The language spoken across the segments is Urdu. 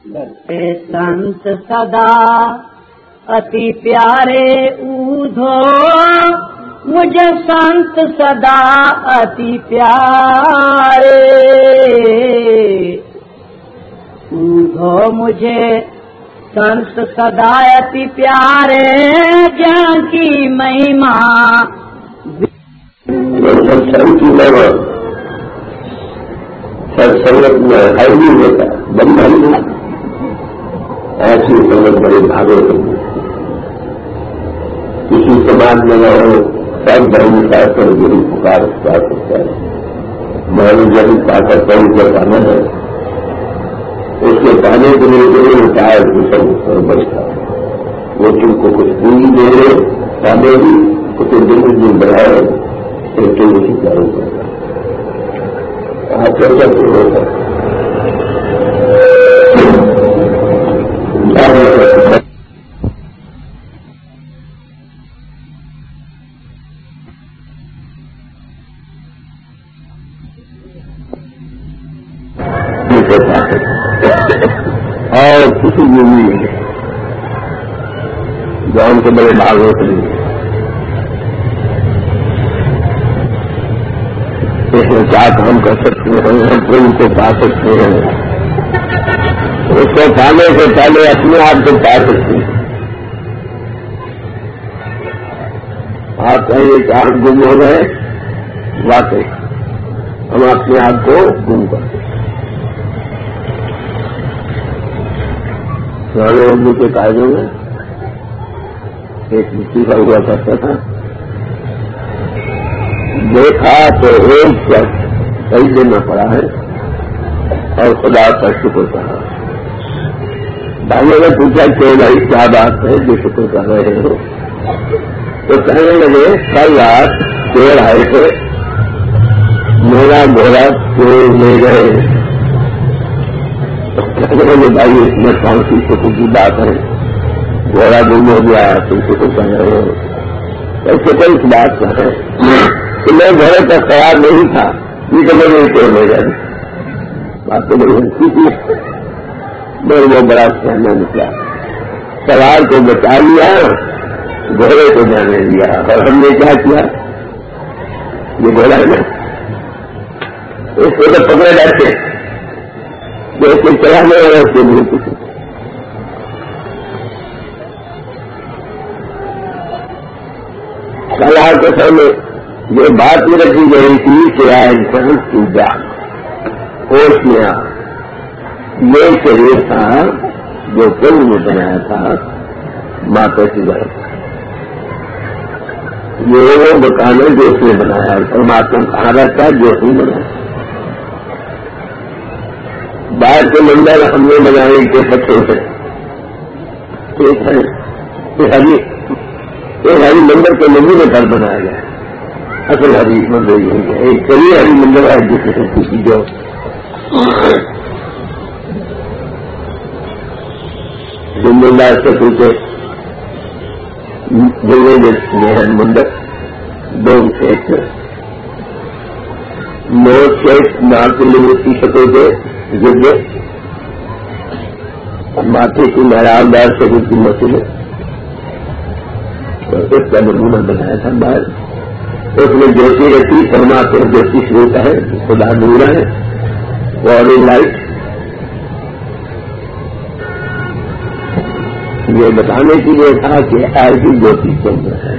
संत सदा अति प्यारे ऊधो, मुझे संत सदा अति प्यारे। ऊधो मुझे संत सदा अति प्यारे, जाकी महिमा सत्संगत में है नहीं होता, बंधन नहीं। ऐसी संगत बड़े भागो किसी समाज में न हो, सब धर्म शास्त्र गुरु पुकार सकता है। महानुजन पाकर पवित्र पाना है, उसके पाने के लिए जो उपाय सब बढ़ता है। वो तुमको कुछ पूरी दे रहे पाने भी कुछ दिन बढ़ाए, फिर तुम उसी चारों करता चर्चा होगा। और किसी भी नहीं जो उनके बड़े भाग होते हैं, इसमें क्या काम कर सकते हैं, हम प्रेम को पा सकते हैं। उसको पाने से पहले अपने आप को पा सकते हैं। आप कहेंगे कि आप गुम हो गए, वाकई हम अपने आप को गुम करते हैं। पुराने हिंदू के कायदों में एक मिट्टी का हुआ करता था, देखा तो एक शख्स कई देना पड़ा है और खुदा का शुक्र कहा। भाइयों ने पूछा कि भाई क्या बात है जो शुक्र कर रहे हो? तो कहने लगे कल रात चोर आए थे, मेरा घोड़ा चोर ले गए। तो कहने लगे भाई इसमें कौन सी शुक्र की बात है? घोड़ा गुम हो गया, तुम शुक्र कर रहे हो? ऐसे कोई इस बात का है कि मैं घोड़े का ख्याल नहीं था, ये तो मेरे चोर ले गए। बात तो बड़ी हंसी थी, मैं वो बड़ा सहना निकला। सवार को बचा लिया, घोड़े को जाने दिया। और हमने क्या किया? ये घोड़ा है ना, उसको तो पकड़े बैठे, जो उसको चलाने वाला उसको नहीं कुछ। सलाह के सामने ये बात भी रखी गई थी कि इंसान की जान होश में आ। ये शरीर था जो फिल्म ने बनाया था माता की घर, ये वो मकान है जो उसने बनाया। परमात्मा कहाँ रहता है? जो उसने बनाया। बाहर के मंदिर हमने बनाए के पत्थरों से, ठीक है, हरी मंदिर के नदी में घर बनाया गया। असल हरी मंदिर यही है, एक कई हरी मंदिर है जिससे किसी जो जिम्मेदार से पूछे जिले में है मंदिर, दो क्षेत्र नौ क्षेत्र नाथ की सको के जिले माथे की नारायणदार से की मसीह, तो इसका नमूना बनाया था बाहर। उसमें ज्योति रखी, परमात्मा ज्योति स्रोत है, खुदा नूर है, और लाइट। ये बताने के लिए था कि ऐसी ज्योति चंद्र है।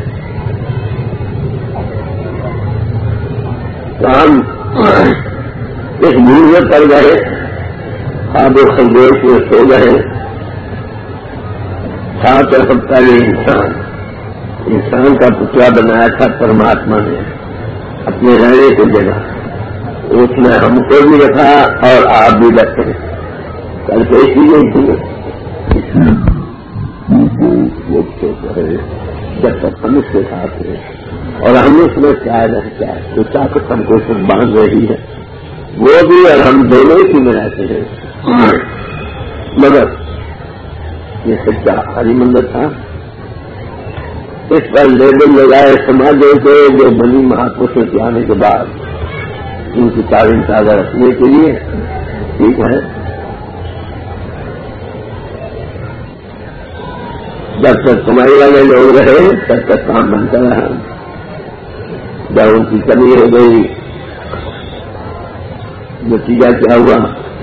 तो हम इस भूल में पड़ गए, खाबो संदेश में सो गए। सात और पहले इंसान का पुतला बनाया था परमात्मा ने अपने रहने की जगह, उसमें हमको भी रखा और आप भी रखे। कल तो इसीलिए जब तक हम उसके साथ है और हम उसमें क्या रहता है, तो ताकत हमको सब बांध रही है, वो भी और हम दोनों ही में रहते हैं। मगर ये सच्चा हरि मंदिर था, इस पर लेबल लगाए समाजों के जो बनी महापुरुषों के आने के बाद उनकी तारीफ ताजा रखने के लिए, ठीक है, جب تک کمائی والے لوگ رہے تب تک کام بنتا رہا. جب ان کی کمی ہو گئی نتیجہ کیا ہوا؟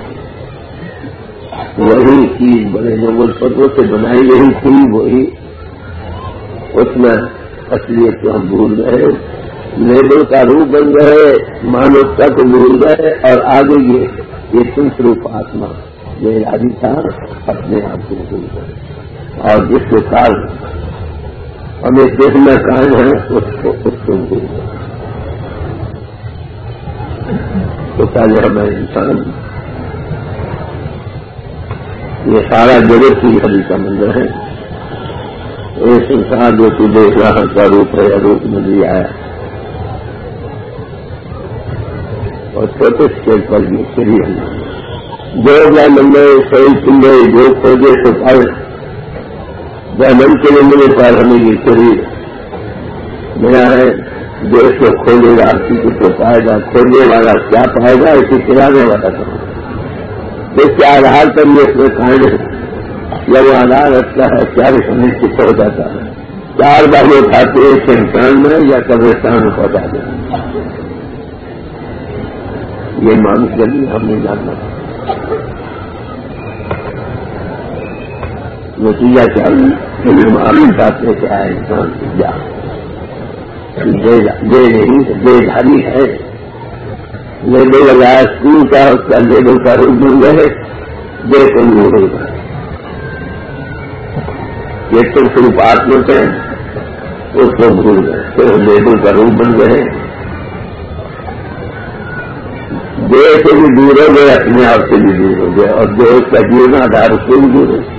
وہی چیز بڑے نوبل پتوں سے بنائی گئی تھی وہی اس میں اصلیت کو ہم بھول گئے، لیبل کا روپ بن گئے، مانوتا کو بھول گئے اور آگے یہ سنسروپ آتما یہ ارادی تھا اپنے آپ کو بھول گئے اور جس کے کارن ہمیں دیکھنا قائم ہے اس کو بھول گئے. تو پہلے ہمیں انسان یہ سارا جگت کی ہری کا منظر ہے. یہ سنسار جو تو دیکھ رہا کا روپ ہے روپ میں بھی آیا اور چھوٹے اسکیل پر بھی شریر جو مندر صحیح چندے جو کھوجے تو پائے من کے ملنے پر ہمیں یہ شریر ملا ہے جو اس کو کھولے گا کسی کو پائے گا، کھولنے والا کیا پائے گا اسے چلانے والا کرے گا. اس کے آدھار پر یہ اس میں قائم ہے یا وہ آدھار رکھتا ہے کیا سمجھ سے پہنچ جاتا ہے. 4 بار اٹھاتے ایک انسان میں یا قبرستان میں پہنچا دیں. یہ مانس گلی ہم نہیں جاننا. نتیجہ کیا ہم چاہتے کیا ہے انسان کی جان دے نہیں دے دھاری ہے. لیبل لگایا اسکول کا اس کا لیبل کا روپ بن گئے دے کو نہیں ہوگا. یہ تو صرف آتما سے اس کو بھول گئے پھر لیبل کا روپ بن گئے. دیہ سے بھی دور ہو گئے اپنے آپ سے بھی دور ہو گئے اور جو اس کا جیون آدھار اس سے بھی دور ہے.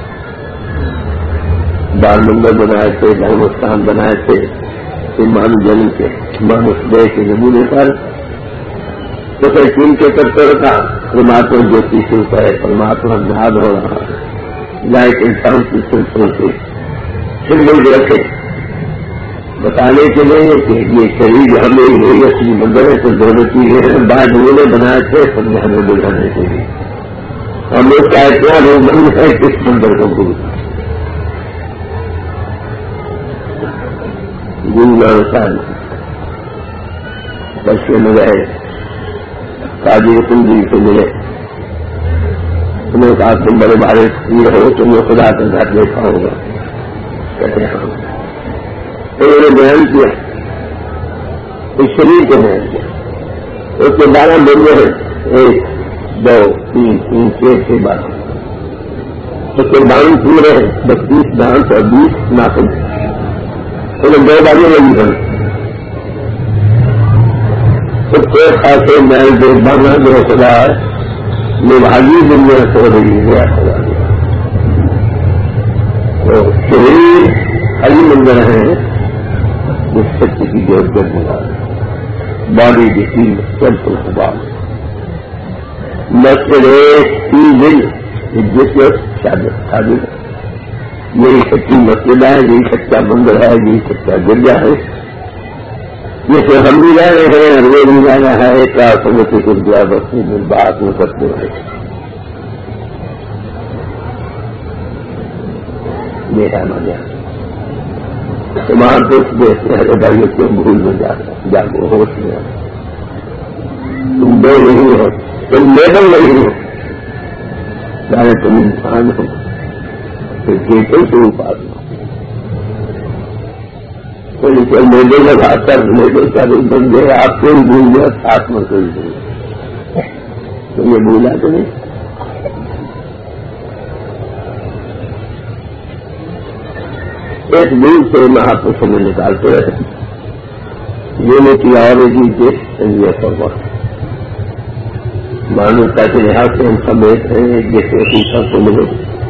بال منگل بنائے تھے دھرمستان بنائے تھے مانو جن کے مانس دیہ کے نمونے پر تو پھر چین کے تر کا پرماتما جوتی سلتا ہے پرماتما یاد ہو رہا ہے لائک انسان کی سلسلوں سے سنگل رکھے بتانے کے لیے کہ یہ شریر ہمیں یہی اصلی منظر ہے تو دونوں چیزیں ہیں بعد انہوں نے بنائے تھے سمجھے ہمیں بجانے کے لیے ہم لوگ کا اتنا روح بند ہے کس منظر کو بھول گل بچے میں گئے قاضی رسول جی سے ملے انہوں نے کہا تم بڑے بھارے یہ ہو تم نے خدا کا گھر دیکھا ہوگا کہتے ہاں تو انہوں نے بیان کیا اس شریر کو بیان کیا اس کے 12 بندے ہیں 1 2 3 3 6 12 اس کے دان پورے ہیں 32 دانت اور 20 ناخن انہیں 2 بازو لگی بن سب سے خاصے محل دیکھ بھاگنا جو خدا ہے نبھاگی دنیا سو رہی ہے خدا تو شریر علی منظر ہے جس شکتی کی ضرورت ملا باڈی جسی سیلف خدا مسجد 3 دن جس شادی یہی سچی مسجد ہے یہی سچا مندر ہے یہی سچا گرجا ہے جسے ہم بھی رہ رہے ہیں ہر وہ بھی رہ رہا ہے کیا سمجھتے کچھ دیا بستی میں بات میں کرتے رہے یہ ہے مجھے تمہارے دوست دیکھتے ہیں بھائی کیوں بھول میں جاگو ہوش میں تم دو نہیں ہو تم لیبل نہیں ہو چاہے تم انسان ہو پھر کیسے شروع پاس لیبل لگا کر لیبل کا روپ بن گئے آپ کو ہی بھول گیا ساتھ میں کوئی بھول تو یہ بھولا تو نہیں ایک دن سے مہاپرشوں میں نکالتے رہے unity already this India for مانوتا کے لحاظ سے ہم سب ایک ہیں جیسے سب کو ملے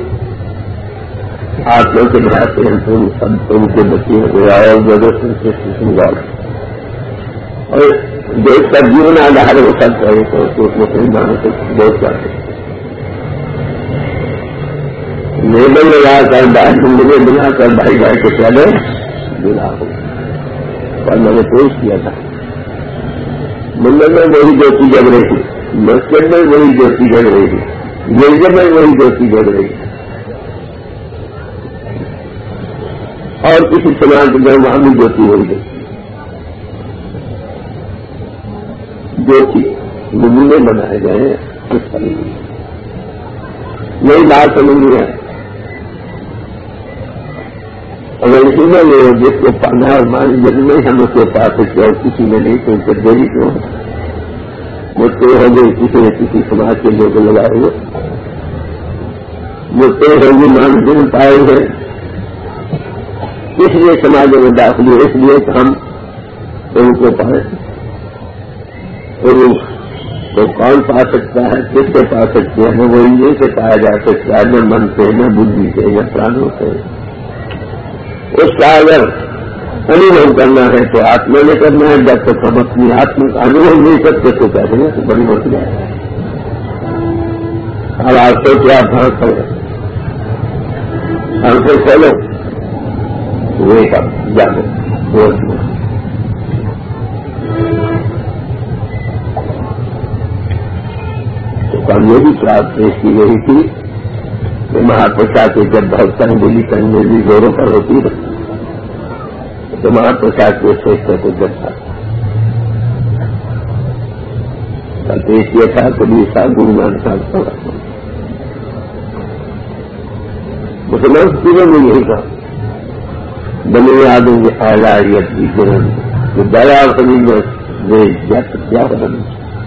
آتما کے لحاظ سے ہم سب ان کے بچے اور جگہ سے سنگال اور دیش کا جیون آدھار ہو سکتا ہے تو اس میں کہیں مانو سے بہت چاہتے لیبل لگا کر باہر زندگی بنا کر بھائی بھائی کے چلے بلا ہو اور میں نے پیش کیا تھا منڈل میں وہی جوتی جگ رہی تھی مسجد میں وہی جوتی جگ رہی تھی گرجا میں وہی جوتی جگ رہی تھی اور کسی سماج میں وہاں بھی جوتی ہوئی ہے جو کہ نمونے بنائے گئے ہیں اس پر یہی بات سمجھ ہے. اگر اسی میں وہ جس کو پڑھنا ہے ہماری جن میں ہم اس کو پا سکتے اور کسی میں نہیں تو ان سے دیری کیوں وہ طے ہو گئی کسی نہ کسی سماج کے لوگ لگائے ہوئے وہ طے ہوگی مان پائے گئے اس لیے سماج میں داخل ہوئے اس لیے کہ ہم ان کو پائیں اور تو کون پا سکتا ہے کس سے پا سکتے ہیں وہ یہ سے پایا جا سکتا ہے نہ من سے نہ بدھی سے نہ پرانوں سے. اس کا اگر انوبھو کرنا ہے تو آتما میں کرنا ہے. جب تک ہم اپنی آتما کا انوبھو نہیں کرتے تو کہتے ہیں تو بڑی مسئلہ ہے. اب آپ سوچے آپ بھانس کرو ہم سے کھولو وہ سب جانے تو کامیابی پراپت پیش کی گئی تھی کہ مہاپرساد کے جب بہت تنگلی تنگلی زوروں پر ہوتی ہے تو مہاپرساد کو سوچتا کو جب تھا پیش یہ تھا کبھی صاحب گرو نانک صاحب کا مسلمان پورے میں یہی تھا بنے یادوں کے اعلیت کی گرن جو دیا کبھی میں کیا بدل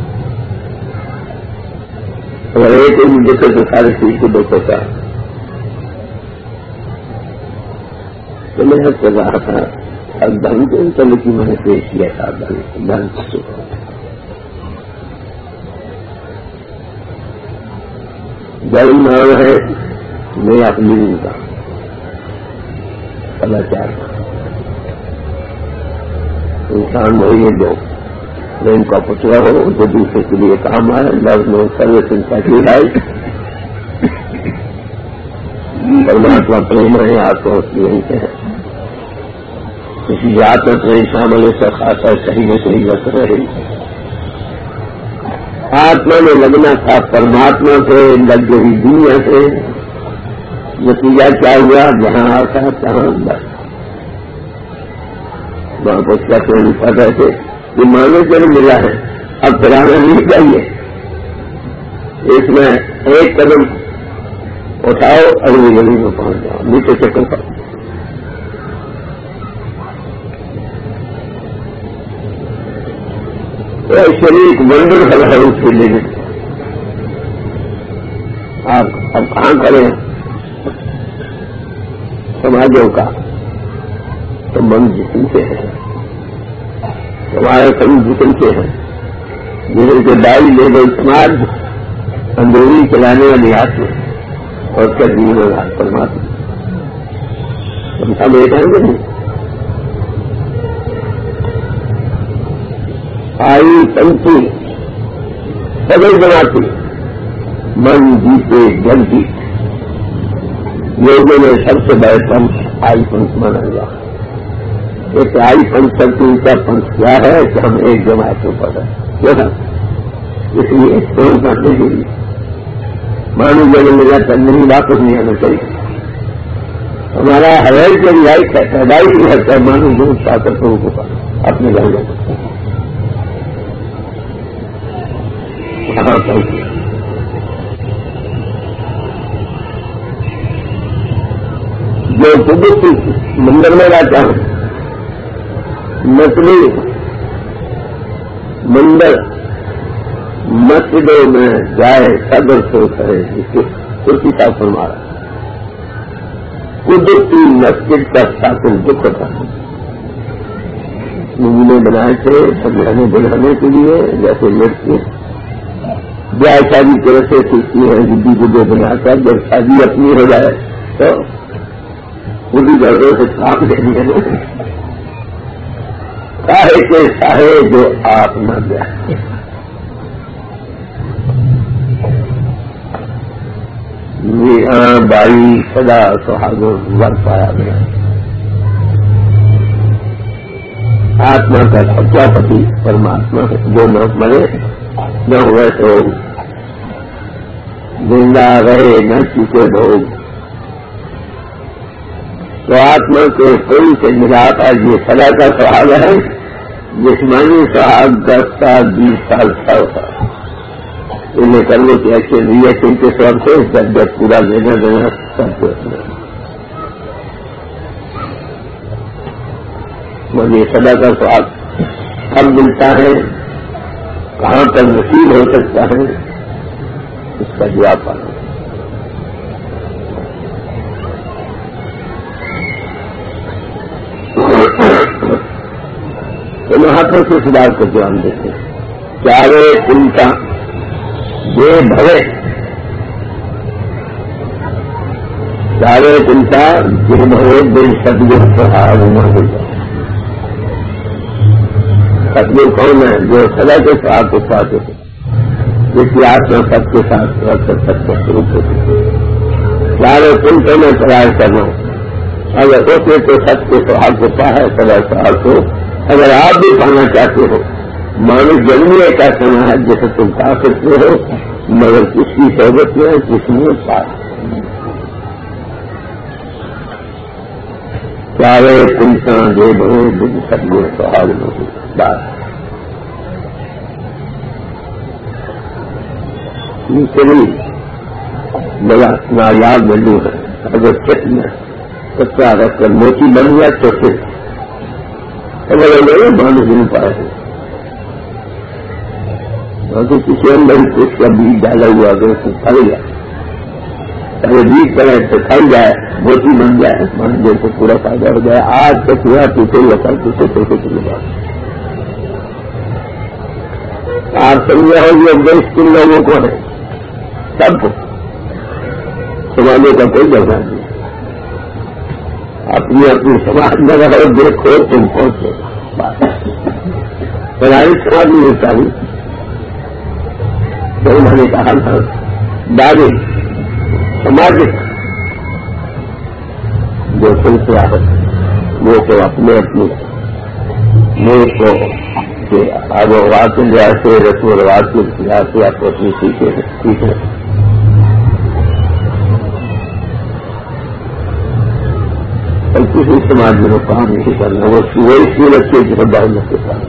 اگر ایک بھی دیکھے تو سارے چیز کو دیکھو تھا تو میں نے کر رہا تھا اب دھن کے انتل کی میں نے پیش کیا تھا دھن سے جل نام ہے میں اپنی کا کلاچار انسان وہی ہے جو ان کا پتلا ہو تو دوسرے کے لیے کام آئے لفظ میں سروسنگ سیکریفائز پرماتما پریم ہے آپ کو اس لیے سے ہے کسی بات میں پریم شامل سے خاصا صحیح میں صحیح لگ رہے آتما میں لگنا تھا پرماتما سے لگ گئی دنیا سے نتیجہ کیا ہوا جہاں آتا تہاں بس وہاں کو کیا پڑھ رہے تھے یہ مانو جب ملا ہے اب پرانا نہیں چاہیے اس میں ایک قدم اٹھاؤ اگلی گلی میں پہنچ جاؤ نیچے سے کرتا شریر ونڈر ہے اس کے لیے آپ اب کہاں کریں سماجوں کا تو من جسم سے ہے ہمارے سبھی جسم سے ہے جسم کے دائی لے گئی سماج اندرونی چلانے والی ہاتھ میں اور کیا جیون میں ہاتھ پرماتما ہم سب ایک ہیں کہ نہیں آئی پنچی بدل بناتی من جیتے جل جیت یوگوں میں سب سے بڑے پنچ آئی پنچ مانا گیا ایک آئی پنچ سب سے کا پنچ کیا ہے کہ ہم ایک جماعت میں پڑھ رہے ہیں کیا تھا اس لیے فون کرنے کے لیے مانو جگہ میرا تندری واپس نہیں آنا چاہیے ہمارا حویل کے رہائی پیدائش بھی ہے کہ مانو جو طاقتوں کو اپنے گھر میں کہاں پہنچے جو قدرتی مندر میں رہتا ہوں نسلی مندر مسجدوں میں جائے صدر سے کرے کرسی کا فرما رہا قدرتی مسجد کا شاسن دکھ تھا نمونے بنائے تھے سمجھانے بڑھانے کے لیے جیسے لڑکی بیاہ شادی کی رسے سیکھتی ہے گڈی گڈے بنا کر جب شادی اپنی ہو جائے تو پوری گھروں سے کام دینے کاہے کے ساہے جو آپ نہ جائے میاں بائی سدا سہاگوں ور پایا گیا آتما کا سچا پتی پرماتما جو نہ مرے نہ ہوئے تو زندہ رہے نہ چکے لوگ تو آत्ما کو کوئی سے نجات آج یہ سدا کا سوال ہے. جسمانی صاحب 10 سال 20 سال 100 سال انہیں کرنے کی اچھے نیت ان کے سب سے درجہ پورا لینا دینا سب کو مجھے سدا کا سوال کب ملتا ہے, کہاں پر نصیب ہو سکتا ہے, اس کا جواب پانا. تو مہاتما سے سدھار کو جواب دیتے ہیں. چارے چنتا یہ بھوے, چارے چنتا یہ بھوے دل سدگل سہار ہو جائے. سدگل کون ہے؟ جو سدا کے ساتھ کو پاتے ہیں, جس کی آتما سب کے ساتھ سب کا شروع ہوتی ہے. چارے چنتوں میں پڑھائی کرنا, اگر اس نے تو سب کے سہار کو پا ہے سدا سہار کو, اگر آپ بھی پانا چاہتے ہو, مانو جنمی ایک ایسا ہے جیسے تم پا سکتے ہو, مگر کس کی صحبت میں کس نے پا. چارے کنتا دے بھرے دن سدگل سہار بات چلی بڑا نایاب بندو ہے. اگر چٹ میں کچا رکھ کر موتی بن گیا تو پھر اگر میرے مانو نہیں پائے ہیں تو کسی اندر کچھ کا بیج ڈالا ہوا اگر اس کو پھل گیا, اگر بیج پڑے تو کھل جائے, موتی بن جائے, مان جیسے پورا فائدہ ہو جائے. آج تک ہوا پیچھے لگا پیچھے پیسے چلے بات آپ سمجھا ہو یہ دیش کے لوگوں کو ہے, سب کو سماجوں کا کوئی جگہ نہیں. اپنی اپنی سماج میں رہو, دیکھو تم پہنچے پڑھائی سماج میں ہوتا ہوں. تو انہوں نے کہا تھا دادی سماجک جو سلسلہ ہے وہ تو اپنے اپنے ملک کو آب و ہوا کے لحاظ سے رسم و رواج کے لحاظ سے آپ کو اپنی سیکھیں اور کسی سماج میں وہ کام نہیں کرنا. وہ وہی سورت کے جو ڈالنے کے ساتھ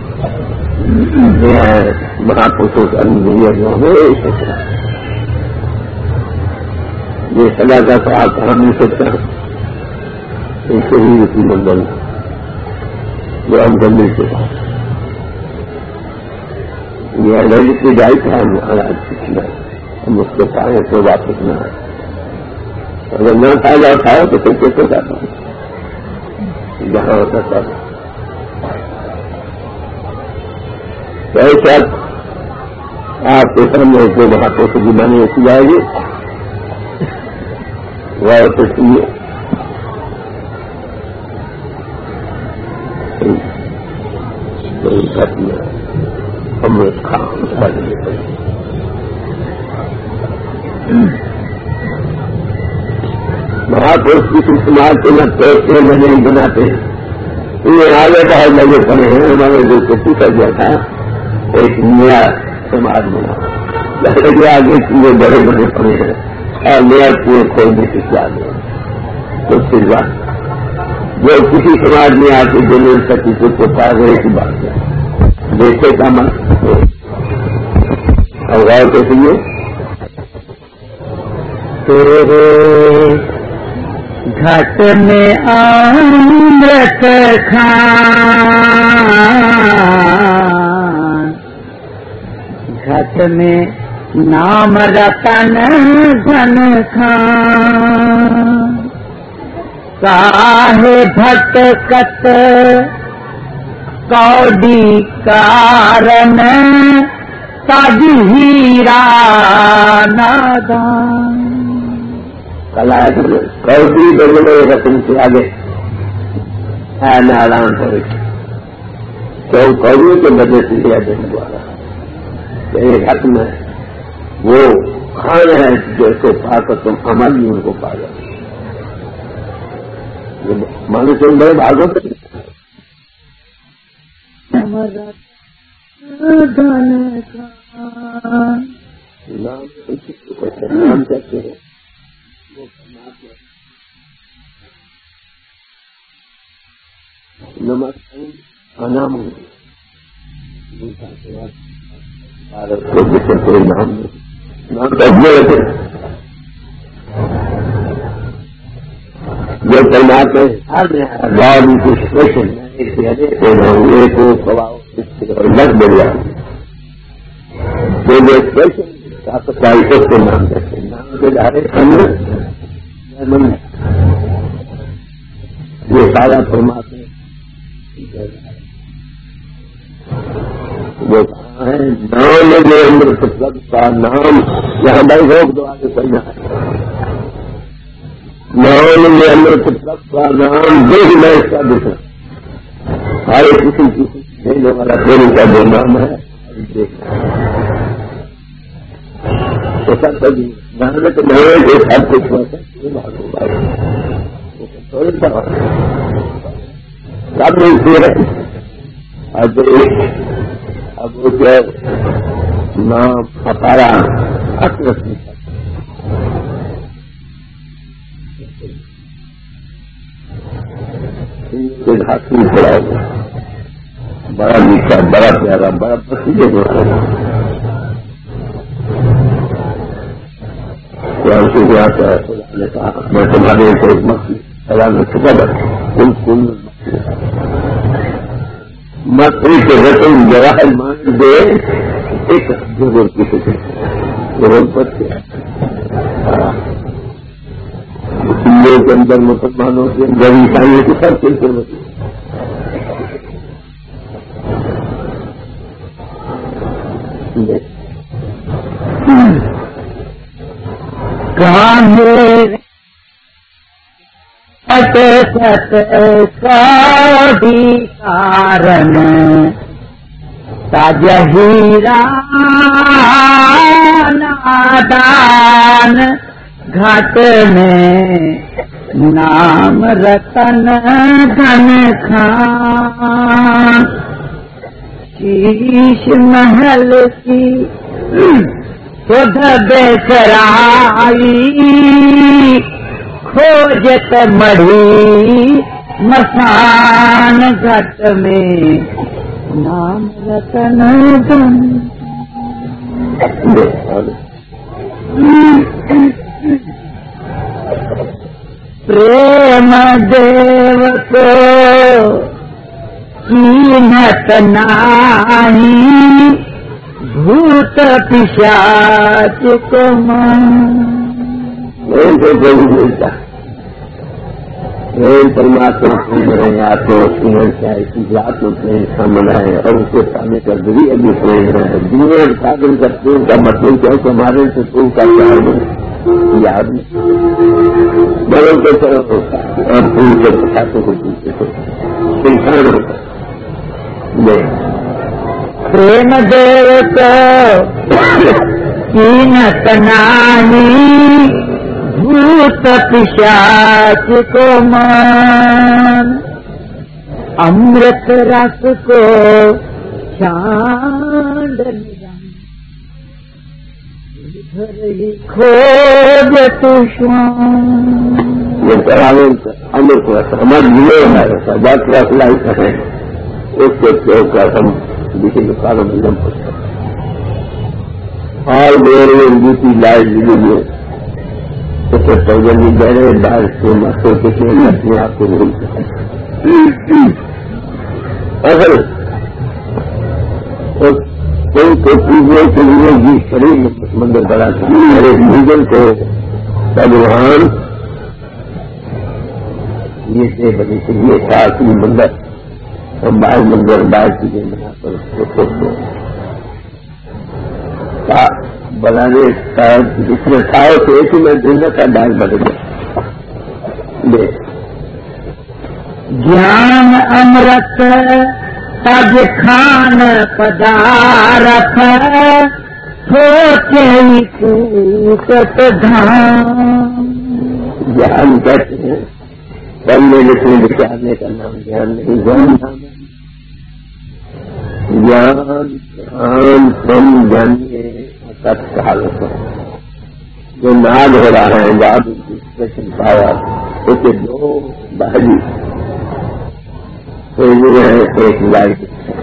مہاپروشوں کا جو ہے یہ سدا کا سوال کہاں مل سکتا ہے. اس سے ہی اسی منزل جو ہم کو مل سکتا ہے. یہ الگ کی جائے کہ ہم سیکھنا, ہم اس کو پائیں تو واپس نہ آئے. اگر نہ فائدہ اٹھاؤ تو پھر کیسے جاتا ہوں جہاں ہوتا تھا. ایسا آپ کے سامنے جو وہاں کو زبانیں ایسی جائے گی وہ تو چاہیے ہم مہاپروش کسی سماج کے نہ توڑتے ہیں نہ نہیں بناتے ہیں. یہ آگے بہت لگے پڑے ہیں. ہمارے دل کو پوچھا گیا تھا ایک نیا سماج بنا, جیسے آگے چیزیں بڑے بڑے پڑے ہیں اور نیا کنویں کھولنے کی کیا دیں. تو پھر بات جو کسی سماج میں آ کے دلوں تک کسی کو پا گئے کی بات ہے. دیکھے کا من اور غور تو سنیے. گھٹ میں امرت کھان, گھٹ میں نام رتن دھن کھان, کاہے بھٹکت کوڈی کارن تج ہیرا نادان. کلا کوڈی بگڑے رتن سے آگے ناران ہوئے کوڑیوں کے بدلے سے لیا دینے والا. ایک حق میں وہ کھان ہے جیسے پا کر تم عمل بھی ان کو پا جاؤ. مانو تم بڑے بھاگوں سے نام کہتے ہیں نمک انام کو جسے کوئی نام نہیں، نام تو اجمے رہتے جو فرماتے گاڈ کی اسپیشل ایک لگ بڑھ جائے جو اسپیشل اس کے نام دیتے ہیں، نام کے دھارے یہ سارا فرماتے وہ کہاں ہے نام جو اندر سب کا نام یہاں بھائی روک دو آگے کوئی نہ نام میں اندر سب کا نام جو ہی میں اس کا دوسرا ہر کسی دینے والا پھر کا جو نام ہے تو سب کا جانے تو نہیں کہ سب کچھ ہوتا ہے بات ہوگا تھوڑی سا سب نہیں رہے اب وہ جو نام ہمارا اکثر ہاتھ نہیں پڑا ہوگا بڑا میٹھا بڑا پیارا بڑا پسندے ہوتا ہے خدا نے کہا میں تمہارے ایک مکھی خدا نے چکا بالکل مکھی کے رقم جواہر مان دے ایک جگہ کسی سے ضرورت پڑتی ہے کے اندر مسلمانوں کے اندر عیسائیوں کی سب چیز ہوتی کارن تاج ہیرا نادان گھاٹ میں نام رتن دھن خان شیش محل کی سدھ بیسرائی کھوجت مڑی مسان گھٹ میں نام رتن دھن پریم دیو کو چینت ناہی بھوت پشاچ کو پرماتما رہے آپ کو ایسی ذات شامل ہے اور اس کے پانے کا ذریعہ بھی پریم ہے دنیا سادن کرتے ہیں کا مطلب کیا کہ ہمارے سے کوئی کا پیار نہیں یاد نہیں بڑوں کے طرف ہوتا ہے اور پھول کے پچھاتے کو پوچھتے تھے انسان ہوتا پریم دیو کو چینت ناہی بھوت پشاچ کو مان امرت رس کو چاند کھوج تشان امر کو سمجھ لیے بات کا اپلائی کریں اس کو ہم کسی کے کاروں میں جم پڑتا اور میرے انگوٹھی لائٹ لیے جلدی گہرے باہر سے مستوں کے اپنے آپ کو بھول اگر کوئی کو چیزیں کے لیے یہ شریر مندر بڑا تھا میرے بھوجن کو سبحان یہ سے بنی سے یہ تھا کہ مندر ہم باہر مندر باہر چیزیں بنا کر اس کو بنانے کا جس میں تھا تو ایک ہی میں دنیا کا ڈال بڑھ گیا جان امرت تج خان پدارت سوچے کوکت دھام جان کہتے ہیں پڑھنے لکھنے بچارنے کا نام جان نہیں جان تم جانیے تتکال جو ناد ہو رہا ہے بعد اسپیشل پایا اسے دو بہری ایک لائٹ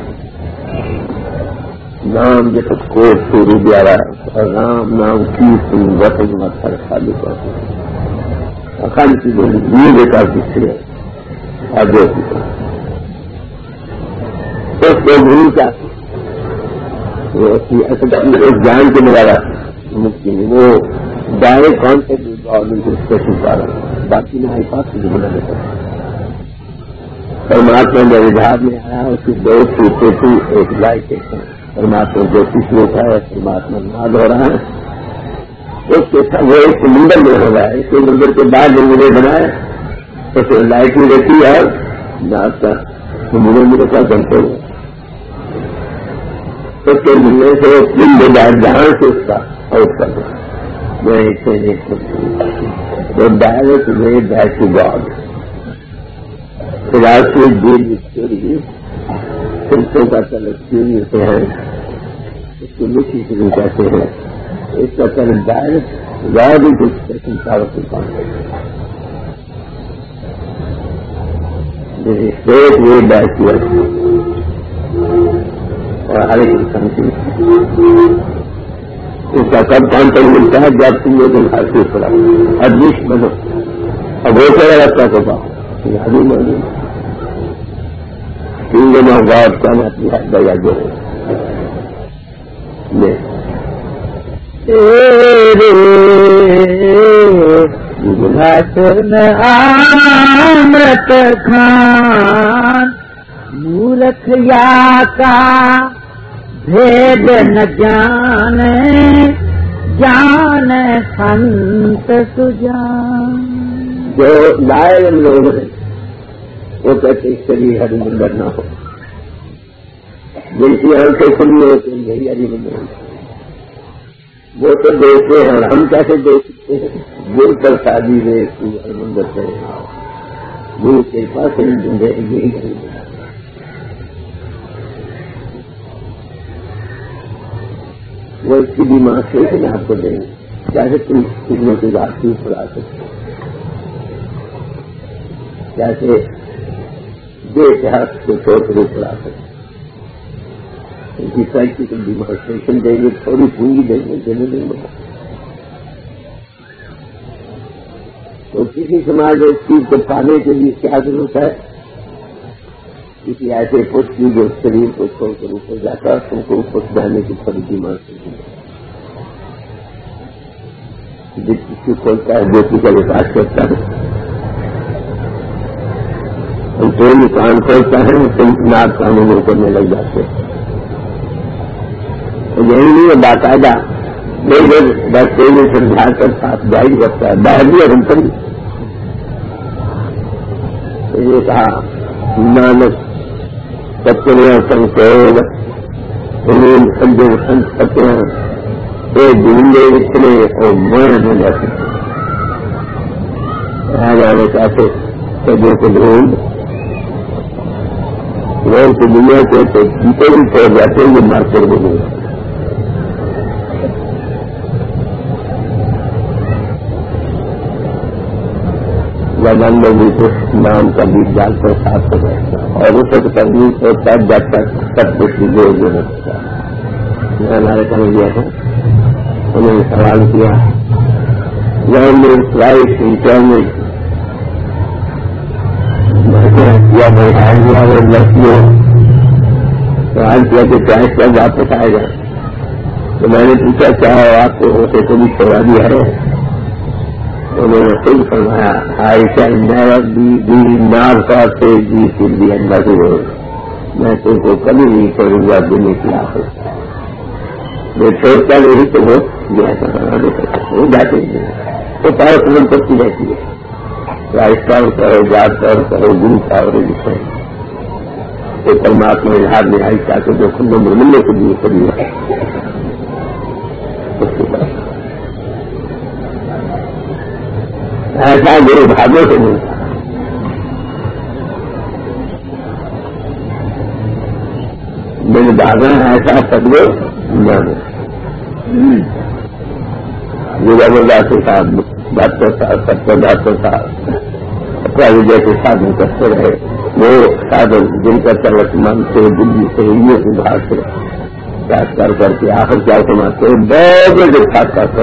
نام جیسے کوٹ شروع دیا رام نام کی وطن متر خالی کرتے اخان کی یہ بیٹا کسی ہے آگے اس کو گرو کا ایک جان کے لگا مکتی نہیں وہ ڈائریکٹ کانٹیکٹ گورنمنٹ کو اسپیشل پا رہا باقی میں ہائی پاس نہیں بنا دیتا پرماتما جب ادھار میں آیا اس کی دو سیٹیں ایک لائٹ پرماتما جو کچھ ہوتا ہے پرماتما ناد ہو رہا ہے اس کے ساتھ وہ ایک منڈل میں ہو رہا ہے اس کے منڈل کے بعد جو مجھے بنایا تو پھر لائٹ میں رہتی ہے ناد کا منڈل میں رکھا کرتے ہوئے اس کے ملنے سے دن میں جہاں سے اس کا آؤٹ کر دوں میں direct way back to God philosophy then story سلسلے کا تعلق سے ہے اس کو لکھی شروع کہتے ہیں اس کا تعلق direct God in special power سے اسٹیٹ وے بیک ٹو اور ہر ایک انسان کی اس کا کب کانٹیکٹ ملتا ہے جب تم لوگ حاصل کرا ایڈمسٹ بنو اب وہ کیا رکھتا تو پاؤ یادی معلوم تین دنوں گاؤں کا میں اپنی حد بجا دے امرت خان مورکھ یا کا بھید نہ جانے جان سنت سجان جو لائے لوگ ہیں وہ کہتے اس کے لیے ہری منڈر نہ ہو جن کی آنکھیں کھلی ہوتی ہیں یہی ہری منڈر وہ تو دیکھتے ہیں ہم کیسے دیکھ سکتے ہیں دل پر شادی ہے ہری منڈر سے گرو کے پاس یہی ہری منڈر وہ اس کی بیمار سے آپ کو دیں گے جیسے تم فلموں کی بات بھی پڑھا سکتے جیسے جو اتہاس کے طور پر پڑھا سکتے ان کی پریکٹیکل ڈیمانسٹریشن دیں گے تھوڑی پونجی دیں گے دینے دیں گے تو کسی سماج اس چیز کو پانے کے لیے کیا ضرورت ہے کسی ایسے پوسٹ کی جو شریر کو چھوڑ کر اوپر جاتا ہے تم کو اوپر جانے کی تھوڑی ڈیمانسٹریشن جس کسی کھولتا ہے جو کا وکاس کرتا ہے جو کام کھولتا ہے تم ناد قانون کرنے لگ جاتے ہیں یہی نہیں ہے باقاعدہ بس کوئی بھی سمجھا کر ساتھ ظاہر کرتا ہے باہر بھی اور انتر بھی یہ کہا نانک ستیہ سنکوڑ سنت ستیہ ایک ڈھونڈے اتنے اور مر ہو جاتے جانے چاہتے سبوں کو ڈھونڈ وہ کی دنیا کو تو جیتے بھی چھوڑ جاتے ہیں یہ مارکر بھی نہیں لگن لوگوں کو نام کا بیچ ڈال کر ساتھ ہو جاتا اور اسے تکلیف ہوتا ہے جب تک سب کچھ زور جو رکھتا ہے میں ہمارے کہنے گیا تھا انہوں نے سوال کیا لائف انٹرنیٹ کیا میں آئے گیا اور لڑکیوں سوال کیا کہ ٹائس پر واپس آئے گا تو میں نے پوچھا کیا آپ کو ہوتے کو بھی چھوڑا دیا ہے انہوں نے خود فرمایا آئی کین نیور بی نار کا سے جی فل دی اندر میں تم کو کبھی نہیں چھوڑوں گا دنیا کی آخر میں چھوڑتا نہیں تو وہ وہ جاتے ہیں تو پاور سمن کرتی رہتی ہے رائس پاور کرو جات پاور کرو گرو پاور لکھے تو پرماتما اظہار میں آئی چاہتے جو خود ملنے کے لیے کبھی ہے اس کے بعد ایسا میرے بھاگوں سے ملتا میرے بھاگا ایسا سدو نہ زبردست صاحب ڈاکٹر صاحب ستر ڈاکٹر صاحب اپنا وجے کے ساتھ کرتے رہے وہ سادن جن کا چلک من سے دلی سے یہ سدھار سے کر کے آخر کیا سماتے بہت دکھا کر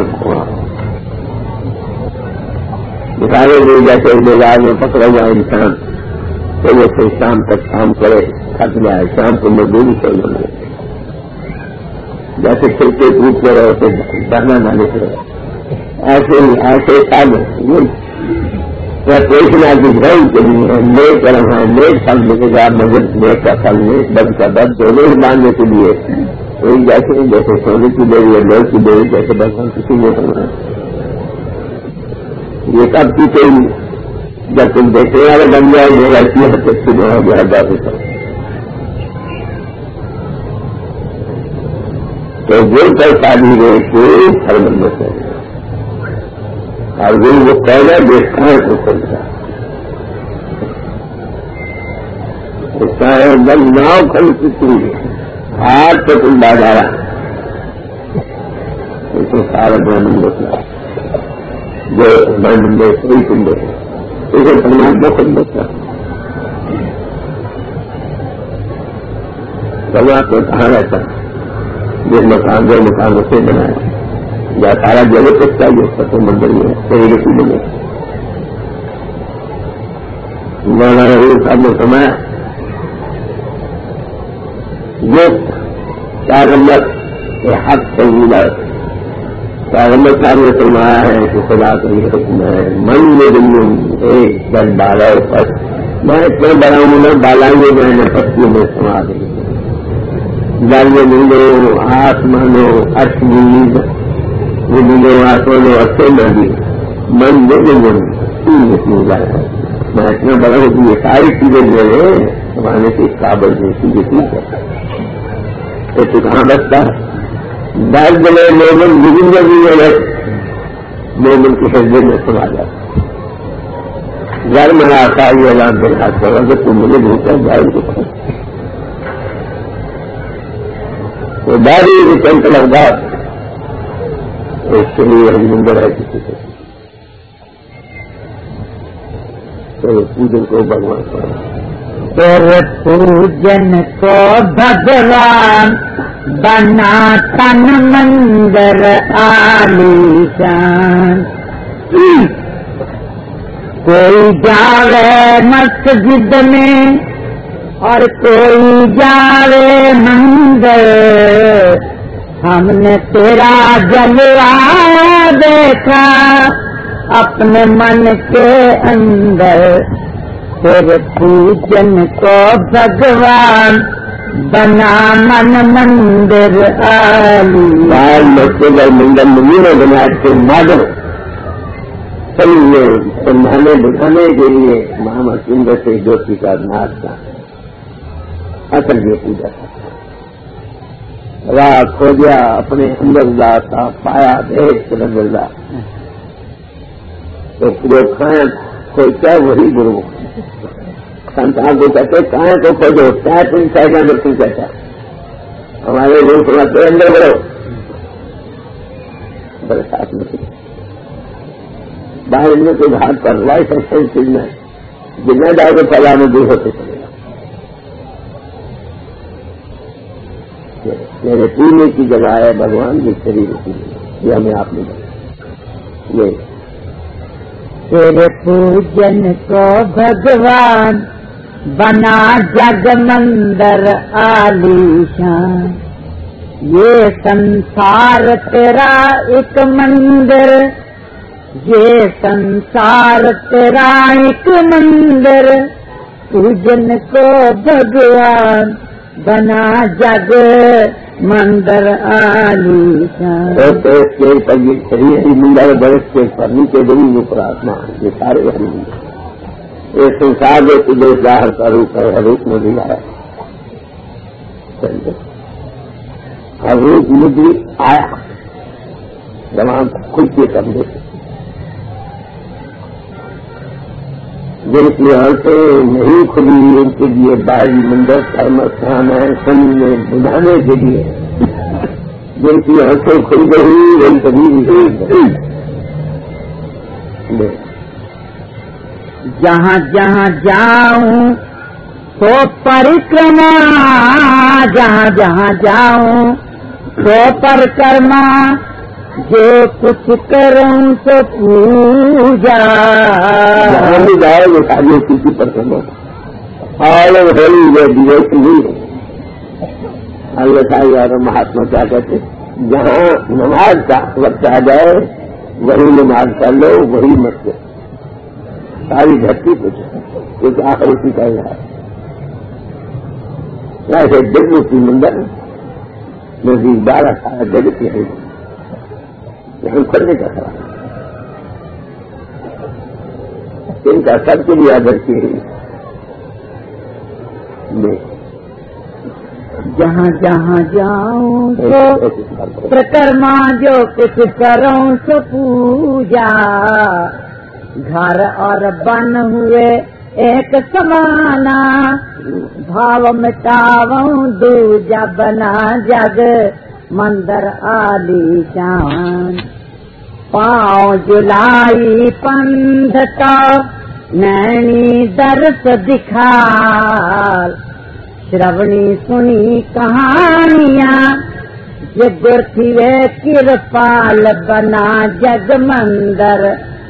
دکھانے میں جیسے بازار میں پکڑا ہوا انسان تو وہ پھر شام تک کام کرے تھک جائے شام کو مزدوری سے لگے جیسے کھلتے ٹوٹ کے رہے تو ڈرنا نہ لکھ رہے ایسے سادن پیشنا کی گھر کے لیے نیک کرم ہے نیک پھل ملے گا مگر نیک کا پھل نیک بد کا بد دونوں ہی باندھنے کے لیے کوئی جیسے سونے کی دیوی یا لوگ کی دیوی جیسے بھگوان کسی نے کرنا یہ سب کی کوئی جب تم دیکھنے والے بن جائے یہ ایسی حد تک سے بہت زیادہ ہوتا تو جو پیسہ بھی رہے کوئی ہر بندے سے اور وہ پہلے دیکھتا ہے تو چلتا ہے بل ناؤ کھل چکی ہاتھ پہ تم بازارا اسے سارا برہمن دیکھنا جو برہمن دے کوئی تم دیکھنا اسے پرماتما خود دیکھتا پرماتما کہاں رہتا جس مکان جو مکان اسے بنایا یا سارا جگہ سکتا ہے اس کا تو مندر میں صحیح رسی بنے مولانا رحیم صاحب نے فرمایا جو پیغمبر کے حق سے ملا پیغمبر صاحب نے فرمایا ہے کہ خدا کا یہ حکم ہے من میں دن ایک دن بالا پر میں اتنا بڑا ہوں نا بالائیں میں نے پتیوں میں سما دیں جائیے ملو آسمانو اشمید وہ ملے آسمانو اچھے نہ دی من میں میں اتنا بڑا ہوں کہ یہ ساری چیزیں جو ہے زمانے کی قابل جیسی یہ چیز ہے تو کہاں بچتا ہے دس بڑے مومن گزر بھی ہے مومن کے سجدے میں سما جاتا گھر میں آتا یہ اعلان دے رہا تھا کہ تم مجھے بھوکا جائے گا تو داری بھی چند لگا اس کے لیے ہم نمبر ہے کسی کو تو پوجن کو بھگوان تیرے پوجن کو بھگوان بنا تن مندر عالیشان کوئی جاوے مسجد میں اور کوئی جاوے مندر ہم نے تیرا جلوہ دیکھا اپنے من کے اندر تیرے پوجن کو بھگوان بنا من مندر عالی مسجد اور مندر نہیں بنا کے مادر سمجھانے بٹھانے کے لیے محمد سندر سے جوتی کا ناچ کا اصل یہ پوجا تھا راہ کھوجا اپنے اندر لاتا پایا دیکھ کے اندر لا تو جو کھایا کھوجتا وہی گرو سنتان کو کہتے کھایا تو کھوجو کیا تم چاہیے اندر تم کہتا ہمارے گرو سناتے اندر بڑھو برسات میں باہر میں کوئی گھاٹ پر لائف ایکسچینج چیز میں جتنا جاؤ تو پلا میں دور ہوتے چلے گا میرے پینے کی جگہ ہے بھگوان کی شریر کی یہ ہمیں آپ نے یہ تیرے پوجن کو بھگوان بنا جگ مندر عالیشان یہ سنسار تیرا ایک مندر یہ سنسار تیرا ایک مندر پوجن کو بھگوان بنا جگ مندر عالیشان شریر مندر برس کے پڑھنے کے دن وہ پراتما یہ سارے یہ سنسار جو تجھے ظاہر کا روپ ہے ہر روپ میں بھی آیا ہر روپ میں بھی آیا زمان خود کے کمرے جن کی آنکھیں نہیں کھلی ان کے لیے باہری مندر خان ہے سمجھنے بجھانے کے لیے جن کی آنکھیں کھل گئی ان کبھی نہیں جہاں جہاں جاؤں تو परिक्रमा जहाँ जहाँ जाऊं तो परिक्रमा जो कुछ करूं तो पूजा। जहाँ भी जाए वो सारी की परिक्रमा और होली ये दिवस नहीं है। अलग और महात्मा क्या कहते, जहाँ नमाज का वक्त आ जाए वही नमाज कर लो, वही मत करो, सारी धरती कुछ आखिर उसी का है। ऐसे दिव्य की मंदिर नजदीक 12-18 जगह की है, यहाँ खुलने का खरा इनका सबके लिए आदर किए। जहाँ जहाँ जाऊं तो परिक्रमा जो कुछ करूं सो पूजा। घर और बन हुए एक समाना, भाव मिटाऊं दूजा बना जग मंदिर आलीशान। पाँव जुलाई पंथ का नैनी दर्श दिखाल। श्रवणी सुनी कहानियाँ जो गुरथिवे किरपाल बना जग मंदिर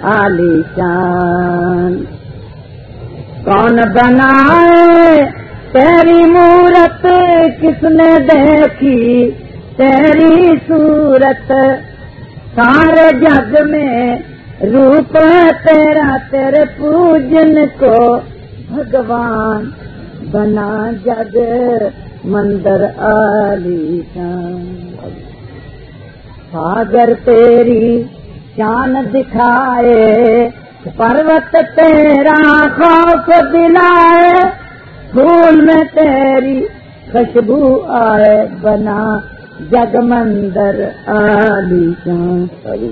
आलीशान। कौन बनाए तेरी मूरत, किसने देखी तेरी सूरत। सारे जग में रूप है तेरा, तेरे पूजन को भगवान बना जग मंदिर आलीशान। सागर तेरी शान दिखाए, पर्वत तेरा खौफ दिलाए। फूल में तेरी खुशबू आए, बना जग मंदिर आलीशान।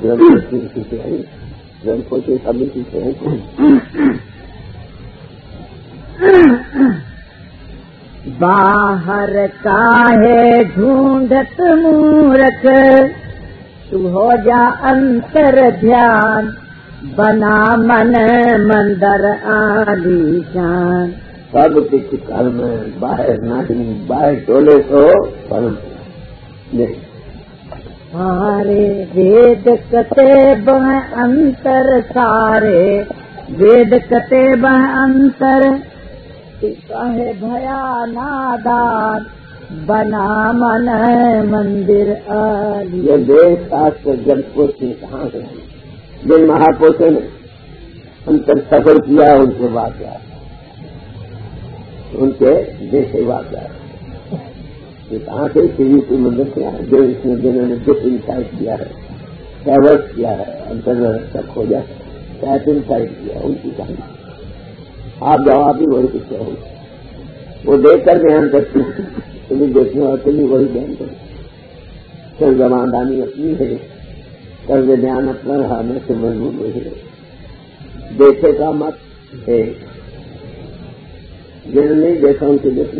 बाहर काहे ढूंढत मूरख, तू हो जा अंतर ध्यान। बना मन मंदिर आलीशान। सब कुछ कर्म बाहर नहीं, बाहर टोले तो कर्म नहीं। सारे वेद कतेब अंतर, सारे वेद कतेब अंतर। कहे भया नादान, बना मन मंदिर आली। ये देश शास्त्र जब पोषे कहाँ से, जिन महापुरुषों ने अंतर सफल किया उनसे बात है, उनके देश से बात है। ये कहाँ से श्री के मंदिर से आए, जो इसमें जिन्होंने दुख इंसाइट किया है, कैवर्स किया है, अंतर खोजा है, कैट इंसाइट किया, उनकी कहानी आप जवाब ही वही कुछ हो, वो देख कर ध्यान करती है, तुम्हें देखने और तुम्हें वही ध्यान करो। फिर जमानदानी अपनी है, कर्ज ध्यान अपना रहाने से मजबूत हो है। देखे का मत है, जिन्हें नहीं देखा उनके देखने,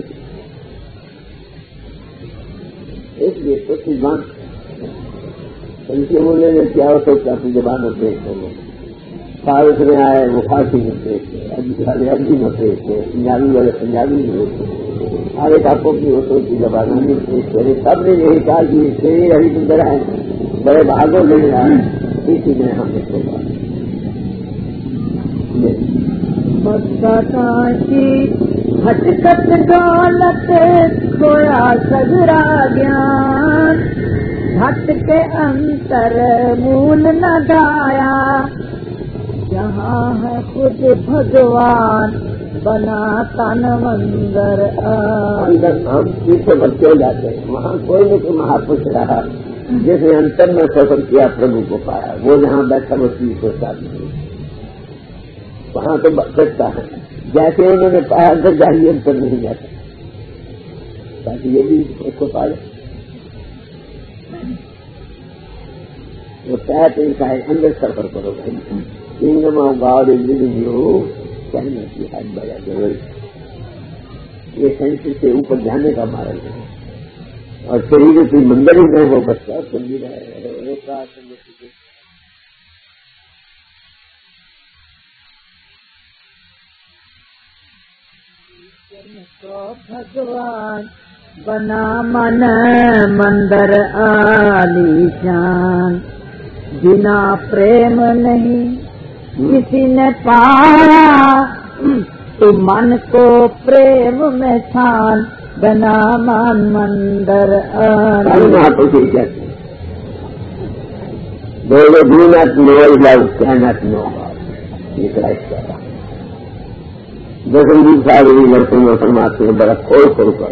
इसलिए तो सिद्धांत उनके बोलने में क्या हो सकता अपनी जबान में पेश हो। फारूक में आए वो फांसी में पेश है, अभी में पेश है, पंजाबी वाले पंजाबी में पेश है, हर एक आपको की होटों की जबान में पेश करे। सब ने यही कहा कि इसलिए हरी सुंदर है, बड़े भागों ले रहा है, इसी में हम इसको काशी हटकत दौलत खोया सगरा ज्ञान। हट के अंतर मूल न गाया, जहाँ है खुद भगवान बना तन मंदिर। अंदर हम पीछे बच्चे जाते हैं, वहाँ कोई न कोई महापुरुष रहा जिसने अंतर में सफर किया, प्रभु को पाया। वो जहाँ बैठा वो चीज को साथ नहीं, वहाँ तो बचता है। जैसे उन्होंने पाया अंदर जाइए, अंतर नहीं जाता, ताकि ये भी उसको पाए। वो पैट इनसाइड अंदर सफर करो भाई। Kingdom of God is within you, कहना की हाथ बड़ा जरूरी। ये सेंस से ऊपर जाने का मार्ग है, और शरीर की मंदिर ही में वो बच्चा समझी रहे। تو بھگوان بنا من مندر عالی شان، بنا پریم نہیں کسی نے پایا، تو من کو پریم میں چھان، بنا من مندر عالی شان. They do not know love, cannot know God. یہ کرائسٹ کہہ رہا. دسمجی ساری لڑکوں میں فرماتے ہیں بڑا کھول کھول کر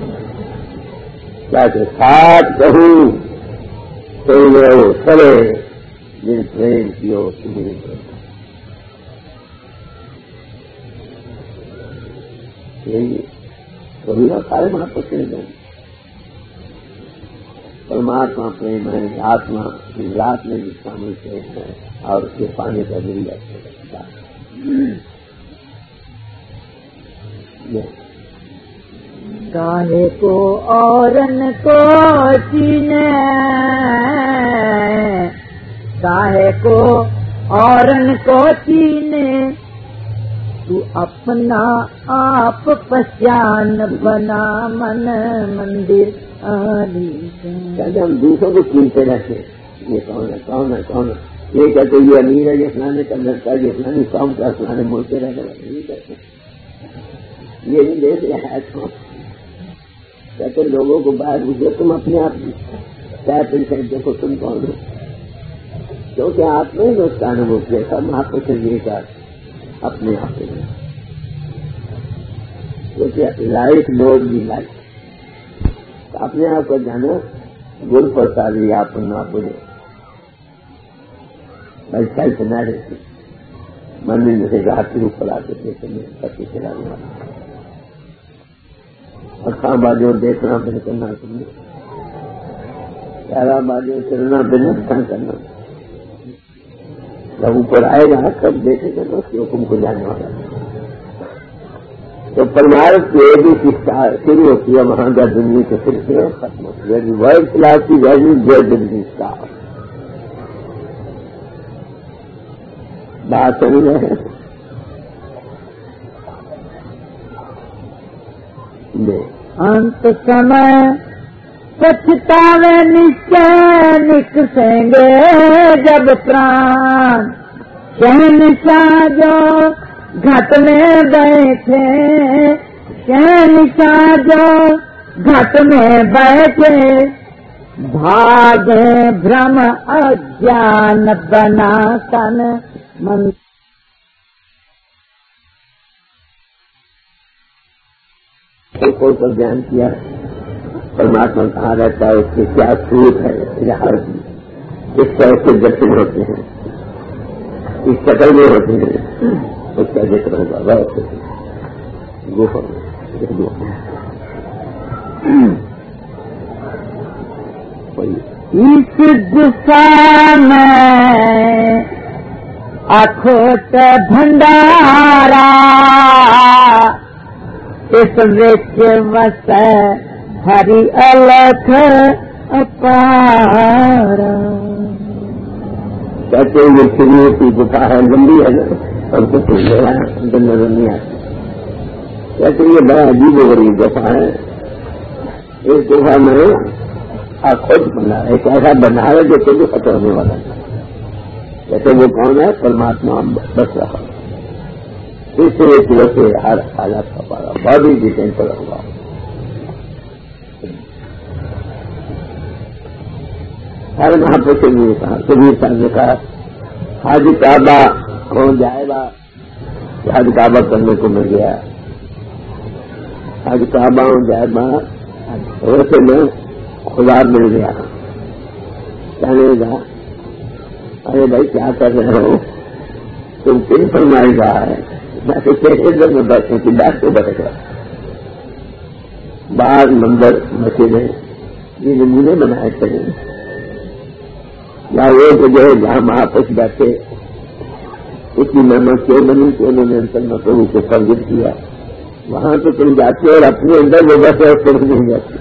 کیا کہ ساتھ کہوں تو لو سرے جن پریم کیو تمہیں یہی کبھی سارے وہاں پر چلے جائیں. پرماتما پریم ہے، آتما کی رات میں بھی شامل سے ہے اور اس کے پانے کا مل جاتا ہے. کاہے کو اورن کو چینے، کاہے کو اورن کو چینے، تو اپنا آپ پہچان، بنا من مندر عالی شان. کہتے ہم دوسروں کو چینتے رہتے ہیں، یہ کون ہے کون ہے کون ہے، یہ کہتے یہ امیر ہے، یہ فلانے کا لڑکا ہے، یہ فلانی قوم کا فلانے ملک کے رہنے والے نہیں کہتے. یہ نہیں دیکھ رہا ہے کون. کہتے لوگوں کو باہر گزرے تم اپنے آپ کیا دیکھو تم کون ہو، کیونکہ آپ نے اس کا انوبھو کیا سب آپ کو چلیے گا اپنے آپ میں، کیونکہ لائف لوگ بھی لائف اپنے آپ کو جانا گر پڑتا بھی آپ نہ بولے بھائی سیلف نہ رہتی. مندر میں سے رات کے اوپر آتے تھے پتی چلانے والا اکھاں بازوں دیکھنا پھر کرنا تم نے پیارا بازوں چلنا پھر نقصان کرنا. جب اوپر آئے گا کب دیکھے گا اس کے حکم کو جانے والا. تو پرمارت کی بھی شروع ہوتی ہے وہاں کا دنیا کے پھر سے ختم ہوتی ہے. ورلڈ کلاس کی ویلو جو دنیا کا بات سمجھ رہے ہیں. انت سمے پچھتاوے نشچے نکسیں گے جب پران، شہنشاہ جو گھٹ میں بیٹھے، شہنشاہ جو گھٹ میں بیٹھے، بھاگے بھرم اجان بنا تن من. کھول کر بیان کیا پرماتما کہاں رہتا ہے، اس کی کیا صورت ہے، اظہار کی کس طرح سے درشن ہوتے ہیں، اس شکل میں ہوتے ہیں، اس کا ذکر ہوگا. بہت اس گفا میں اکھوٹ بھنڈارا، اس وچ وس ہری الکھ اپارا. کہتے ہیں یہ شروع کی گفا ہے، لمبی ہے نا اور کچھ اندر نظر نہیں آتی. کہتے ہیں یہ بڑا عجیب و غریب گفا ہے. اس گفا میں خود بنا ایک ایسا بنا ہے جو کبھی ختم ہونے والا ہے. کہتے وہ کون ہے؟ پرماتما بس رہا. اس سے ایک طرح سے ہر حالات کا پارا باڈی ڈیٹین پر ہوگا. ہر وہاں پہ کبھی کہا کبھی صاحب نے کہا حاج کعبہ کون جائے گا، حاج کعبہ کرنے کو مل گیا. حاج کعبہ جائے گا ویسے میں خدا مل گیا. کہنے گا ارے بھائی کیا کر رہے ہو تم، کن فرمائی رہا ہے میں تو کیسے میں بیٹھنے کی بات کو بیٹھ گیا. بعض منظر مسجدیں یہ نمونے بنائے کریں یا وہ جگہ جہاں محافظ بیٹھے اتنی محنت کیوں بنی کہ انہوں نے انسان مکرو کو فرض کیا، وہاں تو تم جاتے اور اپنے اندر وہ بیٹھے اور تم نہیں جاتے.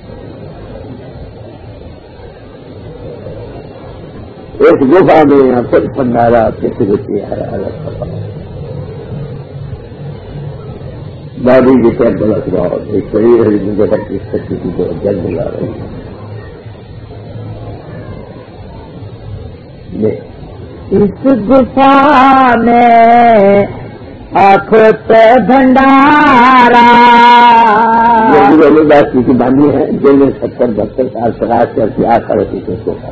ایک گفا میں خود بھنڈارا کسی کیا ہے بادی کی طرف بلک رہا ایک شریر ہے جن پر کس سکتی کی جو جل ملا رہی ہے اس گفا میں آنکھوں پہ بھنڈارا داس جی کی بانی ہے جن میں 70-72 سال تلاش کر کے آ کر اسی کو کھا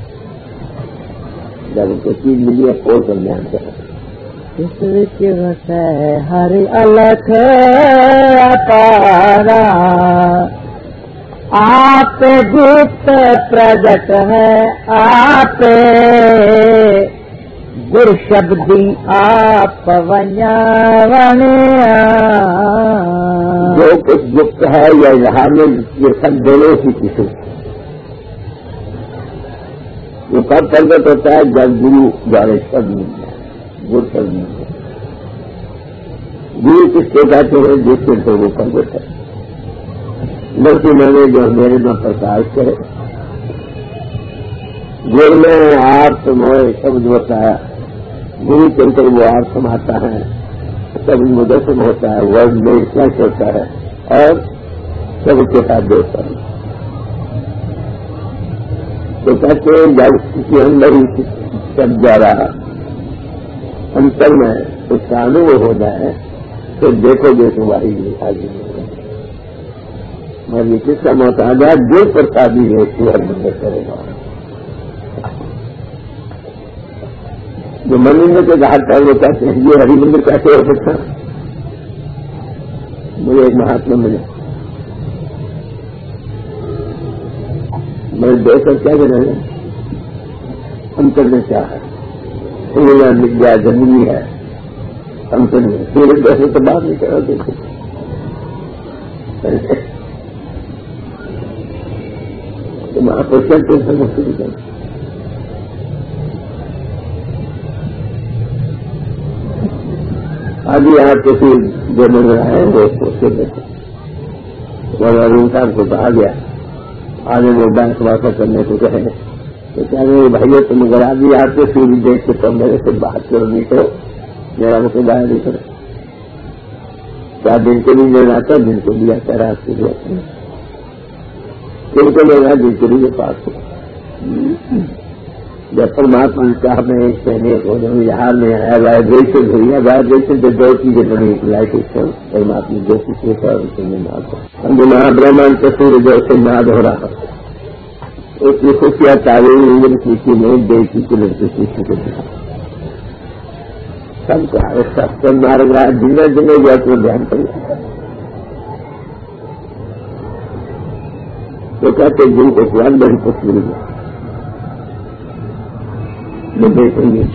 جب ان کو چیز ملی ہے کھول کر بیان کر اس وقت ہر الگ پارا آپ گپت پرگٹ ہے آپ گر شبدی آپ ونیا جو کچھ گپت ہے یا اظہار میں یہ سب دونوں ہی کسی وہ کب پرگٹ ہوتا ہے جب گرو جانے سب مل جائے گر سب مل جائے گرو کس کو کہتے ہیں جس سے تو وہ پرگٹ ہے بلکہ میں نے جو میرے میں پرکاش کرے گر میں آپ تمہیں شبد ہوتا ہے گرو چل کر وہ آپ سماتا ہے سب مجسم ہوتا ہے ورڈ میں فلیش ہوتا ہے اور سب کے ساتھ دیتا ہے تو کہتے ہیں جب کسی اندر ہی سب جا رہا انتر میں اس کا انوبھو ہو جائے تو دیکھو گے تمہاری آگے میں یہ کس کا محتاج ہے جو پرسادی ہے اس کو ہر مندر کرے گا جو مندر کے گھاٹ پر وہ کہتے ہیں یہ ہری مندر کیسے ہو سکتا مجھے ایک مہاتما ملے میں دیکھ کر کیا کر رہے ہیں انتر میں کیا ہے ودیا زمینی ہے انتر میں سورج جیسے تو بات نہیں کرا دیکھو وہاں پر چلتے سمجھتے بھی کریں آج یہاں کسی جو نظر آئے وہ سوچتے دیکھتے اور انسان کو کہا گیا آگے وہ بینک واپس کرنے کو کہے تو کیا میرے بھائیوں تم اگر آگے آتے سورج دیکھ کے تو میرے سے بات کرو نہیں کرو میرا مجھے باہر نہیں کرو کیا دن کو بھی لینا آتا دن کو بھی آتا رات کو بھی آتا دن کو لینا دن کو بھی پاس ہو جب پرماتما کا ہمیں ایک کہنے کو یہاں میں آیا وائبریشن ہوئی ہے وائبریشن سے دو چیزیں بنی لائٹیشن پرماتما جو کسی پر ہم جو مہابرہمان کا سورج جیسے ناد ہو رہا اس کی خفیہ تعلیم انجن کسی نہیں دیکھی کی لڑکی کسی کو دکھا سب کا سب مارگ رہا جنہیں جنہیں جو اپنے دھیان کرنا تو کہتے جن کو قرآن بڑی کچھ مل گیا دیکھیں گے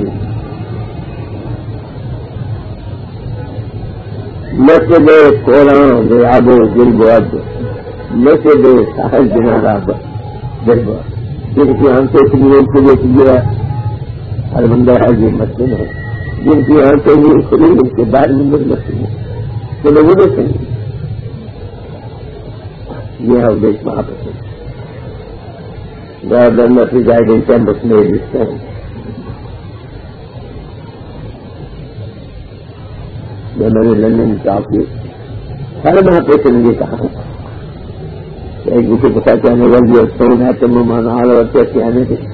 مسجد قرآن آب و دل بد مسجد صاحب جنارا دل بد جن کی آنکھیں شریر کے لیے کیا ہر بندہ ہے یہ مسجد ہے جن کی آنکھیں یہ شریر اس کے بعد مندر مسجد ہے تو لوگوں دیکھیں گے یہ ہے دیش مہاپر گورنر کی گائیڈنس کیمپس میں جس میں نے لندن کافی ہر وہاں سے مجھے کہا ایک دوسرے کو کہتے ہیں ورزی اور سو ہے تو مہمان اور کیسے آنے کے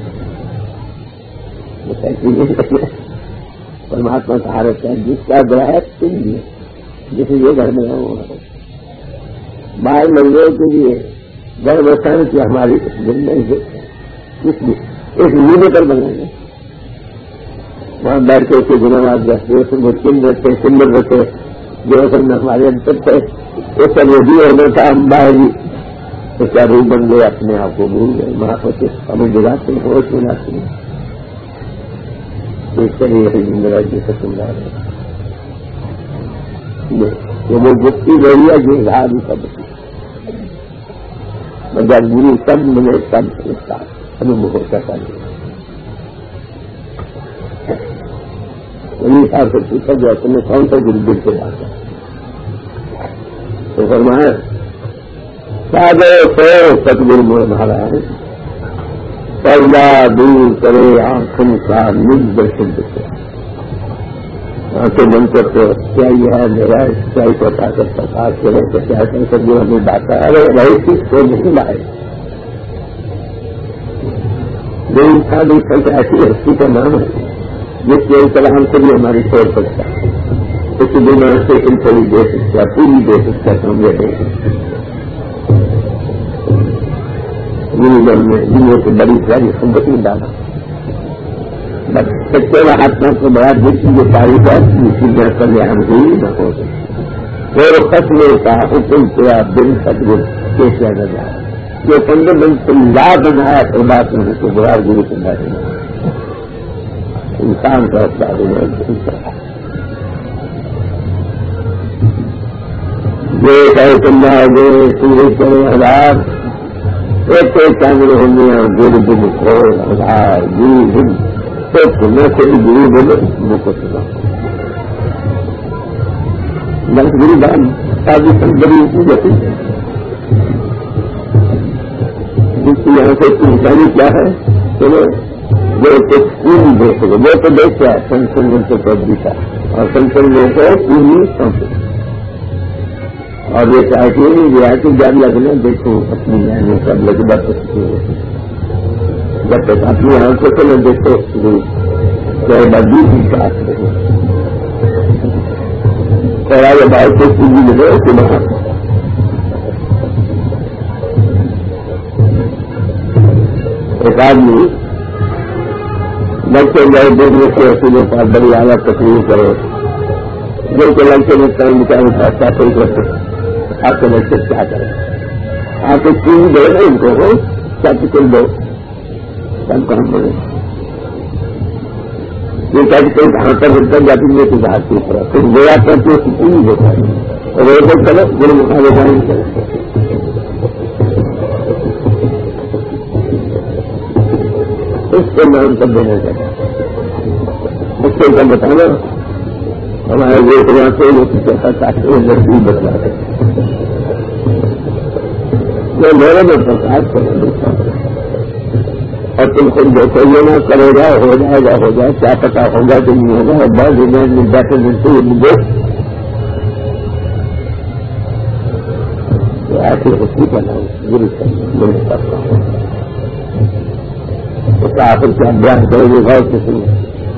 پرماتما کہا رہتا ہے جس کا گھر ہے تم بھی جسے یہ گھر میں ہے وہ باہر لوگوں کے لیے گھر بسانے کی ہماری زندگی ہے اس لیے ایک نیلے پر بنائیں گے وہاں بیٹھ کے اسے گناواد رکھتے چن رکھتے سندر رکھتے جو سب ہمارے انتر تھے اس کا وہ بھی ہونا تھا ہم باہر ہی اس کا روح بن گئے اپنے آپ کو بھول گئے وہاں پر ہمیں جگاتے ہیں ہوش ملاتے ہیں اس طرح زندہ جیسے سمجھا رہے وہ گپتی گئی ہے جو اظہار بھی سب مگر گرو سب ملے سب اس کا انوبھو ہوتا تھا انہیں حساب سے پوچھا گیا تمہیں کون سا گرو دل سے بات ہے تو فرمایا سادے سو ستگرو میں ہمارا ہے پردہ دور کرے آنکھوں کا نج درشن دکھے آنکھیں بند کرتے کیا یہ ہے میرا سچائی کو طاقت پرکاش کرے تو کیا کر جو ہمیں بات ہے ارے وہی چیز کو نہیں لائے جو انسان ایسی ہستی کا نام ہے جس کے کلام سے بھی ہماری چھوڑ سکتا ہے اس دنیا سے تھوڑی دے سکتا ہے پوری دے سکتا ہے تو ہم یہ دے سکتے دنیا سے بڑی پیاری سنگت میں ڈالا سچے مہاتما کو بڑا دکھ جو تاریخ ہے اسی میں کلیان ہوئی نہ ہو سکے اور قسم کا حکم کیا دن سدگل کیسے نہ جائے جو 15 دن سے لا بنایا تو بات میں کو بڑا گرو کے بارے میں انسان کا بارے میں جو کہہ سمجھا جو سورج کرے ہزار ایک چاند ہونے گرو دن کو ہزار گرو دن تو تمہیں کوئی گرو بولے تمہیں کو سنا بس گرو دان شادی سندری کی جاتی جس کی یہاں سے انسانی کیا ہے چلو جو کچھ پوری دے سکے وہ تو دیکھ کیا سنسن سے کبھی تھا اور سنسن میں کو پوری سمجھ اور یہ چاہتی ہے یہ آ کے جان لگنا دیکھو اپنی یعنی سب لگ بات جب تک اپنی آنکھوں سے میں دیکھو چاہے بدی کی ساتھ چاہے بھائی کو پوری ملے اسے باہر ایک آدمی لڑکے جائے دیکھنے سے اصولوں کا بڑی اعلیٰ تقریر کرے جو کہ لڑکے میں ٹائم نکالنے کا چاہتے کرتے آپ کے لڑکے کیا کریں آپ کو چین دے نا ان کو سچ کر دو سب کام کرے یہ کہتے کوئی کہاں پر رکتا جاتی ہے تو باہر کی طرح پھر گویا کرتے اس کی نہیں دیتا ہے اور وہ کرو گرو مقابلے کا نہیں کرے اس کے نام پر دینا چاہتا اس کے اوپر بتانا ہمارے دیکھ رہے سے وہ کیسا چاہتے ہیں لڑکی بتلا سکتے جو میرے میں پرکاش کریں اور تم خود دیکھو یہ نہ کرے گا ہو جائے کیا پتا ہوگا کہ نہیں ہوگا اور بس میں بیٹھے ملتے ہوئے مجھے ایسی خوشی کا نام گرو میرے کرتا ہوں اس کا آخر کیا بیان کرے گی غور سے سنیں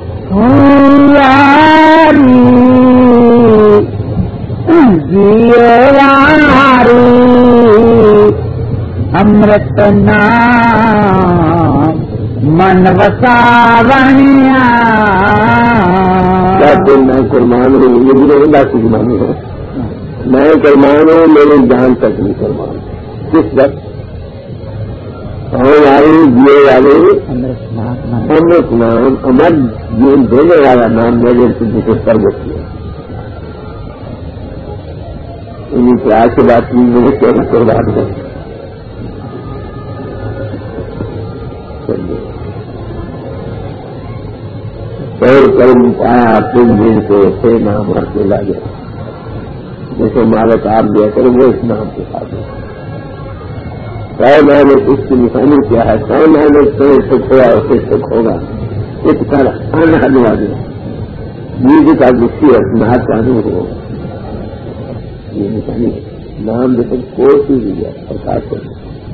امرت نام من وساونیا کیا تم میں قربان ہوں یہ بھی نہیں بات قربانی ہے میں قربان ہوں میری جان تک نہیں قربان کس وقت ہماری جیے والے امرت نام امر جیون دینے والا نام میرے جسے سرگت کیا انہیں سے آج کی بات کی مجھے کیا قربان کر اور کرم پایا تم دن کو سے نام ہر کے لا گیا جیسے مالک آپ دیا کرو وہ اس نام کے ساتھ میں نے اس کی نشانی کیا ہے سو میں نے سکھ ہوا اسے سکھ ہوگا ایک کر آنا دیا گیا میوزک کا گچھی ہے نہار چاہنے ہو یہ نشانی نام جیسے کوئی چیز دیا پرکاش کر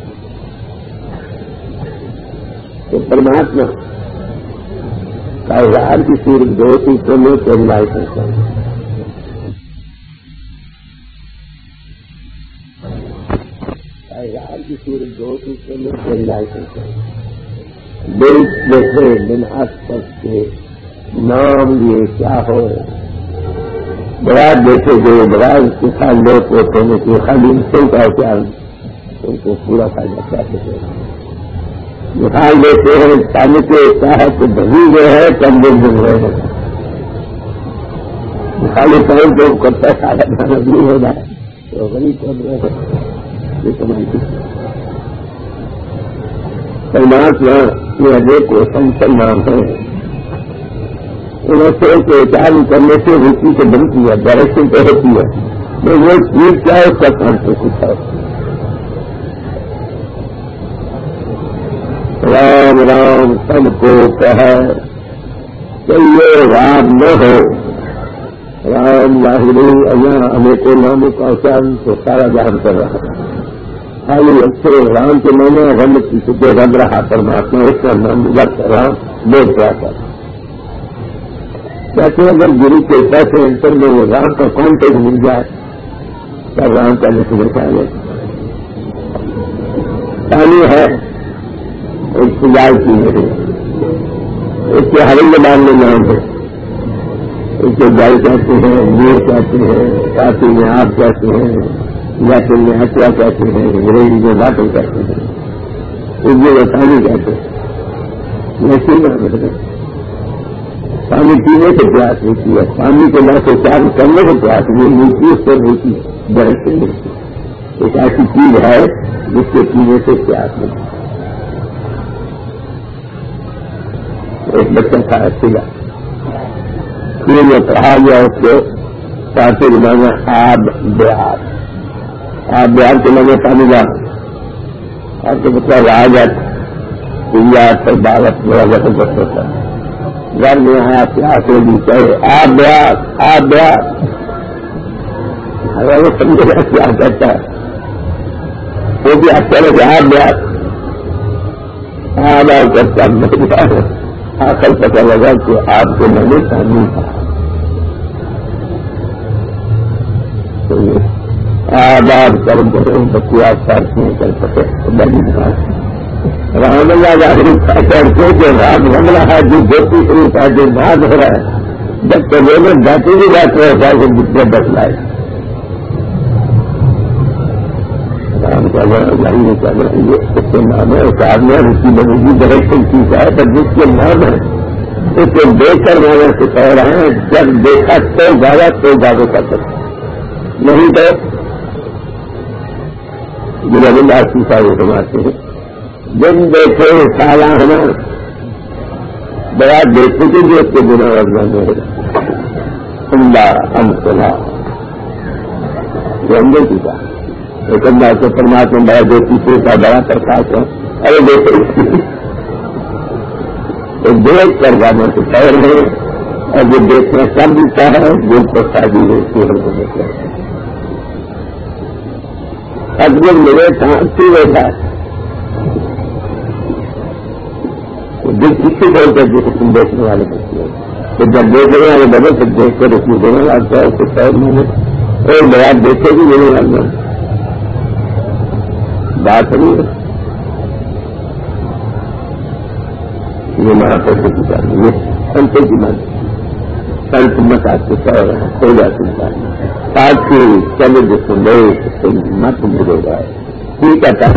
تو پرماتما کاروبار کی صورت دو چیزوں میں کیرلائی کرتا ہے کاروبار کی صورت دو چیزوں میں کیرلائی کرتا ہے دل دیکھے دن آس پاس کے نام لیے کیا ہو بڑا دیکھے گئے بڑا کسان لوگ ہوتے ہیں کہ خالی انسان کا کیا ان کو پورا فائدہ کیا سکے مثال دیتے ہیں پانی کے چاہت بھری گئے ہے کم دن دن رہے ہیں خالی پہن کو کرتا سارا کھانا بھی ہو جائے تو غریب کون رہے یہ سمجھتی پرماتما یہ دیکھو سنسن نام ہے انہیں سے کہ چارو کرنے سے روچی سے بنتی ہے ڈائریکشن تو ہوتی ہے تو وہ چیز کیا ہے اس کا کام سے کچھ ہے رام رام سب کو کہے کہ یہ رام نہ ہو رام لاہری اللہ ہمیں کو نام پہچان تو سارا جہان کر رہا تھا خالی اچھے رام کے میں نے رم کی جو رم رہا پرماتما اس کا نام لگ رام بول رہا تھا کہتے ہیں اگر گرو کے پیسے انٹر میں وہ رام کا کانٹیکٹ مل جائے تب رام کا لکھنے چاہیے پانی ہے ایک سجال کی ہے اس کے ہر زبان میں نام ہے اس کے گائے کہتے ہیں میر کہتے ہیں کافی میں آپ کہتے ہیں یا پھر میں ہتیا کہتے ہیں انگریزی میں باٹل کہتے ہیں اردو میں پانی کہتے ہیں ویسے نام ہے پانی پینے سے پیاس ہوتی ہے پانی کے نہ سے چار کرنے سے پیاس نہیں ملتی اس پر ہوتی ہے برف سے ملتی ایک ایسی چیز ہے جس کے پینے سے پیاس نہیں ایک بچہ تھا سیلا پھر میں پڑھا گیا اس کو ساتھی بنانا آب بہار کے لگے پانی جان اور تو بچہ راجت انڈیا پر بالت بڑا زبردست ہوتا ہے گھر میں آیا پیاس ہوگی چاہے آپ بہار وہ سمجھے گا کیا کہتا ہے وہ بھی آپ چلے گا آپ بہار آب کرتا ہے آخر پتہ لگا کہ آپ کو میں نے پانی تھا آباد کرم کریں بچے آپ پارک نہیں کر سکے رام اللہ کرتے کہ رام بن رہا ہے جو جوتی شروع تھا جو بات ہو رہا ہے جب تو وہ لوگ جاتے بھی بات رہتا ہے کہ جتنے بدلائے رام کا نہیں کر رہے یہ اس کے نام ہے اس آدمی اس کی بنی ڈائریکشن چیز ہے تو جس کے نام ہے اس کو دیکھ کر وہ سے کہہ رہے ہیں جب دیکھا تو زیادہ کر سکتے نہیں تو ربندر سیتا وہ سماتے ہیں جن دیکھے سالہ ہمارا بڑا دیکھتے کہ جو اس کے بنا ورنہ نہیں ہوگا عمدہ امسلا یہ اندر کی بات ایک اللہ سے پرماتما بڑا جو تیسرے کا بڑا پرکاش ہے ارے دیکھو تو دیکھ کر جانا سے خیر ہے اور جو دیکھنا سب دکھتا ہے جو پرسادی ہے اس کی ہم کو دیکھ رہے ہیں اب جو میرے سانسی بیٹھا جو کسی طرح کا جس تم دیکھنے والے بچے ہیں تو جب دیکھنے والے بدل سے دیکھ کر اس میں دینے لگتا ہے اس کے شہر میں ایک بڑا دیکھے بھی دینے لگنا بات نہیں ہے یہ مہا پیسے کی بات یہ سنتے کی بات سنت مت آپ کے شہر ہو جاتی ہے ساتھی چلے جس کو لے مت ملے گا ٹھیک ہے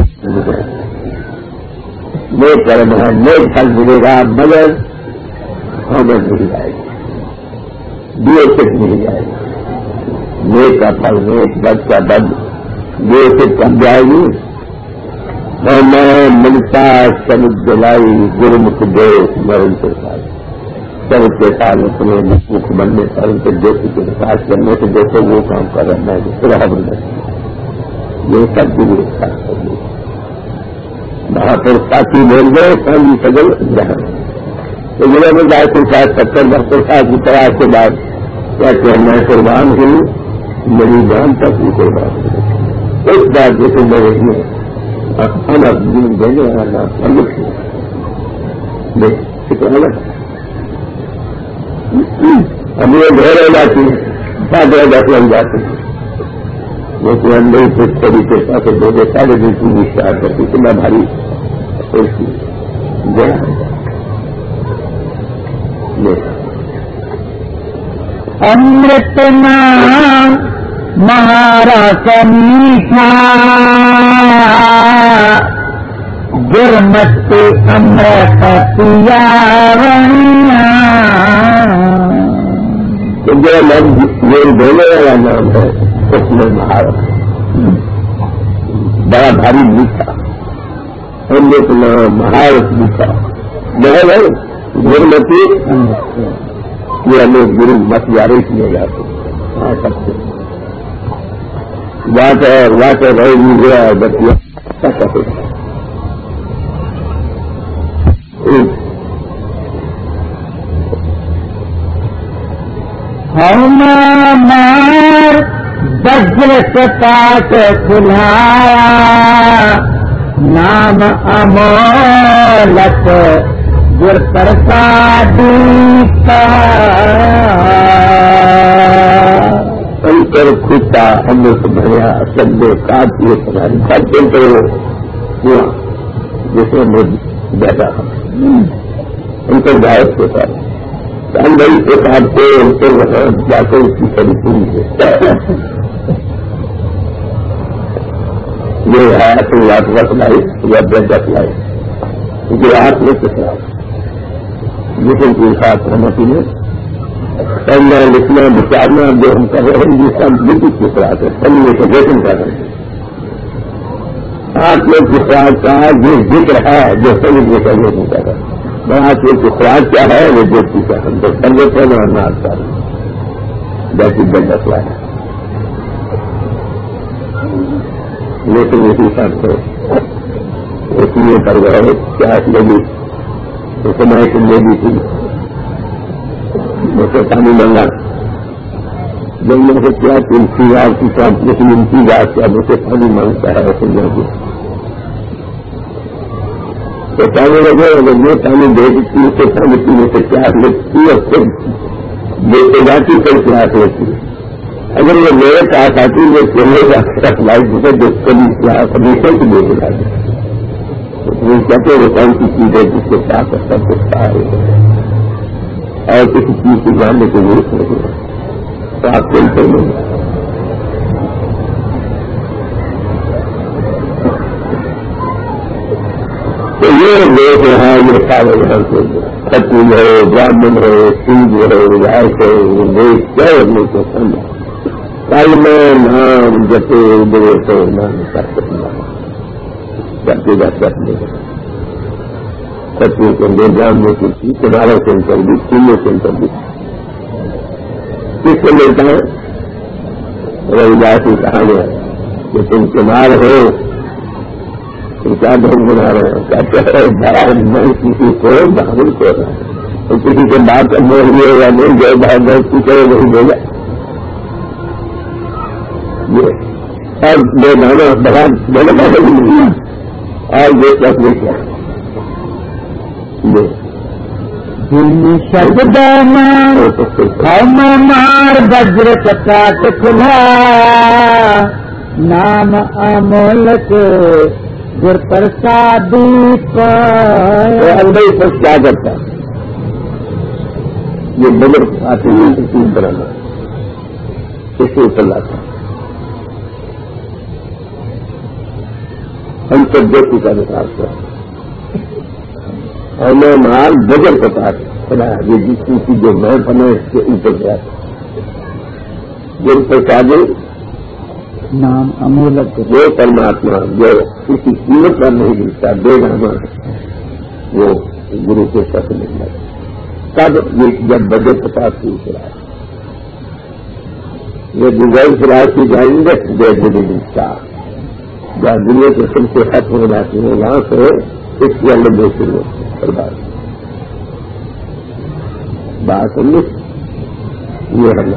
نیک کرم ہے نیک پھل ملے گا مگر ہمیں مل جائے گی دیے سے مل جائے گی نیک کا پھل نیک بد کا بد دیے سے کم جائے گی میں ملتا سمجھ دلائی گرمکھ دیش مرن کے ساتھ سب کے ساتھ اپنے مکھ بننے پر ان کے دیش کے ساتھ کرنے سے جیسے وہ کام کر رہا ہے پورا بن یہ سب کی بھی خاص کر لی وہاں پر ساتھی بول گئے سانجی سگل جہاں تو ضلع میں جائے تو شاید 70-72 کی طرح کے بعد کیا کہ میں قربان ہوں میری جان تک بھی قربان ہوں اس بات جیسے میرے لیے ہم اپنی دینے والا ہم یہ گھر ہو جاتی بات لگ جاتی لیکن ہم نہیں کچھ طریقے سے دو دے 2.5 کی اسٹارٹ کرتی اتنا بھاری امرت نام مہارا میٹھا گرمت امرت پیا جو لفظ یہ بولنے والا نام ہے اس میں مہارت بڑا بھاری میٹھا امرت نام مہارت میٹھا بہت گرمتی یہ ہمیں گرو مت یارے کیے جاتے ہاں سکتے بات ہے بات ہے بھائی مجھے بچیا ہم مار وجر کپاٹ کھلایا نام امولت گر پرسادی کا انتر کھوتا امرت بھریا سب کاٹ یہ سناری سب چلتے ہوا جیسے میں بیٹھا ان کو گائب ہوتا ہے ہم بھائی ایک آپ کو ان کو وہاں جا کر اس کی کڑی پوری ہے یہ آیات یاد رکھ لائی یا بیٹھ رکھ لائی یہ آپ نے کتنا جسم کے ساتھ رحمتی نے پڑھنا لکھنا بچارنا جو ہم کر رہے ہیں یہ سب بالکل کسرات ہے پڑھنے کا جیسن کر رہے ہیں آپ لوگ کسرات کا جو ذکر ہے جو سمجھنے کا جیسن کر رہے ہیں آپ لوگ کسرات کیا ہے وہ دیکھتی کا ہم تو کر دیتے ہیں اور نہ آتا ہے جیسی بند رکھا ہے لیکن اسی ساتھ سے اس لیے کر گئے کیا لگی اس سمے کی لیڈی تھی اسے پانی مانگا جب میں سے کیا انتظار کی کیا لیکن انتظار کیا مجھے پانی مانگتا ہے ایسے لوگ تو پانی لگے اگر یہ پانی دے دیتی اسے پانی پینے سے پیاس لگتی اور پھر دیکھتے جاتی پھر پیاس لگتی اگر وہ میرے پاس آتی وہ چلے گا سپلائی جسے کبھی پیاس ہمیشہ کی دے جاتی وہ کہتے وہ کون سی چیز ہے جس کے ساتھ سب کچھ ہے اور کسی چیز کو جاننے کی ضرورت نہیں ہے تو آپ چلتے نہیں تو یہ دیکھ رہا ہے یہ سارے یہاں سے ختم ہے برامن ہے سنگھ ہے وائس ہے دیش کیا نہیں تو سمجھ کل میں نام جتے دے تو نام کر سکتا کرتے جا سکتے ختم کے لے جاننے کی کنارے سینٹر بھی چیلے سینٹر بھی کس سے ملتا ہے رویداس سے کہا گیا کہ تم کنار ہو تم کیا ڈھنگ بنا رہے ہو کہتے ہیں میں کسی کو بہادر کو رہا تو کسی سے بات بول گئے یا نہیں گئے بہادر کی کرے نہیں بولا یہ اور بے دانا بہت بڑے بہت نہیں اور یہ سب نہیں کیا شبد ہم مار وجر کپاٹ کھلا نام امولت گر پرسادی اندر سب کیا کرتا یہ بجر آتے ہیں تین طرح کا کسی اتر لاتا ہم سب دیکھ کا وکاس کر ہمیں مال بجر پتا یہ جس کی جو میں بنے اس کے اوپر گیا گر پرسادی نام امولت وہ پرماتما جو کسی قیمت پر نہیں ملتا بے گانا وہ گرو کے ساتھ مل جاتا تب یہ جب بجٹ پچاس کی شرائط یہ گزر شرائط کی جائیں گے دے ملتا جہاں دنیا کے سب سے ختم ہو جاتی ہے وہاں سے اس کی اندر دے شروع بات سمجھ یہ ہے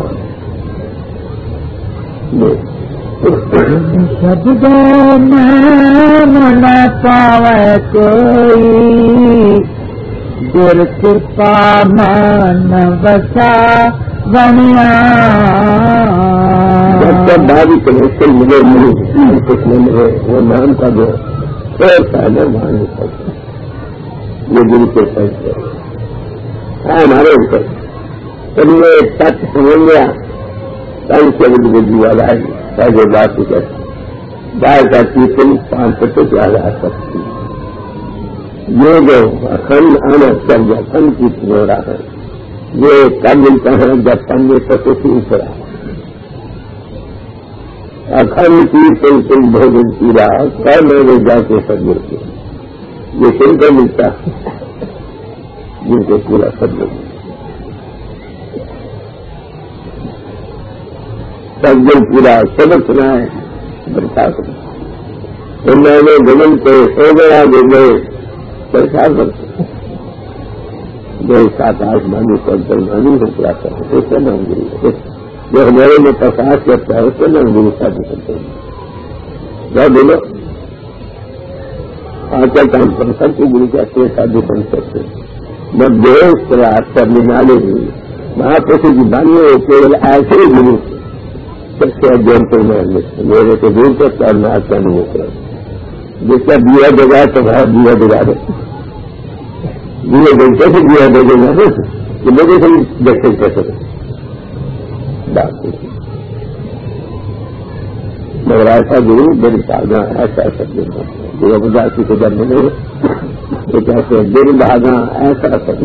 شبد نام نہ پاوے کوئی گر کرپا مان بسا بنیا جب تک بھاری کنیکشن ملے کچھ نہیں ملے وہ نام کا جو پہلے وہاں نہیں پڑتا یہ دل کے فیصلے ہے ہمارے اوپر تم نے سچ سمجھ لیا کل سے بجلی والا ہے پہلے بات کی کہتے گائے کا تم 500 سے زیادہ آ سکتی یہ جو اخنڈ آنا چل گیا اخنڈ کی رہا ہے یہ کب ملتا ہے جب پندرہ سو سے اوپر آ اخنڈ کی تم بھوجن کی رہا کل میں جا کے سب ملتے یہ کن کو ملتا جن کو پورا سب ملتا سب دن پورا سبق سنا ہے برسات میں گمن پہ سو گیا جو گئے برسات ایک ساتھ آسمانی سنترمانی ہو جاتا ہے اس کا نام گرو ہے. جو ہمارے میں پرکاش کرتا ہے اس کا نام گرو ساتھ سنترمانی. بولو آچل کام پر سب کو گرو کہتے ہیں سادھو بن سکتے ہیں. میں دیش پریاس کرنے والے ہوئی وہاں پہ کی بانی ہو کیول ایسے ہی گرو سب سے جنٹلمین میرے کو دور تک کرنا آتا نہیں ہوتا. جس کا دیا جگہ تو وہاں دیا جگہ رہے دیا جگہ سے دیا دے گا کہ میرے سے دیکھتے کیسے بات مگر ایسا گرو میری بھاگا ایسا ایسا جو ابداسی کو جب ملے تو کہتے ہیں دل بھاگا ایسا ایسا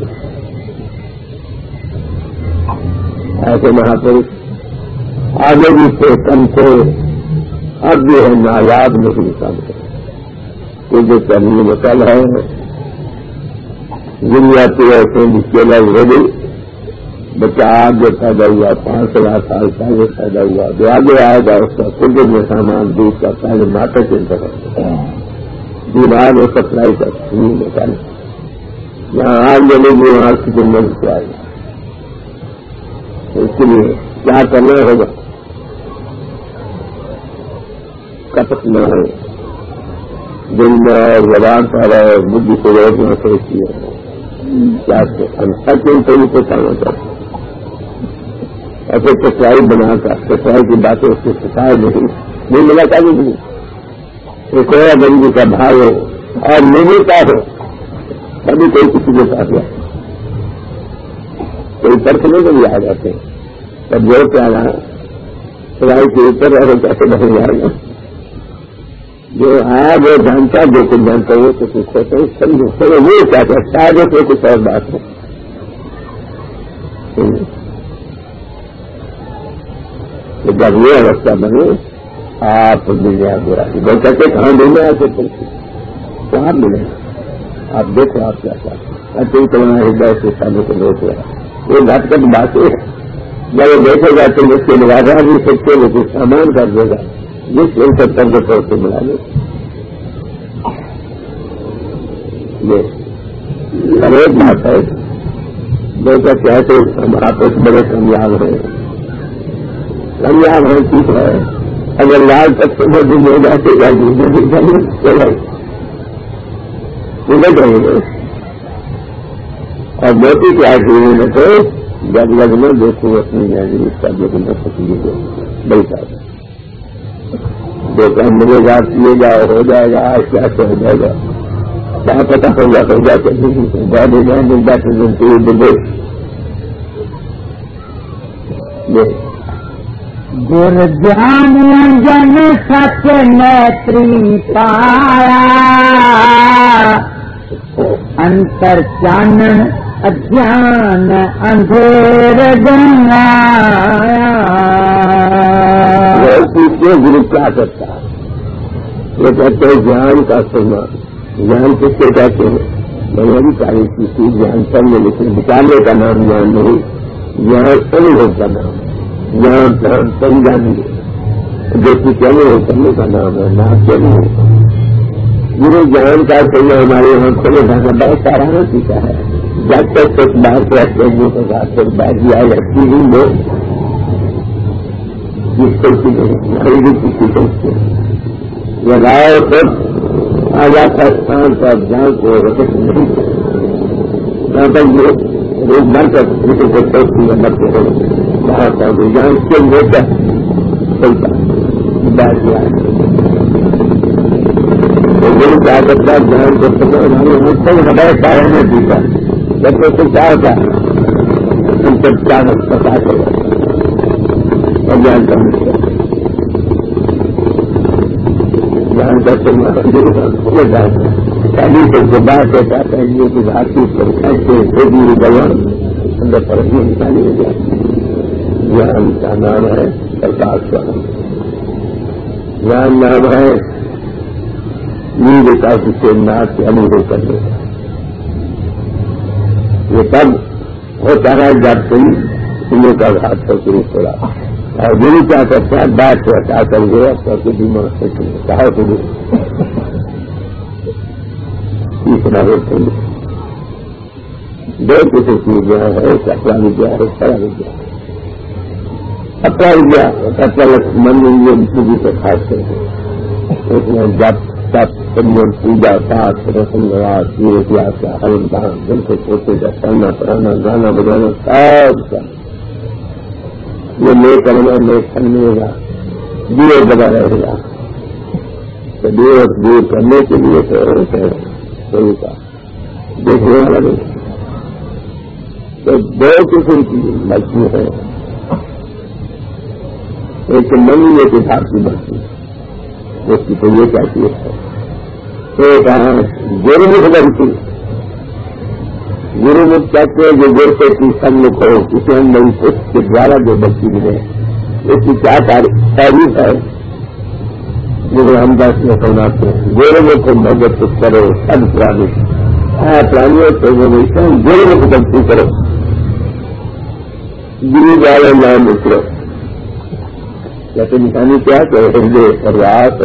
ایسے مہاپروش آگے بھی تھے کم تھے اب بھی ہے نایاب نہیں کم ہے. یہ جو چلنے میں کل ہے دنیا پہ ایسے مشکل ہو گئی. بچہ آج جو پیدا ہوا 5,000 سال پہلے پیدا ہوا جو آگے آئے گا اس کا خود میں سامان دودھ کا پہلے ماتا چنتا کرتا ہے دیوار میں سپلائی کرتا ہے. یہاں آگ جلے گی وہاں کی جنگل سے آئے گا. اس کے لیے کیا کرنا ہوگا کپٹ نہ ہے دل میں اور زبان پر ہے بدھ کو روکنا سوچتی ہے کیا ہم سچ ان طریقے سے کھانا چاہتے ہیں. ایسے کچرائی بنا کر کچرائی کی باتیں اس کو سکھائے نہیں ملا کیا نہیں ایک اور بندی کا بھائی ہو اور نہیں کا ہو کبھی کوئی کسی کے ساتھ جائے کوئی فرق نہیں کبھی آ جاتے تب جوڑ کے آنا سرائی کے اوپر اور کیسے نہیں جائے گا. جو آیا وہ جانتا جو کچھ جانتا وہ تو کچھ ہوتا ہے سمجھو چلو وہ چاہتا ہے شاید اس میں کچھ اور بات ہے. جب یہ اوستہ بنے آپ مل جائے برا بول کہتے کہاں ملنا ہے تو کہاں ملے گا. آپ دیکھو آپ کیا چاہتے ہیں اچھی تمہارا ہردے سے سالوں کو دیکھ رہا وہ گھٹ کٹ بات ہے. جب وہ دیکھے گا تو اس کے نوازا بھی سکتے وہ کچھ سامان کر دے گا جس ان 70 کے طور سے ملا لے. یہ ایک بات ہے جو کہتے ہم آپس بڑے کامیاب ہیں ٹھیک ہے. اگر لال تک سے دن ہو جاتے گا جائیں گے اور موتی کیا میں تو جب لگنا دیکھو اپنی جائیں اس کا دیکھنا سکیں گے بھائی صاحب جو کام ملے گا پیے گا ہو جائے گا کیا سے ہو جائے گا کیا پتا ہوگا ہو جاتے جانے جائیں مل جاتے گر جان جن سچ نیتری پایا انتر چانن اجان اندھیر جنایا. گرو کیا کرتا ہے یہ کہتے ہیں جان کا سننا. جان کس سے کہتے ہیں میں بھی تعریف کی تھی جان سب میں لیکن نکالنے کا نام جان نہیں جان انوبھو کا نام جان سمجھانے جو کہ چلے ہو کرنے کا نام ہے نام چلے گرو جان کا سننا ہمارے یہاں کھولے جانا بہت سارا سیکھا ہے. جب تک کچھ بات رکھتے ہیں تو بات تک بات بھی آئی رکھتی ہوں لوگ جس کو کسی سوچتے لگاؤ سب آزاد کا استعمال پر جان کو رکھ نہیں جہاں تک روز بھر کر کسی کو سوچتی ہے بچے ہو وہاں پر جان سے لیتا چلتا بات کیا دل کیا کرتا جان کو ہمارے ہمارے سارے میں پیتا جب تو کچھ کیا ہوتا ہم سب کیا پتا چلا جان کا جان کا شادی سے بات ہوتا ہے کہ بھارتی ایسے بھگوان اندر پرستی نکالی ہو جاتی. جان کا نام ہے پرکاش کا جان نام ہے نیند کا سے ناچ سے انوبھو کرنے کا. یہ تب ہوتا ہے جب کوئی سنوں کا ہاتھ پر شروع ہو رہا اور گرو کیا کرتا ہے بات کو ہٹا کر گیا کر بیمار سے کہا تو تیسرا ہوتے دو کسی چیزیں ہے کپڑا ودیا ہے کڑا ودیا کپڑا ودیا کپڑا من پوجی سے خاص کرتے اس میں جب تب سمجھ پوجا پاٹ رسم رواج تیرتیاس کا ہرن دان دل سے چھوٹے کا پڑھنا پڑھانا گانا بجانا سب یہ لے کرنا لے کرنے گا دیے دبا رہے گا تو دور کرنے کے لیے تو کا دیکھنے والا نہیں تو دو قسم کی بچی ہے ایک منگلے کے بھاگ کی بچی اس کی تو یہ کہتی ہے ایک گرمکھ بنتی گرمکھ کہتے ہیں جو گرتے کی سمکھ ہو اسے اندر اس کے دوارا جو بچی ملے اس کی کیا تعریف ہے جو ہم دس میں سناتے ہیں گرمکھ کو مدد کرو سب پرانی پرانیوں سے گرمکھ بنتی کرو گرو جائے نام اترو جیسے نشانی کیا کہ ہردے اور رات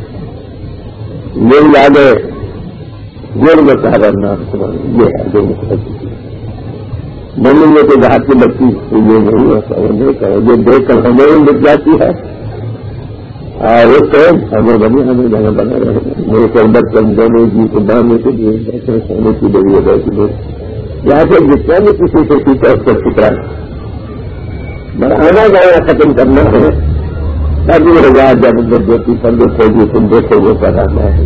میری یاد ہے گور میں صاحب نام سنانا یہ ہے جو منگلے کے ہاتھ کی بچی یہ نہیں ہوتا وہ نہیں کرو یہ دیکھ کر ہمیں مٹ جاتی ہے اور اس سے ہمیں بنی ہمیں جانا بنا رہے ہیں میرے کو بچپن دونوں جی کو باندھنے کے لیے بیٹھے سونے کی ڈری ہے بیٹھی دے یہاں سے جتنا بھی کسی سے سیکھا اس کو سکھا بڑھانا جانا ختم کرنا ہے تاکہ میرے گاہ جب اندر جوتی پندے کھوجی تم دیکھو وہ کرانا ہے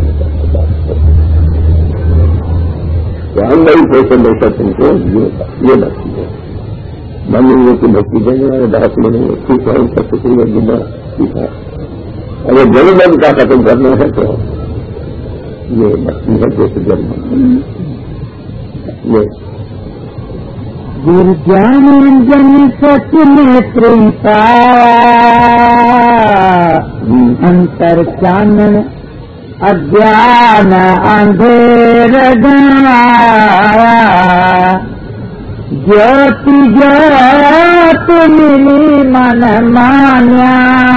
تو ہم نہیں پیسے لے کر تم کو یہ بچی ہے منگلے کی بچی دینے والے بہت میں نہیں ٹھیک ہے ان کا شکریہ جنا ٹھیک ہے اگر جنم کا ختم کرنا ہے تو یہ بچی ہے جیسے جنم یہ گرجان جن سچ میں پریتا انتر چانن اجان اندھیر گایا جوتی جوت ملی من مانیا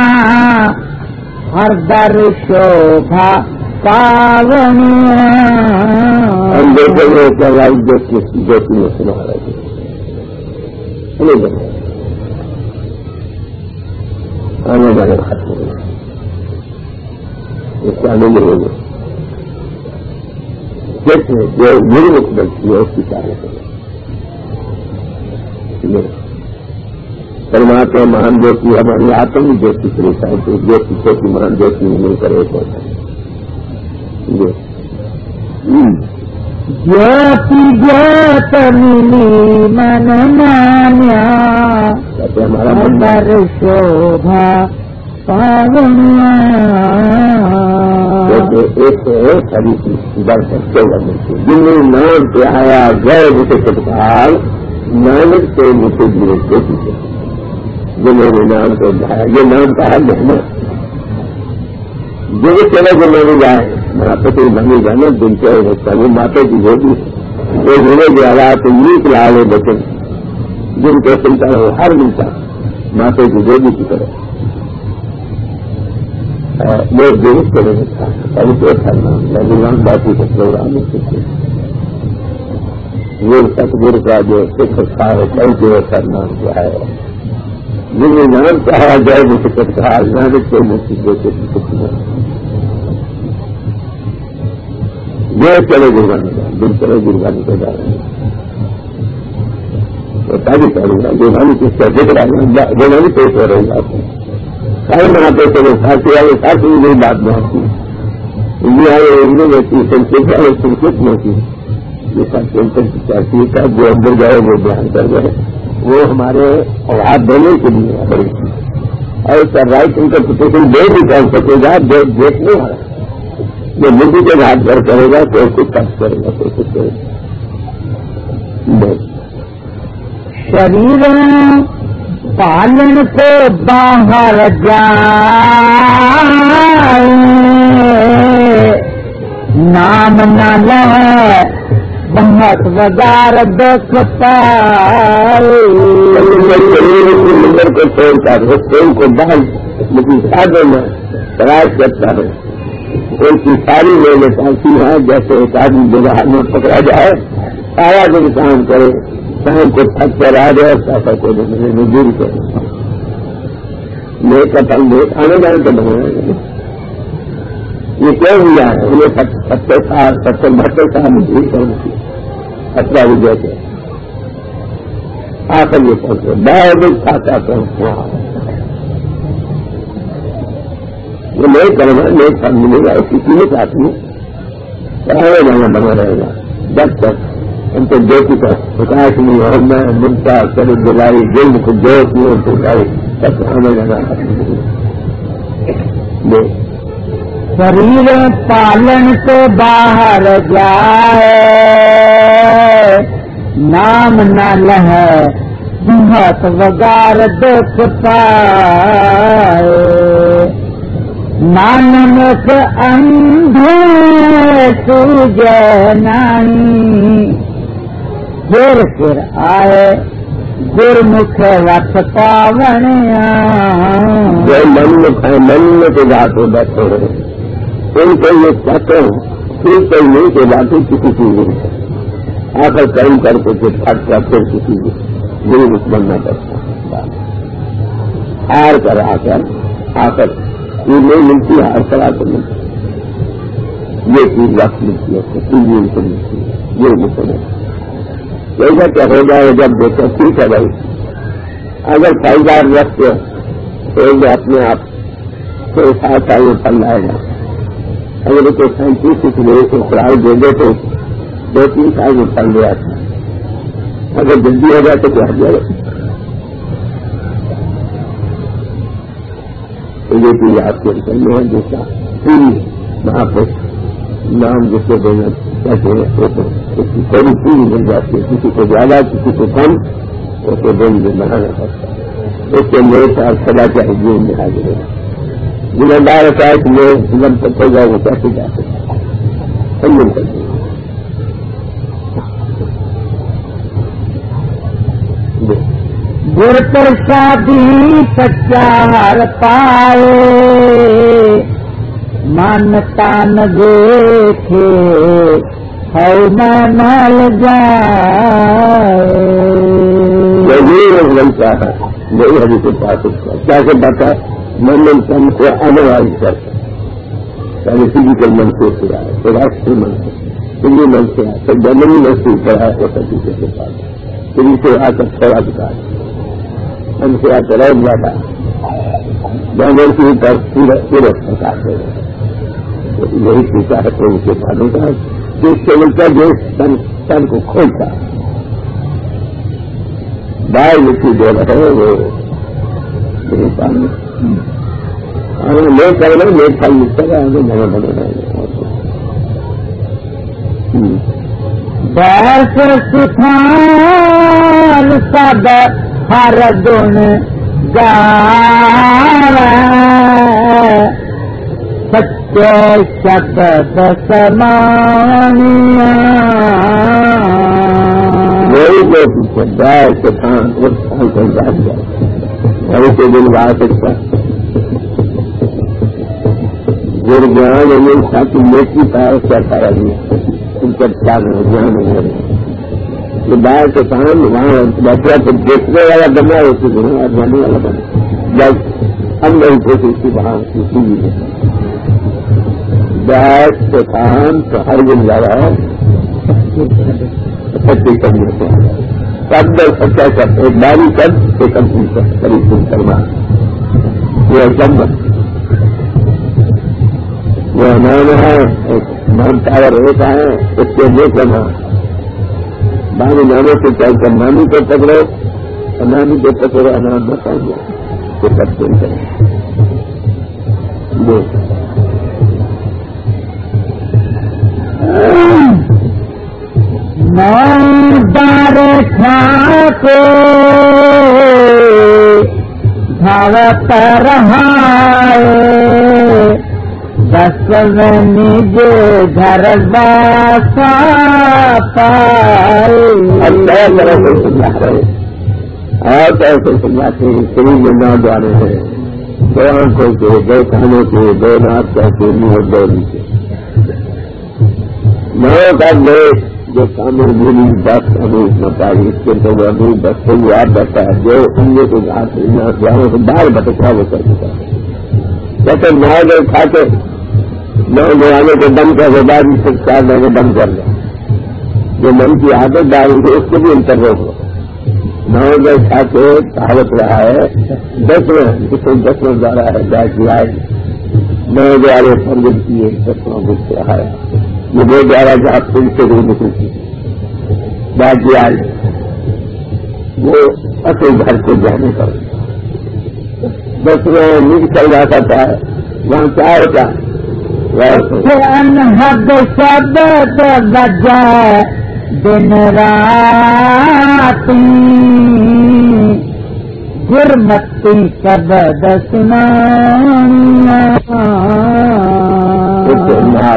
ہر در شوبھا پاونیا ہم دیکھیں گے کیا رائٹ جوتی میں سنا رہے تھے آنے جانے بات ہو گئی اس کا نہیں ہوگا جیسے جو گرمکھ بنتی ہے اس کی چاہے پرماتما کے مہان جوتی ہماری آتم جوتی پریشان ہے جوتی چھوٹی مہان جوتی نہیں کرے تو جوتی جوت ملی من مانیا ہمارا در شوبھا پاونیا ایک ساری در سکتے گا جن میں نام پہ آیا گئے مجھے تتکال نانک سے مجھے گرے دیکھیے جنہوں نے نام کو بڑھایا یہ نام کا حل ہے نا جو چلے جو میں نے جائے ماتے کو بنی جانا دن کے ہوتا وہ ماتے کی ہوگی وہ دھیرے جو حالات نیک لالے بچے جن کو سنتا ہو ہر ملتا ماتے کی ہوگی کی طرح وہ درست کرے تھا پوتر تھا نام باقی کے پروگرام وہ ستگر کا جو سکھ تھا پوتر نام جو ہے جن نے نام چاہا جائے وہ سکھ کہا نانک کے مجھ سے یہ چلے گربانی کا دن چلے گربانی کو جا رہے ہیں تاریخ کروں گا گربانی کس طرح دیکھ رہا ہے گربانی پیش ہو رہی ہے آپ کو سارے مناتے چلے ساتھی والے ساتھی میں بات نہیں آتی انڈیا والے اردو میں کی سنسکرت والے سنسکرت میں کی یہ سب سینٹر کی چاہتی ہے جو اندر جائے وہ بیان کر گئے وہ ہمارے ہاتھ دینے کے لیے بڑی چیز اور اس کا رائٹ انٹرپریٹیشن دے بھی کر سکے گا دیکھنے والا جو مٹی کے ہاتھ پر کرے گا تو کچھ کچھ کرے گا تو کچھ کرے گا شریر پالن کو باہر جائے نام نہ لے بہت وزار دکھ پائے نمبر کو چھوڑتا ہے فون کو باہر لیکن سادے میں تلاش کرتا ہے ان کی ساری لے لیتا ہے جیسے ایک آدمی جگہ میں پکڑا جائے سارا دن کام کرے، شام کو تھک کر آ جائے، پیسہ کو مزدوری کرے، میرے کپل میں آنے جانے تو بنانا یہ کیوں ہوا ہے؟ انہیں 70 سال 72 مزدوری کرنی تھی 18 بھی جیسے آ کر یہ پہنچے بہت کھاتا پہنچنا وہ نہیں کرنا نہیں پھل ملے گا، اسی قیمت آتی پڑھانے جانا بنا رہے گا جب تک ان کو بیٹی کا پرکاش نہیں اور میں ملتا کر دلائی جلد کو جوش نہیں پہنچائی تب آنے جانا شریر پالن کو باہر جائے نام نہ لہے بہت وگار دکھ پائے نانک اندھے سوجے نانی پھر آئے گرمکھ وقت پاونیا جو من میں تو بات ہو بیٹھے ہیں ان کو یہ کہتے ہیں پھر کوئی نہیں کہ باتیں کسی چیز نہیں آ کر کرم کر کے پھر پھٹ کر پھر کسی دل بننا پڑتا ہار کر آ کر یہ نہیں ملتی ہے ہر طرح کو ملتی یہ چیز وقت ملتی ہے ان کو ملتی ہے یہ مجھے ایسا کیا ہو جائے جب دیکھو ٹھیک ہے بھائی اگر فائدار وقت تو اپنے آپ کو 7 سال میں پل لائے گا اگر اسے 37 میرے کو خراب دے دے تو 2-3 سال میں پل گیا تھا اگر جلدی ہو جائے تو کیا ہو جائے تو یہ چیز آپ کے کرنے ہیں جس کا پوری وہاں پر نام جس کو دینا کہتے ہیں اس کی تھوڑی پوری مل جاتی ہے کسی کو زیادہ کسی کو کم اس کو دن میں بنانا پڑتا ہے اس کے میرے ساتھ سدا چاہے جیون میں حاضر ہے جنہیں دار ہوتا ہے کہ میں جب تک ہو جائے وہ کیسے جا سکتا سمجھ سکتے گر پرسادی سچا ہر پائے من تان دیکھے ہو میں مل جائے بنتا ہے وہی ہم کو پاس کیا سے بتا من تن کو آنے والی کرتا یعنی فزیکل من سے آئے تو راشٹری من سے دلی من سے آئے تو جنرلی من سے اوپر آئے تو سبھی کے پاس دلی سے آ کر تھوڑا دکھا ہم سے آ کر اور زیادہ جانور کے اوپر پورے پرکار دے یہی سیکھا ہے تو ان کے بعدوں کا جس سے ملتا جو تن کو کھولتا باہر مٹی دے رہے وہ میرے سامنے لے کرنا لے پھل ملتا ہے آگے بنا بنے رہے بیس سکھان سب ہر گن گارا سچے شبد سمانیا وہی جو پیچھے بیس سکھان اس سال کو جات جائے وہی سے دل بار سکتا گرجان انہیں ساتھی نیکی پایا کیا پایا دیا ان کا جان نہیں یہ باہر کے کام وہاں بیٹھا تو دیکھنے والا بنا اسی بنا جانے والا بنا جب ہم نہیں تھے اسی وہاں کسی بھی باہر کے کام تو ہر دن جا رہا ہے سچی کرنے سے سب در سچا کر ایک باری کر ایک قریب کرنا یہ سب وہ نام ہے ایک مان ٹاور ہوتا ہے اس کے لے کرنا بانی ناموں سے چل کر نامی کو پکڑو اور نامی کو پکڑو نام بتا دیا تو سب چل کریں دار کو بھاوت رہا دس نج گھر باسا پائے اللہ طرح سے سمجھا رہے اور کیسے سمجھاتے ہیں شریر میں نہ جانے ہیں دو آنکھوں کے دو کانوں کے دو ناک کے منہ دو نیچے نو کا جو کامل بولی بس ہمیں مطالعہ اس کے تو وہ ابھی بس کو یاد رہتا ہے جو انہیں کو گھاٹ جانے کو باہر بٹکا وہ کر دیتا ہے جیسے نہا گئے کھا کے نوجوانوں کو دم کر دے بعد اس سے 4 مہینے دم کر دیں جو من کی عادت ڈال ہے اس کو بھی انتر روک ہو نو گئے کھا کے کہاوت رہا ہے 10 میں جسے 10 میں جا رہا ہے جائے کی آئے نو گیارے سنگت کیے 10 میں گھس رہا ہے یہ وہ جا رہا جہاں پھر سے روح نکل کی باقی آئے وہ اصل گھر سے جانے کا 10 میں نیچ چل رہا تھا وہاں کیا ہوتا انحد شبد بجا دن رات گرمتی شبد سنانیاں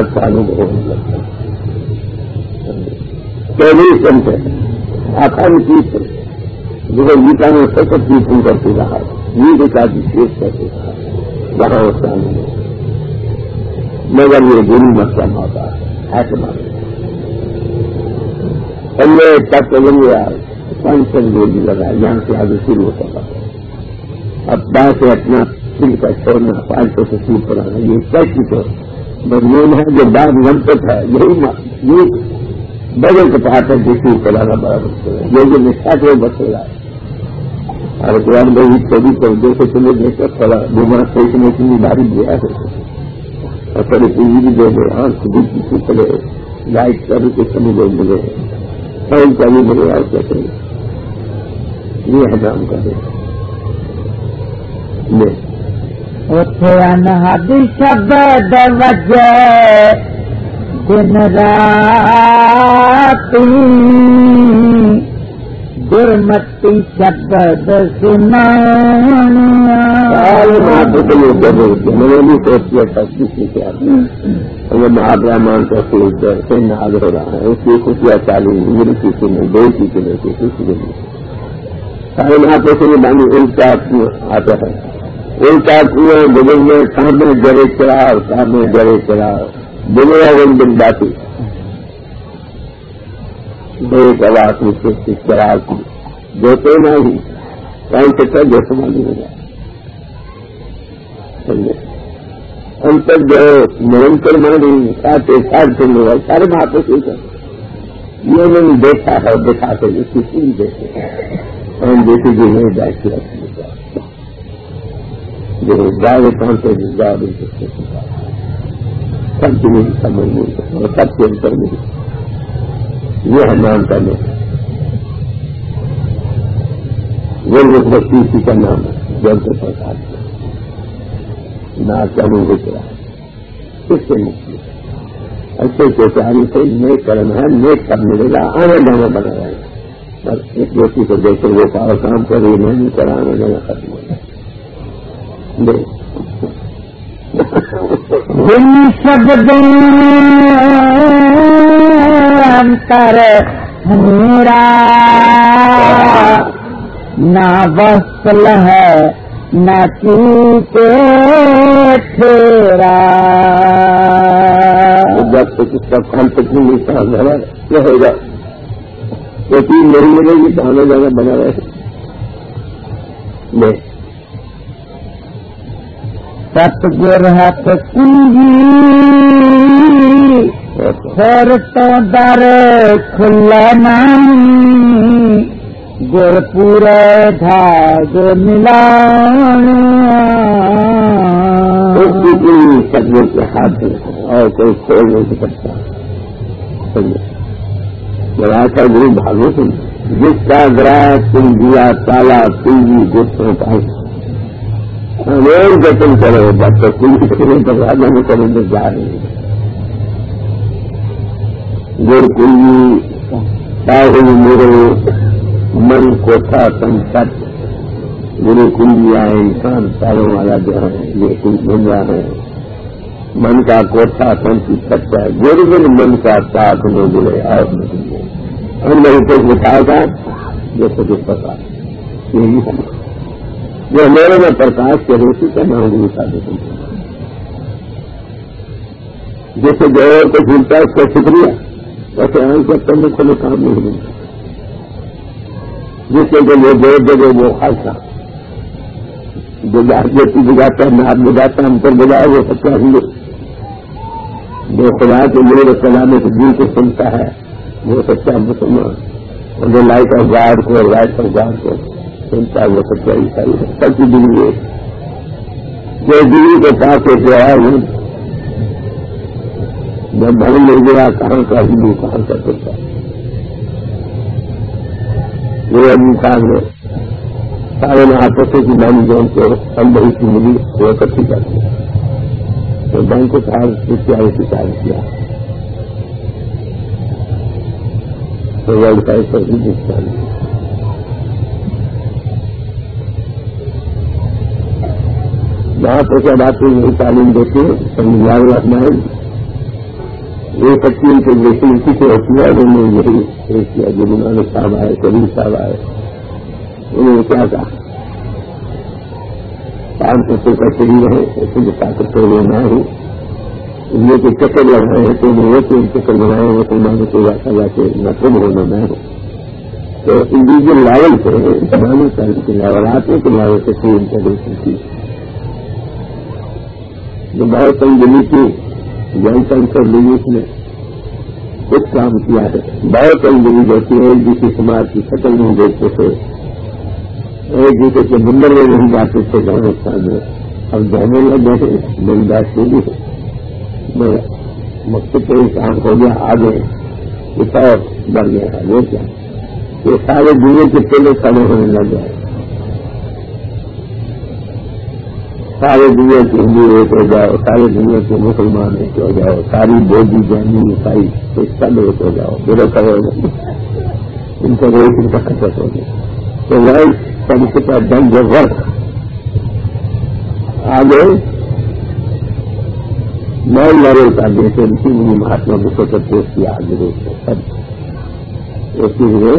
پہلی سنت ہے آخری چیز ہے جسے گیتا میں سب چیز کرتے رہا یہ گیتا کی شیش کرتے رہا وہاں اس کا مگر یہ گرو مسئلہ ہوتا ہے ایسے مانتے پہلے تک لگ گیا 500 گولی لگا یہاں سے آگے شروع ہوتا تھا اب بات سے اپنا دل کا چھوڑنا 500 سے شروع کرانا یہ سچ تو مضمون ہے جو بعد لمپت ہے یہی بدل کے پاس ہے جو شروع کرانا بڑا مشکل ہے یہ جو نشا سے بس ہو رہا ہے اور قرآن بھائی کبھی کبھی سے چلے دیکھ کر تھوڑا بیمار سوچنے کی بھاری دیا ہے اور کبھی ٹی وی بھی دے دے اور خود پیچھے چلے لائٹ کا بھی کچھ کمی لوگ ملے فون کا بھی ملے اور کیسے یہ حجام کا دے انحد شبد وجہ دن رات گرمتی شبد سنانیاں میں بھی سوچ کیا تھا کسی کے ہمیں محاورہ مان کر سے ناز ہو رہا ہے اس کی خوشیاں چالو میری کسی میں دو کسی میں کسی کے لیے سارے ہاتھوں سے باندھی الٹا آتا ہے الٹا کنویں بجل میں سامنے جڑے چڑھاؤ سامنے جڑے چڑھاؤ بنیا ون دن باتی ایک آواز میں سے چڑھا کی جوتے نہ ہی کون سے کر جیسے معلوم ہو جائے ہم تک جو نرنتر مانی ساتھ چلنے والے سارے ہاتھوں سے یہ میں نے دیکھا ہے دکھاتے اس کی پوری دیکھے ہم دیکھے جو نہیں بیٹھ جو جائے کون سے سب کی نہیں سمجھ نہیں اور سب کے انتر نہیں یہ ہے نام کرنے وہ کسی کا نام ہے جب سے پرکار نہ چلو گزرا اس سے مکتی اچھے چوچاری سے نیک کرم ہے نیک کر ملے گا آنے جانا بنا رہے ہیں بس ایک ویکتی کو دیکھ کر وہ سارا کام کر رہی نہیں کرا آنے جانا ختم ہو جائے شبد انتر میرا نہ وصل ہے نہ چوکے تیرا جب تک اس کا کام تک نہیں ملتا کیا ہوگا یقین نہیں ملے گی تو آنے جانا بنا رہے ستگر ہاتھ کنجی سر تو در کھلا نہیں گر پورے دھاگ ملانے ستگر کے ہاتھ میں اور کوئی کھول نہیں سکتا گراہ گرو بھاگو تم جس کا گراہ تم دیا تالا کنجی گھٹوں کا جتن کرو جب تک کل کریں تو راجا میں کریں گے جا رہے ہیں گر کلی پاہل میرے من کو تھا سنسٹ گرو کلیا ہے انسان پالوں والا جو ہے یہ کچھ بن رہا ہے من کا کوٹھا سنچت سکتا ہے گر گر من کا ساتھ میں ملے اور ہم میرے کو بتاؤ گا جیسے کچھ پتا یہی ہے جو میرے میں پرکاش کے روشی کا نام بتا دیتے جیسے جو کو جھولتا ہے اس کا شکریہ ویسے آن کے کرنے کو کام نہیں ملتا، جس کے لیے جو جگہ وہ خاصا جو بجاتا ہے ناپ بجاتا ہم پر بجائے وہ سچا ہندو، جو خدا کے لیے سلامت دل کو سنتا ہے وہ سچا مسلمان، اور جو لائٹ آف گاڈ کو رائٹ آف گاڈ کو سنتا ہے وہ سچا عیسائی ہے. سب کی دلی ہے جو دلی کے پاس ایک آیا ہوں جب بھر لے گیا کہاں کا ہندو کہاں کا سچا. وہ انسان ہے سارے مہاپرشوں کی بانی جو ان کو اندر کی ملی وہ اکٹھی کرتی ہے تو بینک کو اتیادی کی کام کیا تو ورلڈ کا ایسا ہندوستان مہاپرشا بات کو یہی تعلیم دیتے ہیں سمجھدار رکھنا ہے. ایک اچھی کے جیسے اسی سے ہوتی ہے انہوں نے یہی پیش کیا جو گرو صاحب آئے کبیر صاحب آئے انہوں نے کیا کہا 500 کا شریر ہے ایسے جو طاقت کو لینا ہے یہ کوئی چکر لگائے ہیں تو وہ تین چکر بنائے مسلمانوں کو جا کے نقل ہونا میں ہوں تو انڈیویجل لیول سے مسلمانوں کے لیولات کے لیول سے کوئی انٹرنیشن کی جو بہت تنگلی کی جن سنسد لیوس نے کچھ کام کیا ہے. بہت تنگلی ہوتی ہے ایک دوسری سماج کی شکل نہیں دیکھتے تھے ایک دوسرے کے مندر میں نہیں جاتے تھے افغانستان میں اب جانے لگے ہیں میری بات یہ بھی ہے میں مقصد پہ کام ہو گیا آگے کچھ اور بڑھ گیا ہے وہ کیا یہ سارے دنیا کے پہلے کھڑے ہونے لگ گئے سارے دنیا کے ہندو ایک ہو جاؤ سارے دنیا کے مسلمان ایک ہو جاؤ ساری بودھی جینی عیسائی سب ایک ہو جاؤ میرے کرو ان کا روز ان کا خطر ہو گیا تو وہ سب سے پہلے دنگ ورک آگے میں لڑے کا دیکھے اسی لیے مہاتما بھوکے کا پیش کیا آگے دیکھتے سب اس لیے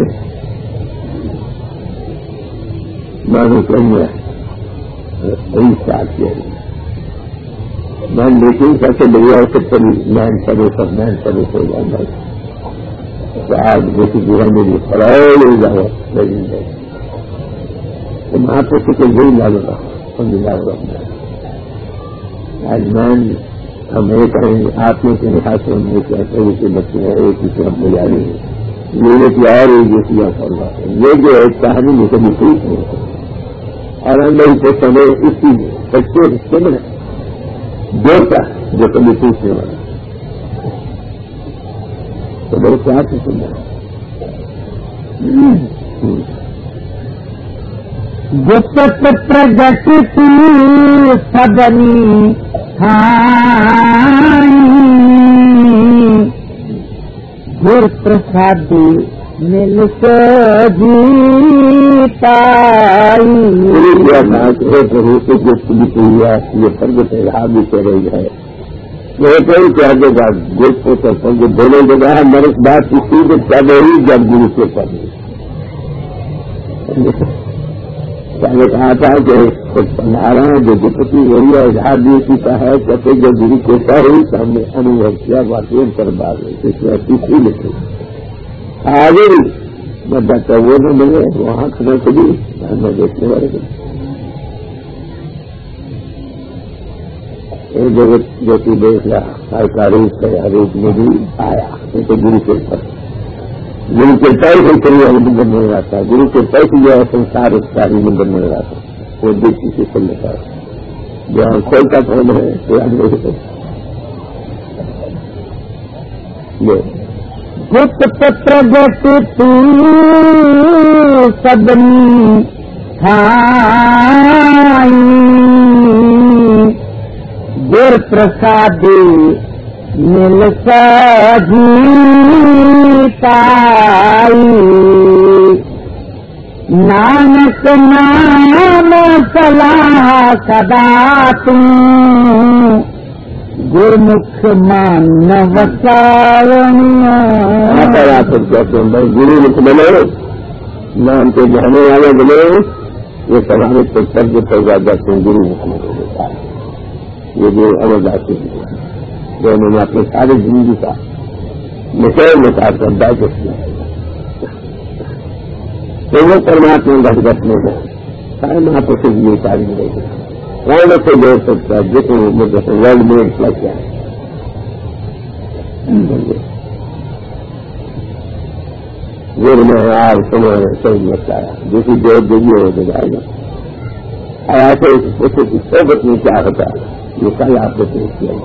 میں کہیں وہی اسٹارٹ کیا میں لیکن کیسے بڑھیا ہو سکتا مین سروس ہو جاتا ہے آج جیسی جگہ میری فرائے جاؤ تو وہاں پہ کسی یہی لاگو رہا آج مین ہم یہ کہیں گے آپ نے کے لحاظ سے ہم یہ کہتے ہیں کہ بچے ہیں ایک ہی سے ہم بجا رہے ہیں یہ کہ اور ایک جیسی کر رہا ہے یہ جو ایک کہانی میں کبھی ٹھیک نہیں ہوتی اور اندر کو سمے اس کی سچے حصے میں دیتا جو کبھی پوچھنے والا تو بڑے پیار سے سن رہا گپت پرگٹ کی سدنی گر پرسادی مل سے جیتا جو پولیس ہوئی ہے یہ پرگٹ رہا بھی کہہ رہی ہے وہ کوئی کیا دے گا گروپ کو جو بولے جگہ ہے میرے بات اسی سے کیا رہی جب گرو سے پڑھ نے کہا تھا کہ پڑھا رہا ہے جو گپتی وہی ہے اظہار بھی اسی کا ہے کہتے جو گرو کہتا ہے ہم نے انوبھو کیا واقعی پر بات ہے اس میں تیسری لکھی آگے بھی میں ڈاکٹر وہ نہ ملے وہاں کھڑے سے بھی میں دیکھنے والے ایک جگہ جو کہ دیکھ رہا سرکاری ہر ایک میں بھی آیا تو گرو کے پر گرو کے پیر سے کریے مندر میں رہتا ہے گرو کے پیر سے جو ہے سنسار اس کا ہی مندر میں رہتا ہے وہ دیکھ کسی سے لیتا ہے جو کھولتا کون ہے تو آدمی گپت پرگٹ تو سدنی گر پرسادی مل سجیتا نانک نام سلا سدا تم گرمکھ مان وسارن گرو مکھ بنے نام کے جانے والے بنے یہ سب پتر جو پیدا جاتے ہیں گرو مکھ میں ہوتا ہے یہ جو امرداسی جو انہوں نے اپنے سارے زندگی کا निकल निकाल करता किसने तो वो परमात्मा घटघट में है सारे मात्र से ये कार्य मिलेगा कौन से जोड़ सकता है जितने वर्ल्ड में लग जाए वीर में यार समय सही लगता है जिसकी जोड़ देगी हो जाएगा और ऐसे उसकी सोबत में क्या होता है ये कल आपको पेश किया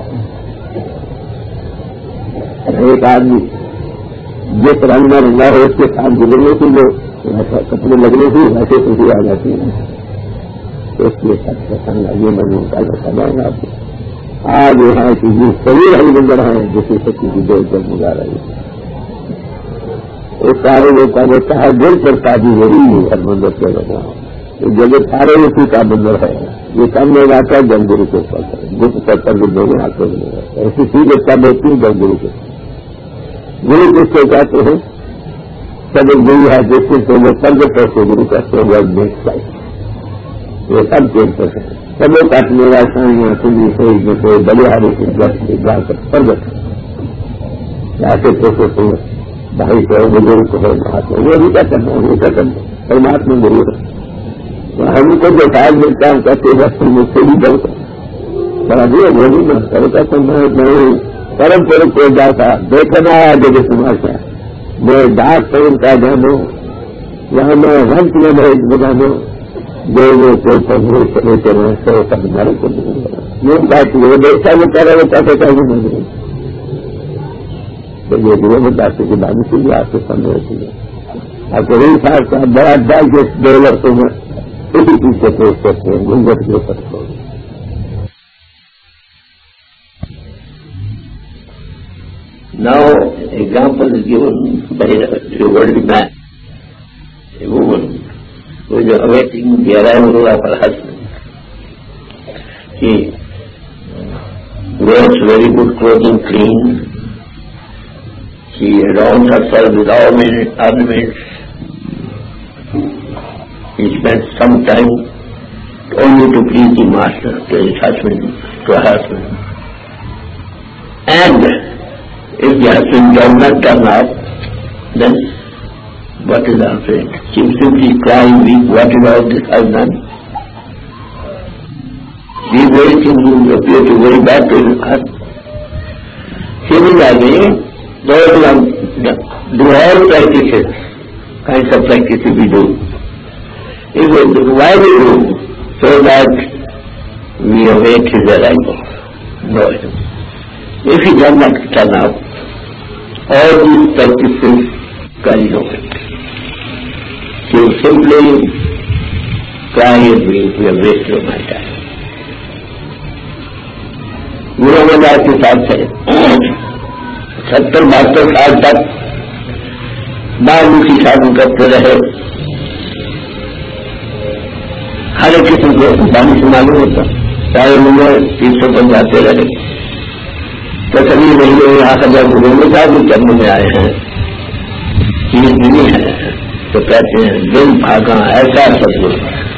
जाएगा एक आदमी जिस रंग में रंगा हो उसके साथ गुजरने के लिए कपड़े लगने की वैसे खुशी आ जाती है तो इसलिए सबसे संग ये मजबूत का बताएगा आपको आज यहाँ की ये सही रंग गुजर है जिसकी शक्ति की देर पर गुजार रही है उस सारे लोग का बोलता है दिल पर ताजी यही हर मंदिर के लगा ये जगह सारे उसी का मंदिर है ये कम लोग आता है जमगुरु के ऊपर गुप्त सत्तर लोग आते हैं ऐसी चीज इतना देखती है जमगुरु के गुरु किससे कहते हैं सब एक गुरु है जिससे तो लोग पंद्रह पैसे गुरु कहते हैं वर्ल्ड में ये सब केंद्र है सब लोग अपने राजस्थानियां सुनी कोई में कोई बलिहारी की प्रगत ऐसे प्रोसेस भाई को बुजुर्ग को है महात्मा वो भी क्या करना वो क्या करना परमात्मा गुरु है हमको जो साल मिलता है कहते वस्तु मुझसे भी बहुत बड़ा भी वो भी ना करता तो मैं परम पुरुष को जाता देखना आया जब समाचार मैं दास पवन का जानो यहाँ मैं वंश में भेज बजानो देवों को प्रभु चले चले सो सब नर को यूं कहती है देखा वो कह रहे वो कहते कहीं नहीं तो ये जो बताते कि बाबू से भी आपके सामने होती है आपको वही साहब का बड़ा दल जिस डेवलप को मैं इसी चीज से पेश करते हैं घूंघट के ऊपर Now, example is given by a worldly man, a woman who is awaiting the arrival of her husband. She wears very good clothing, clean. She adorns herself with ornaments. He spends some time only to please the master, to his husband, to her husband. And if the husband does not turn up, then what is our fate? She will simply cry and weep, what is all this I've done? These very things will appear to very bad to his heart. Similarly, those who do all practices, kinds of practices we do, why we do? So that we await his arrival. No. If he does not turn up, all these practices carry no weight. He will simply cry and weep, we have wasted my time. Guru Maharaj के साथ से 70-72 साल तक बालमुखी साधन करते रहे। हर एक किस्म को वाणी से मालूम होता, सारे लोग तीर्थों पर जाते रहे। तो सभी महीने यहाँ का जब गुरु महाराज भी करने में आए हैं, ये नहीं है, तो कहते हैं दिल भागा ऐसा सदगुरु।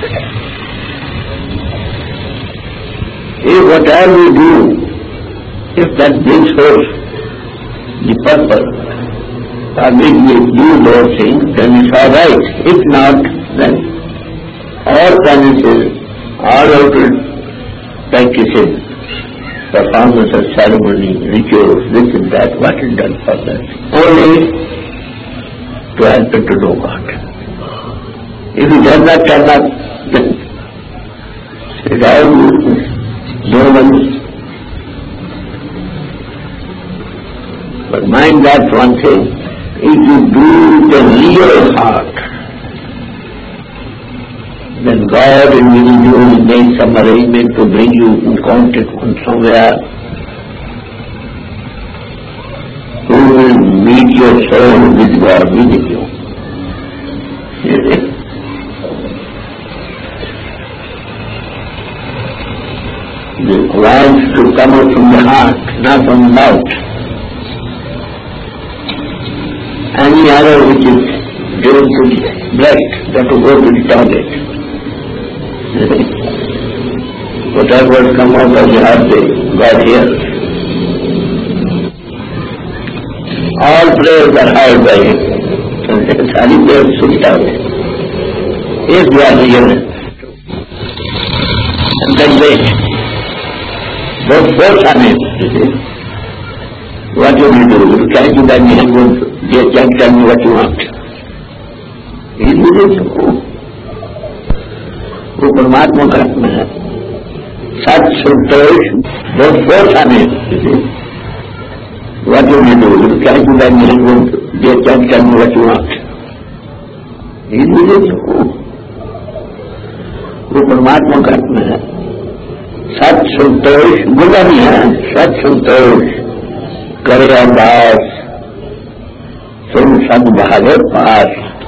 If whatever we do, if that brings forth the purpose, or we do those things, then it's all right. If not, then all promises, all outward practices, performance of ceremony, rituals, this and that, what is done for that? Only to help it to know God. If it does not turn up, then it all no one. But mind that one thing, if you do the real heart, then God will make some arrangement to bring you in contact with somewhere who will meet your soul with God within you. The words to come out from the heart, not from the mouth. Any other which is given to the breast, that will go to the toilet. Whatever words come out of the heart, God hears. All prayers are heard by him. सारी प्रेयर सुनता है if you are real. That way, both are necessary. What you will do? You can't do that. You can't tell me what you want. He will do. वो परमात्मा का आत्मा है. सच संतोष both are necessary. What you will do? You can't do that. You can't tell me what you want. He will do. वो परमात्मा का आत्मा है. सच संतोष बुरा नहीं है. सच संतोष करे अरदास सुन सब भागे पास.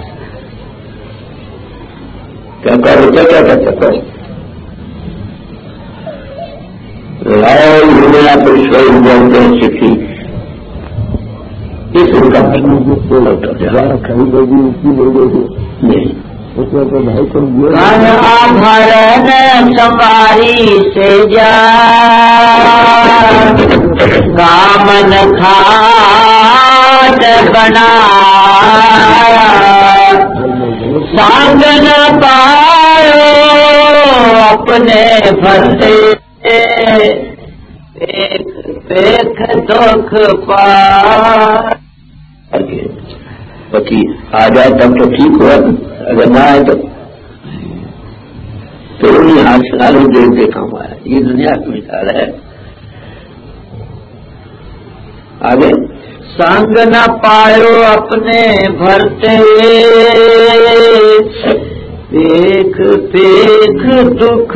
क्या करो क्या करो लाओ दुनिया पर ईश्वर बोलते हैं सिद्धि. इस उनका नहीं आभरण सवारी से जा गामन खाट बनाया. सांग न पायो अपने फते पेख दुख पाए. पति आ जाए तब तो ठीक हुआ. अगर ना आए तो उन्हीं हाथ से देख देखा हुआ है. ये दुनिया का विचार है. आगे संग न पायो अपने भरते पेख पेख दुख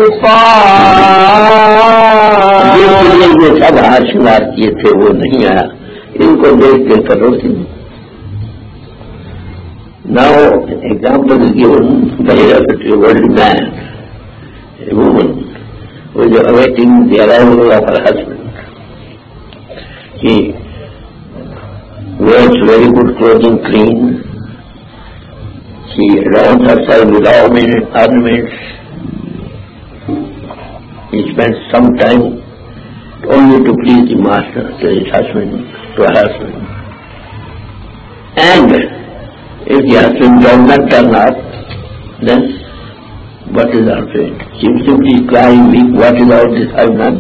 पाए. ये सब हाथ श्रृंगार किए थे वो नहीं आया. इनको देख देख कर रोती. Now, example is given by a worldly man, a woman who is awaiting the arrival of her husband. She wears very good clothing, clean. She adorns herself with ornaments. He spends some time only to please the master, to his husband, to her husband. And if the husband does not turn up, then what is our fate? She will simply crying, weak, what is all this I've done?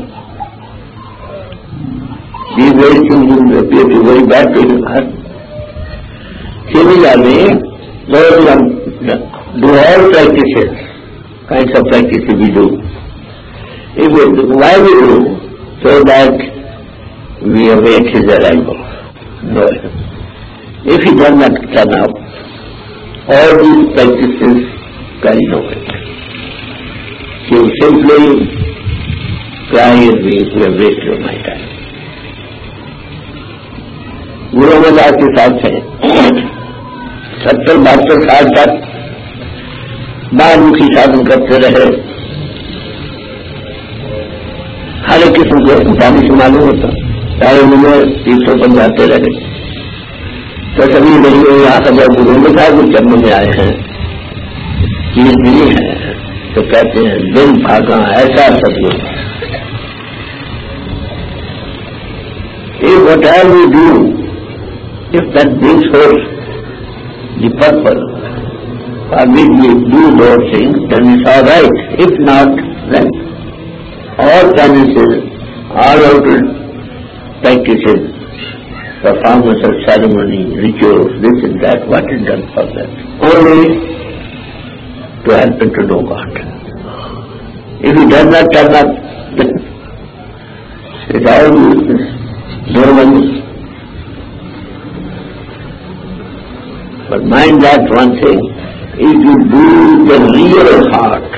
These very things will appear to be very bad to her. Similarly, those who do all practices, kinds of practices we do. Why we do? So that we await his arrival. No. If he does not turn up, all these practices carry no weight. He will simply cry and weep, you have wasted my time. गुरु अमरदास के साथ है 70-72 साल तक बारमुखी साधन करते रहे. हर एक किस्म को उठाने से मालूम होता. चाहे उन्होंने तीर्थों पर जाते रहे तो सभी नहीं यहाँ का जब गुरु था वो जन्म में आए हैं चीज नहीं है तो कहते हैं दिन भागा ऐसा सदगुरु. If whatever we do, if that brings forth the purpose for which we do those things, then it's all right. If not, then all penances, all outward practices, performance of ceremony, rituals, this and that, what is done for that? Only to help him to know God. If he does not turn up, then it's all useless. No one. But mind that one thing, if you do the real heart,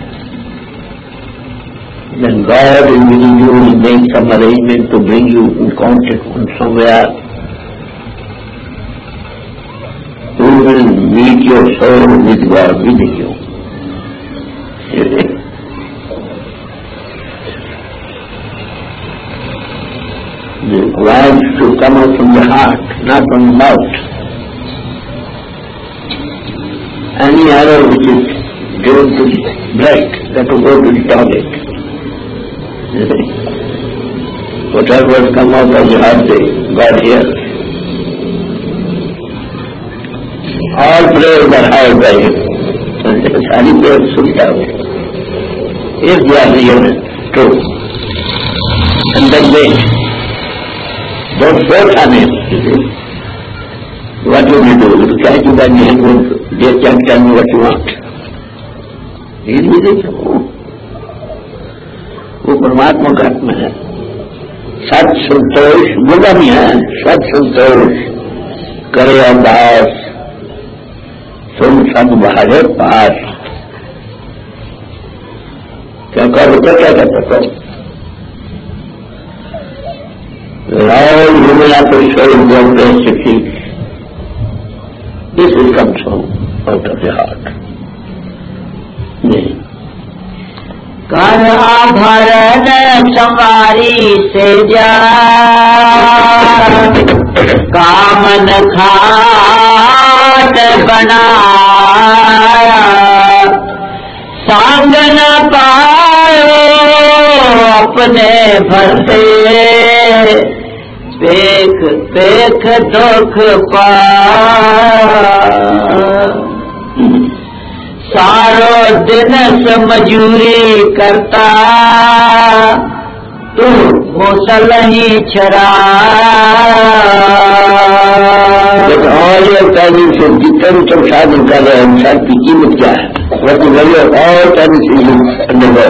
then God is within you, will make some arrangement to bring you in contact with somewhere who will meet your soul with God within you. The words to come out from the heart, not from the mouth. Any arrow which is given to the breast, that will go to the toilet. Whatever words come out of the heart, God hears. prayers are heard by him. सारी प्रेयर सुनता है if they are real and true. And then they don't force on him, you see. What will you do? You try to buy me and they can tell me what you want. He will be वो परमात्मा का आत्मा है, सत संतोष गुणम है, सत संतोष करे अरदास तुम सब बाहर पास। क्या करो तो क्या कर सको? All human appreciation of best succeed. This will come from out of the heart. नहीं कर आभरण संवारी से जा कामन खाट बनाया सांग न पायो अपने भरते पेख पेख दुख पाया सारो दिन मजूरी करता तू मुसल ही चरा। और ये टाइमिंग से जितने भी तुम साधन कर रहे हैं इंसान की कीमत क्या है? What is value of all time you undergo?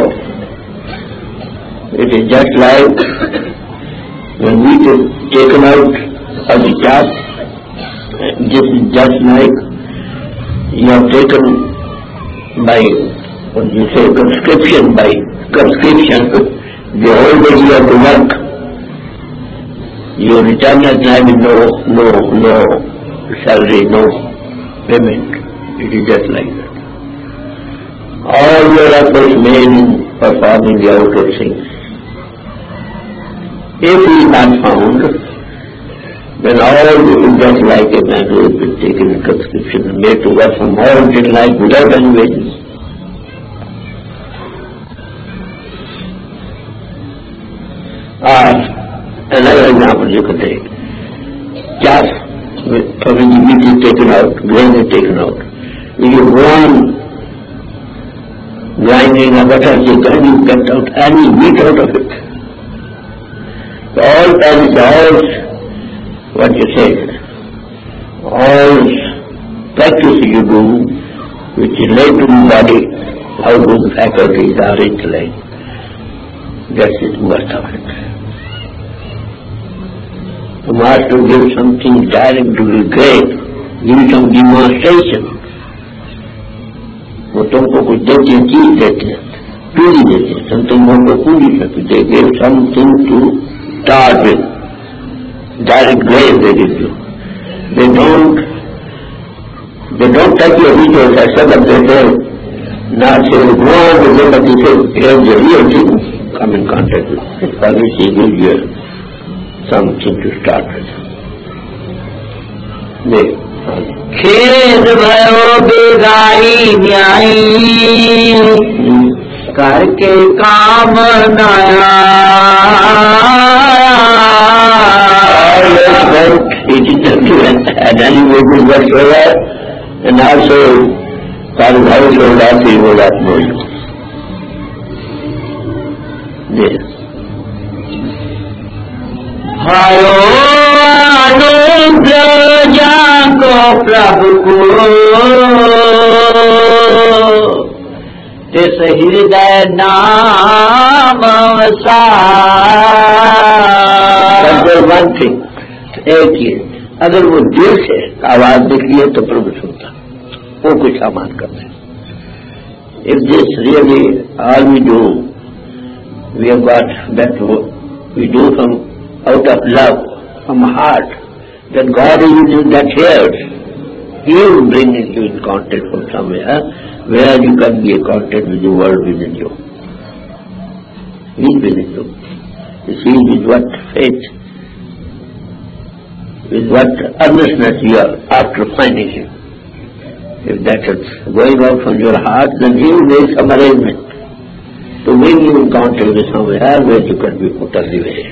It is just like when we taken out of the chaff. This is just like you have taken by what you say conscription, by conscription the whole day you have to work. You return at night with no salary, no payment. It is just like that. All your efforts made in performing the outer things, if he is not found, then all is just like a man who has been taken in conscription and made to work from morning till night without any wages. Another example you could take. Just when the meat is taken out, grain is taken out. If you go on grinding a butter chicken, you get out any meat out of it. So all times, all what you say, all practice you do, which relate to the body, how good faculties are intellect, that is worth of it. The master gives something direct to the great, give some demonstration. वो तुमको कुछ देते हैं, चीज देते हैं, पूरी देते हैं, तुम तुमको पूरी सकते, they give something to start with. Direct grace they give you. They don't touch your details as such that they say, not say, go on with it, but they say, here's the real thing, come in contact with it. For which he gives you something to start with. खेद भयो बेगारी न्यायी करके काम नया। He didn't do it at any wages whatsoever, and also for his household also he will not know you. Yes. भयो अनुग्रह जाको प्रभु को तिस हृदय नाम वसार। One thing, एक ही, अगर वो दिल से आवाज निकली है तो प्रभु सुनता, वो कुछ सामान करते। If this really all we do, we have got that we do from out of love, from heart, that God is within that hears. He will bring you in contact from somewhere where you can be in contact with the world within you. He is within you. You see, with what faith, with what earnestness you are after finding Him. If that is going out from your heart, then He will make some arrangement to bring you in contact with somewhere where you can be put on the way.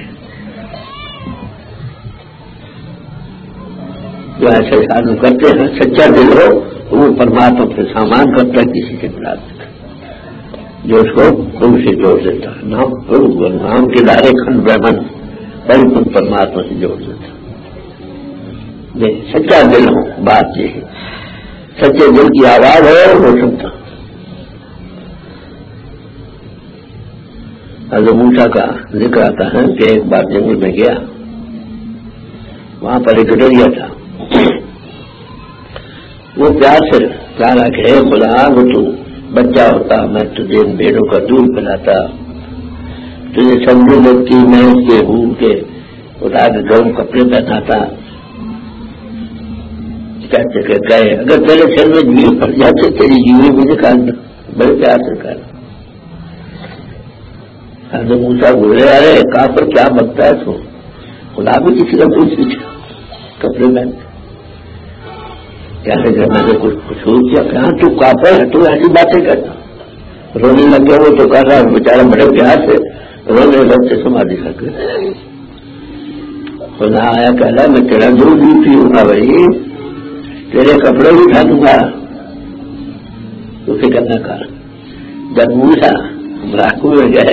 जो ऐसे साधु करते हैं, सच्चा दिल हो وہ پرماتما سے سامان کرتا ہے کسی کے خلاف جو اس کو خود سے جوڑ دیتا ہے. نام کے دارے کھنڈ برہمن بڑی خود پرماتما سے جوڑ دیتا ہے. سچا دل ہو، بات یہ ہے، سچے دل کی آواز ہے اور وہ سنتا. حضرت موسیٰ کا ذکر آتا ہے کہ ایک بار جنگل میں گیا، وہاں پر ایک گڈریا تھا. وہ پیار سے کہا کہ اے خدا، وہ تو بچہ ہوتا میں تجھے بھیڑوں کا دودھ پلاتا، تجھے سمجھے لگتی میں اس کے ہوں کے خدا کے گرم کپڑے پہناتا. کہتے کہ گئے اگر تیرے سر میں جیو پڑ جاتے تیری جیوی بھی نکال دو. بڑے پیار سے کہا. حضرت موسیٰ بولے ارے کافر کیا بکتا ہے تو خدا بھی کسی کا پوچھ کپڑے پہن کہنے کہ میں نے کچھ کیا کہاں تو کافر ہے تو ایسی باتیں کرتا. رونے لگ گیا وہ تو کر رہا ہے بیچارہ بڑے پیار سے رونے لگتے سمادھی کر کے. خدا آیا کہہ رہا میں تیرا دودھ بھی پیوں گا بھائی، تیرے کپڑے بھی کھا دوں گا، تو فکر نہ کر. جب موسیٰ راکو میں گئے،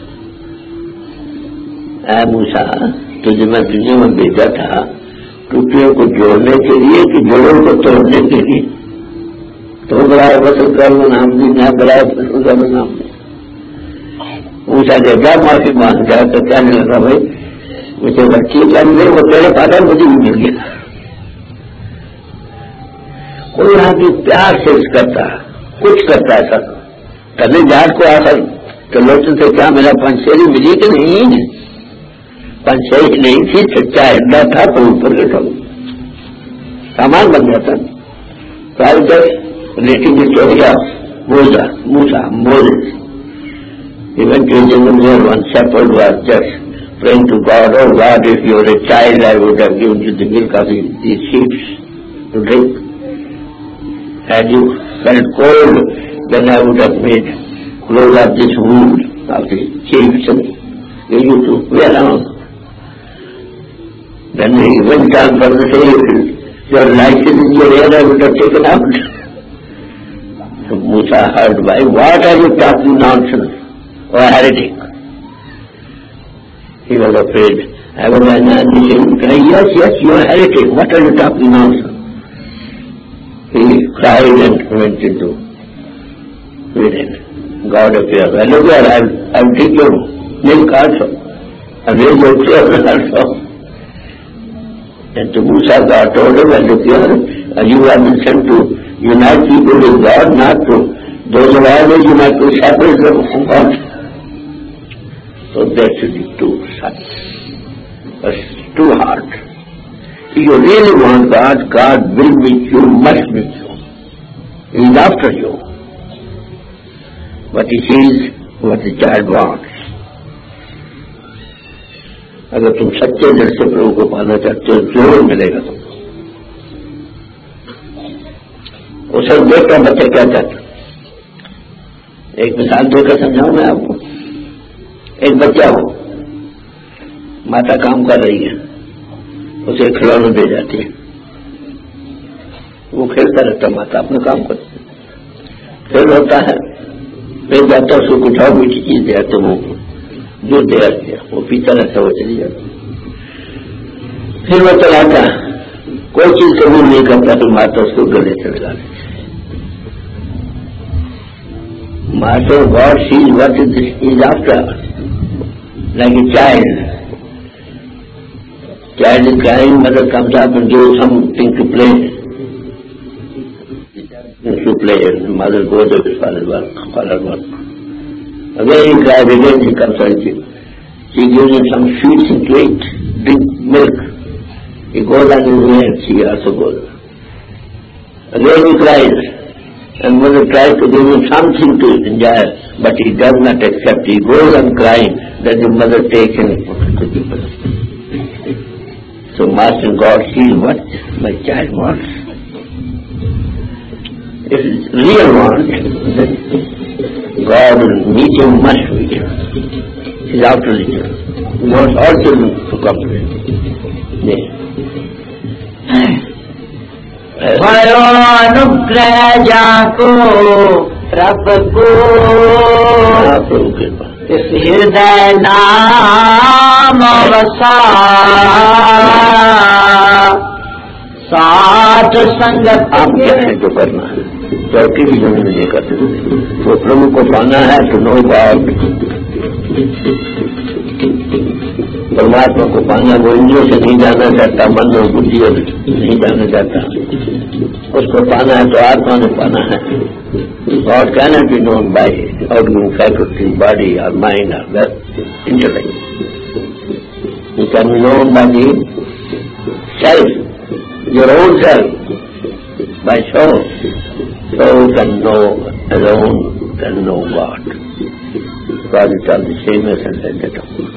اے موسیٰ تجھے میں دنیا میں بھیجا تھا ٹوٹیوں کو جوڑنے کے لیے کہ جوڑوں کو توڑنے کے لیے. تو برائے فصل کا نام بھی نہ برائے فصل کا نام بھی. موسیٰ کے جب معافی مانگ گیا تو کہنے لگا بھائی مجھے بچی کر دے، وہ تیرے پاس مجھے بھی مل گیا. کوئی آدمی پیار سے کرتا کچھ کرتا ہے سر کرنے جاٹ کو آ کر تو لوٹن سے کیا میرا پنچیری ملی کہ نہیں؟ پنچیری نہیں تھی، سچا ہڈا تھا تو اوپر کے سامان بن جاتا. ریٹنگ اسٹوریا موسیٰ Moses. He went to his Indian one shepherd was just praying to God, oh God, if you were a child I would have given you the milk of these sheep to drink. Had you felt cold, then I would have made clothes of this wool of the sheep and gave you to wear on. Then he went on from the saying, your license in your ear I would have taken out. So Musa heard, why, what are you talking nonsense, or heretic? He was afraid. I was listening, yes, you are heretic, what are you talking nonsense? He cried and went into within. God appeared. Well, look here, I'll take your milk also. I'll raise your children also. And to Musa, God told him, well, look here, you have been sent to unite people with God, not to those of others you might to separate them from God. So there should be two sides. It's too hard. If you really want God, God will meet you, must meet you. He is after you. But He sees what the child wants. اگر تم سچے دل سے پربھو کو پانا چاہتے ہو ضرور ملے گا تم کو. اسے دیکھ کر بچہ کیا چاہتا. ایک مثال دے کر سمجھاؤں میں آپ کو. ایک بچہ ہو، ماتا کام کر رہی ہے، اسے کھلونا دے جاتی ہے، وہ کھیلتا رہتا، ماتا اپنا کام کرتی ہے، کھیل ہوتا ہے، پھر جاتا اس کو کچھ اور میٹھی چیز دے آتے وہ جو دے آتی ہے وہ پیتا رہتا، وہ چلی جاتی. پھر وہ چلاتا کوئی چیز قبول نہیں کرتا تو ماتا اس کو گلے سے لگا لیتی. ماتا God sees what is after, like a child. Child is crying, mother comes up and gives something to play. To play, and mother goes to his father's work. Again he cries, again he comes and she gives him some sweets to eat, drink milk. He goes on his way and she also goes. Again he cries, and mother tries to give him something to enjoy, but he does not accept. He goes on crying, then the mother takes him and puts him to people. So Master God sees what my child wants. If it's real want, then God will meet him, must meet him. He's after the children. He wants all children to come to him. Yes. भयो अनुग्रह जाको रब को इस हृदय नाम वसा साथ संगत। आप क्या है जो करना है, चौकी भी जमीन नहीं कर सकते। तो प्रभु को पाना है तो नो डाउट परमात्मा को पाना, वो इंद्रियों से नहीं जाना चाहता, मन और बुद्धि नहीं जाना चाहता, उसको पाना है तो आत्मा ने पाना है। God cannot be known by outgoing faculty, body or mind or that intellect. He can be known by the self, your own self, by soul. Soul can know alone, can know God. God is all the same as and that of God.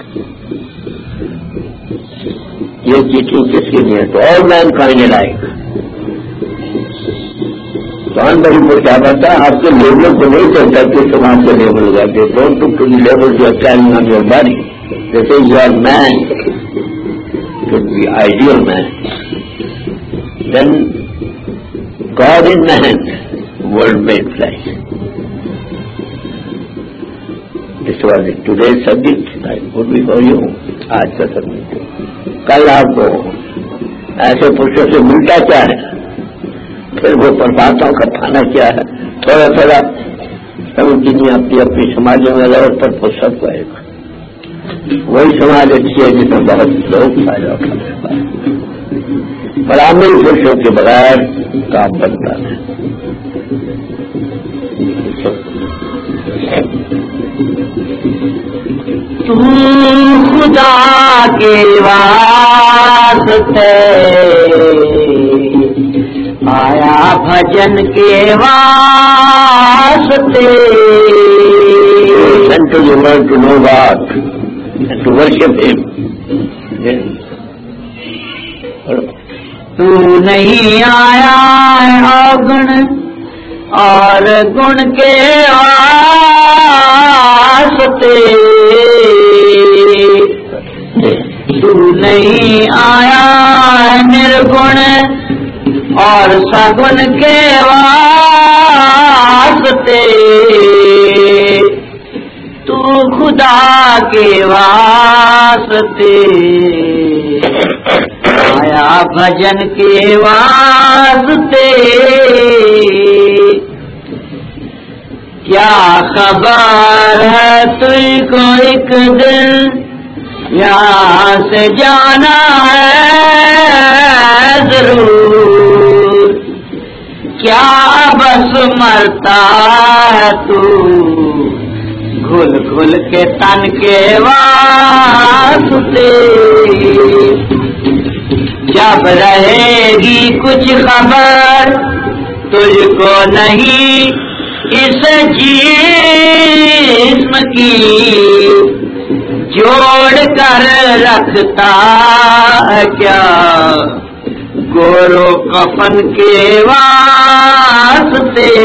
یہ چیٹنگ کس کے لیے؟ تو آل مین کائنڈ لائک کون بڑی کو کیا بتا آپ کے لیبلوں کو نہیں چلتا کہ سماج کے لیبل لگاتے don't to the label you are carrying on your body جیسے you are man should be ideal man then God in man world made flesh. This was today's subject. I would be for you. آج کا سبجیکٹ. کل آپ کو ایسے پروشوں سے ملتا کیا ہے، پھر وہ پرماتما کا پانا کیا ہے، تھوڑا تھوڑا سب جتنی اپنی اپنی سماجوں میں لوٹ پر وہ سب کو آئے گا. وہی سماج اچھی ہے جس میں بہت لوگ فائدہ اٹھاتے ہیں. برامل پروشوں کے بغیر کام بنتا ہے. تو خدا کے واسطے آیا بھجن کے واسطے. Sent to the world to know God and to worship Him. تو نہیں آیا اوگن اور گن کے واسطے، تو نہیں آیا نرگن اور سگن کے واسطے، تو خدا کے واسطے آیا بھجن کے واسطے. کیا خبر ہے تجھ کو ایک دن یہاں سے جانا ہے ضرور، کیا بس مرتا ہے تو گھل گھل کے تن کے واسطے. جب رہے گی کچھ خبر تجھ کو نہیں اس جسم کی، جوڑ کر رکھتا ہے کیا گورو کفن کے واسطے.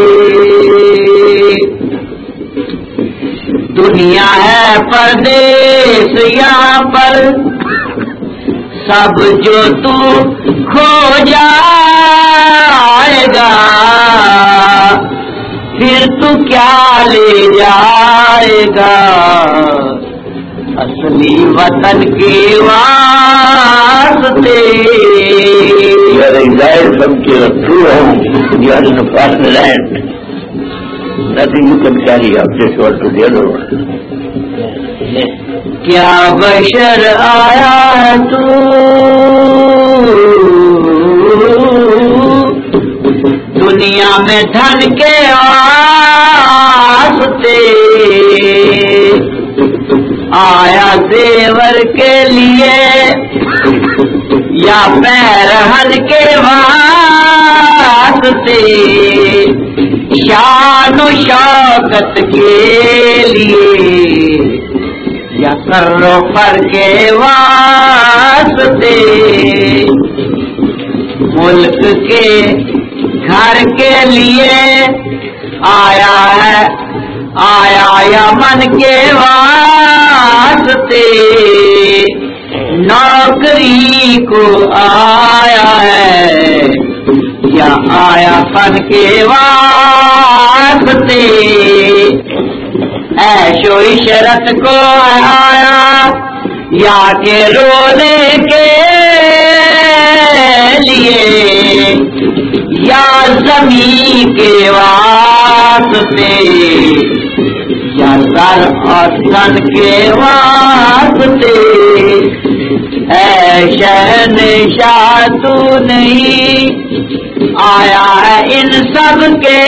دنیا ہے پردیس یہاں پر سب جو تو کھو جائے گا، پھر تو کیا لے جائے گا اصلی وطن کے واسطے. You are exiled from your true home. You are in a foreign land. Nothing you can carry up this world to the other world. کیا بشر آیا ہے تو دنیا میں دھن کے واسطے، آیا زیور کے لیے یا پیرہن کے واسطے، شان و شوکت کے لیے یا کر و فر کے واسطے، ملک کے گھر کے لیے آیا ہے، آیا یمن کے واسطے، نوکری کو آیا ہے آیا فن کے واسطے عیش و عشرت کو آیا یا کہ رونے کے لیے یا زمین کے واسطے یا سر اور تن کے واسطے اے شہنشاہ تو نہیں آیا ہے ان سب کے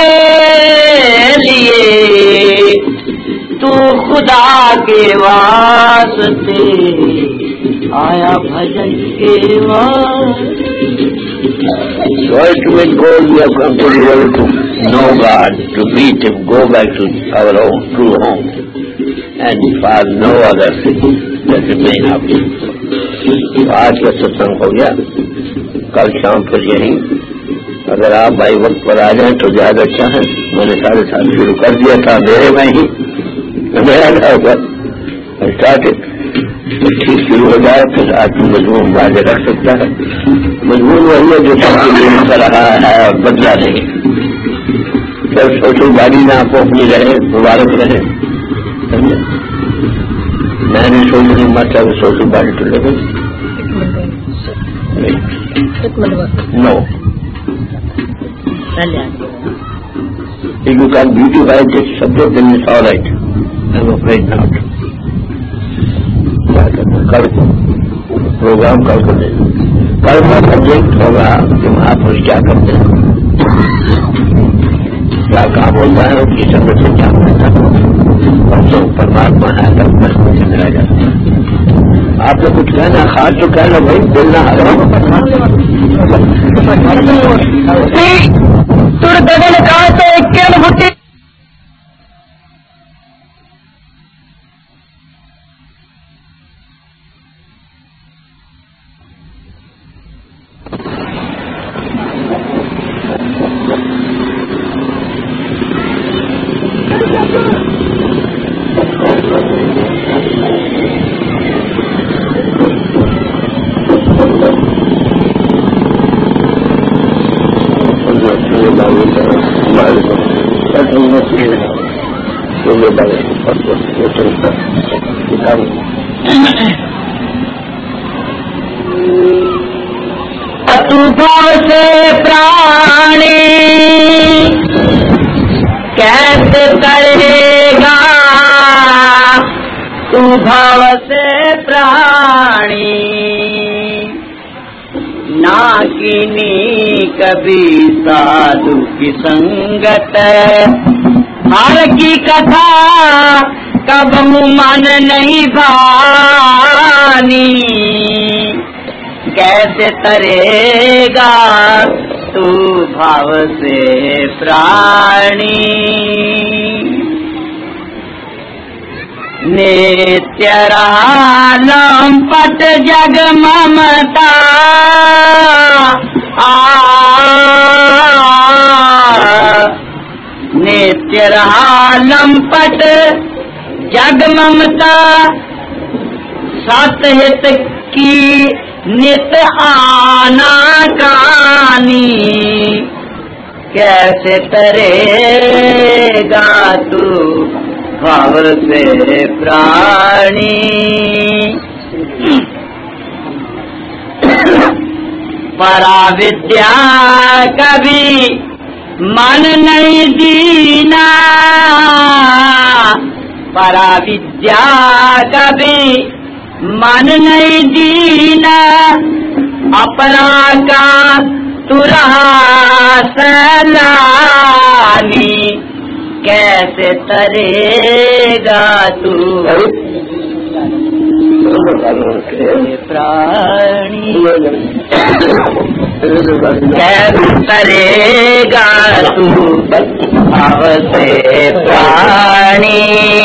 لیے تو خدا کے واسطے آیا بھجن کے واسطے. So ultimate goal we have come to the world to know God, to meet Him, go back to our own true home, and for no other that remain after. تو آج کا ستسنگ ہو گیا. کل شام پھر یہیں اگر آپ بھائی وقت پر آ جائیں تو زیادہ اچھا ہے. میں نے 7:30 شروع کر دیا تھا میرے میں ہی میرا تھا اسٹارٹ ٹھیک شروع ہو جائے پھر آدمی مضمون واضح رکھ سکتا ہے. مضمون وہی ہے جو سب کا رہا ہے اور بدلا نہیں. جب سوشل باڈی میں آپ کو اپنی رہے مبارک رہے. میں نے سوشل مت سوشل باڈی تو لے no you can beautify this subject then it's all right. I'm afraid not. کل پروگرام کل کر دیں. کل کا سبجیکٹ ہوگا کہ مہاپروش کیا کرتے ہیں, کیا کام ہوتا ہے, اس کی سمجھ سے کیا ہوتا ہے, اور جو پرماتما ہے تب بس مجھے ملا جاتا ہے. آپ نے کچھ کہنا خاص تو کہنا بھائی بولنا ہے. سے پرانی کیسے کرے گا تو بھاو سے پرانی نہ کینی کبھی سادھو کی سنگت ہر کی کتھا کب من نہیں بھانی کیسے ترے گا تو بھاو سے پرانی نتیہ رالم پٹ جگ ممتا نتیہ رالم پٹ جگ ممتا ست ہت کی نت آنا کانی کیسے ترے گا تو بھاو سے پرانی پرا ودیا کبھی من نہیں دینا پرا ودیا کبھی من نہیں دینا اپنا کا تو رہا سیلانی کیسے ترے گا تو پرانی کیسے ترے گا تو بھاو سے پرانی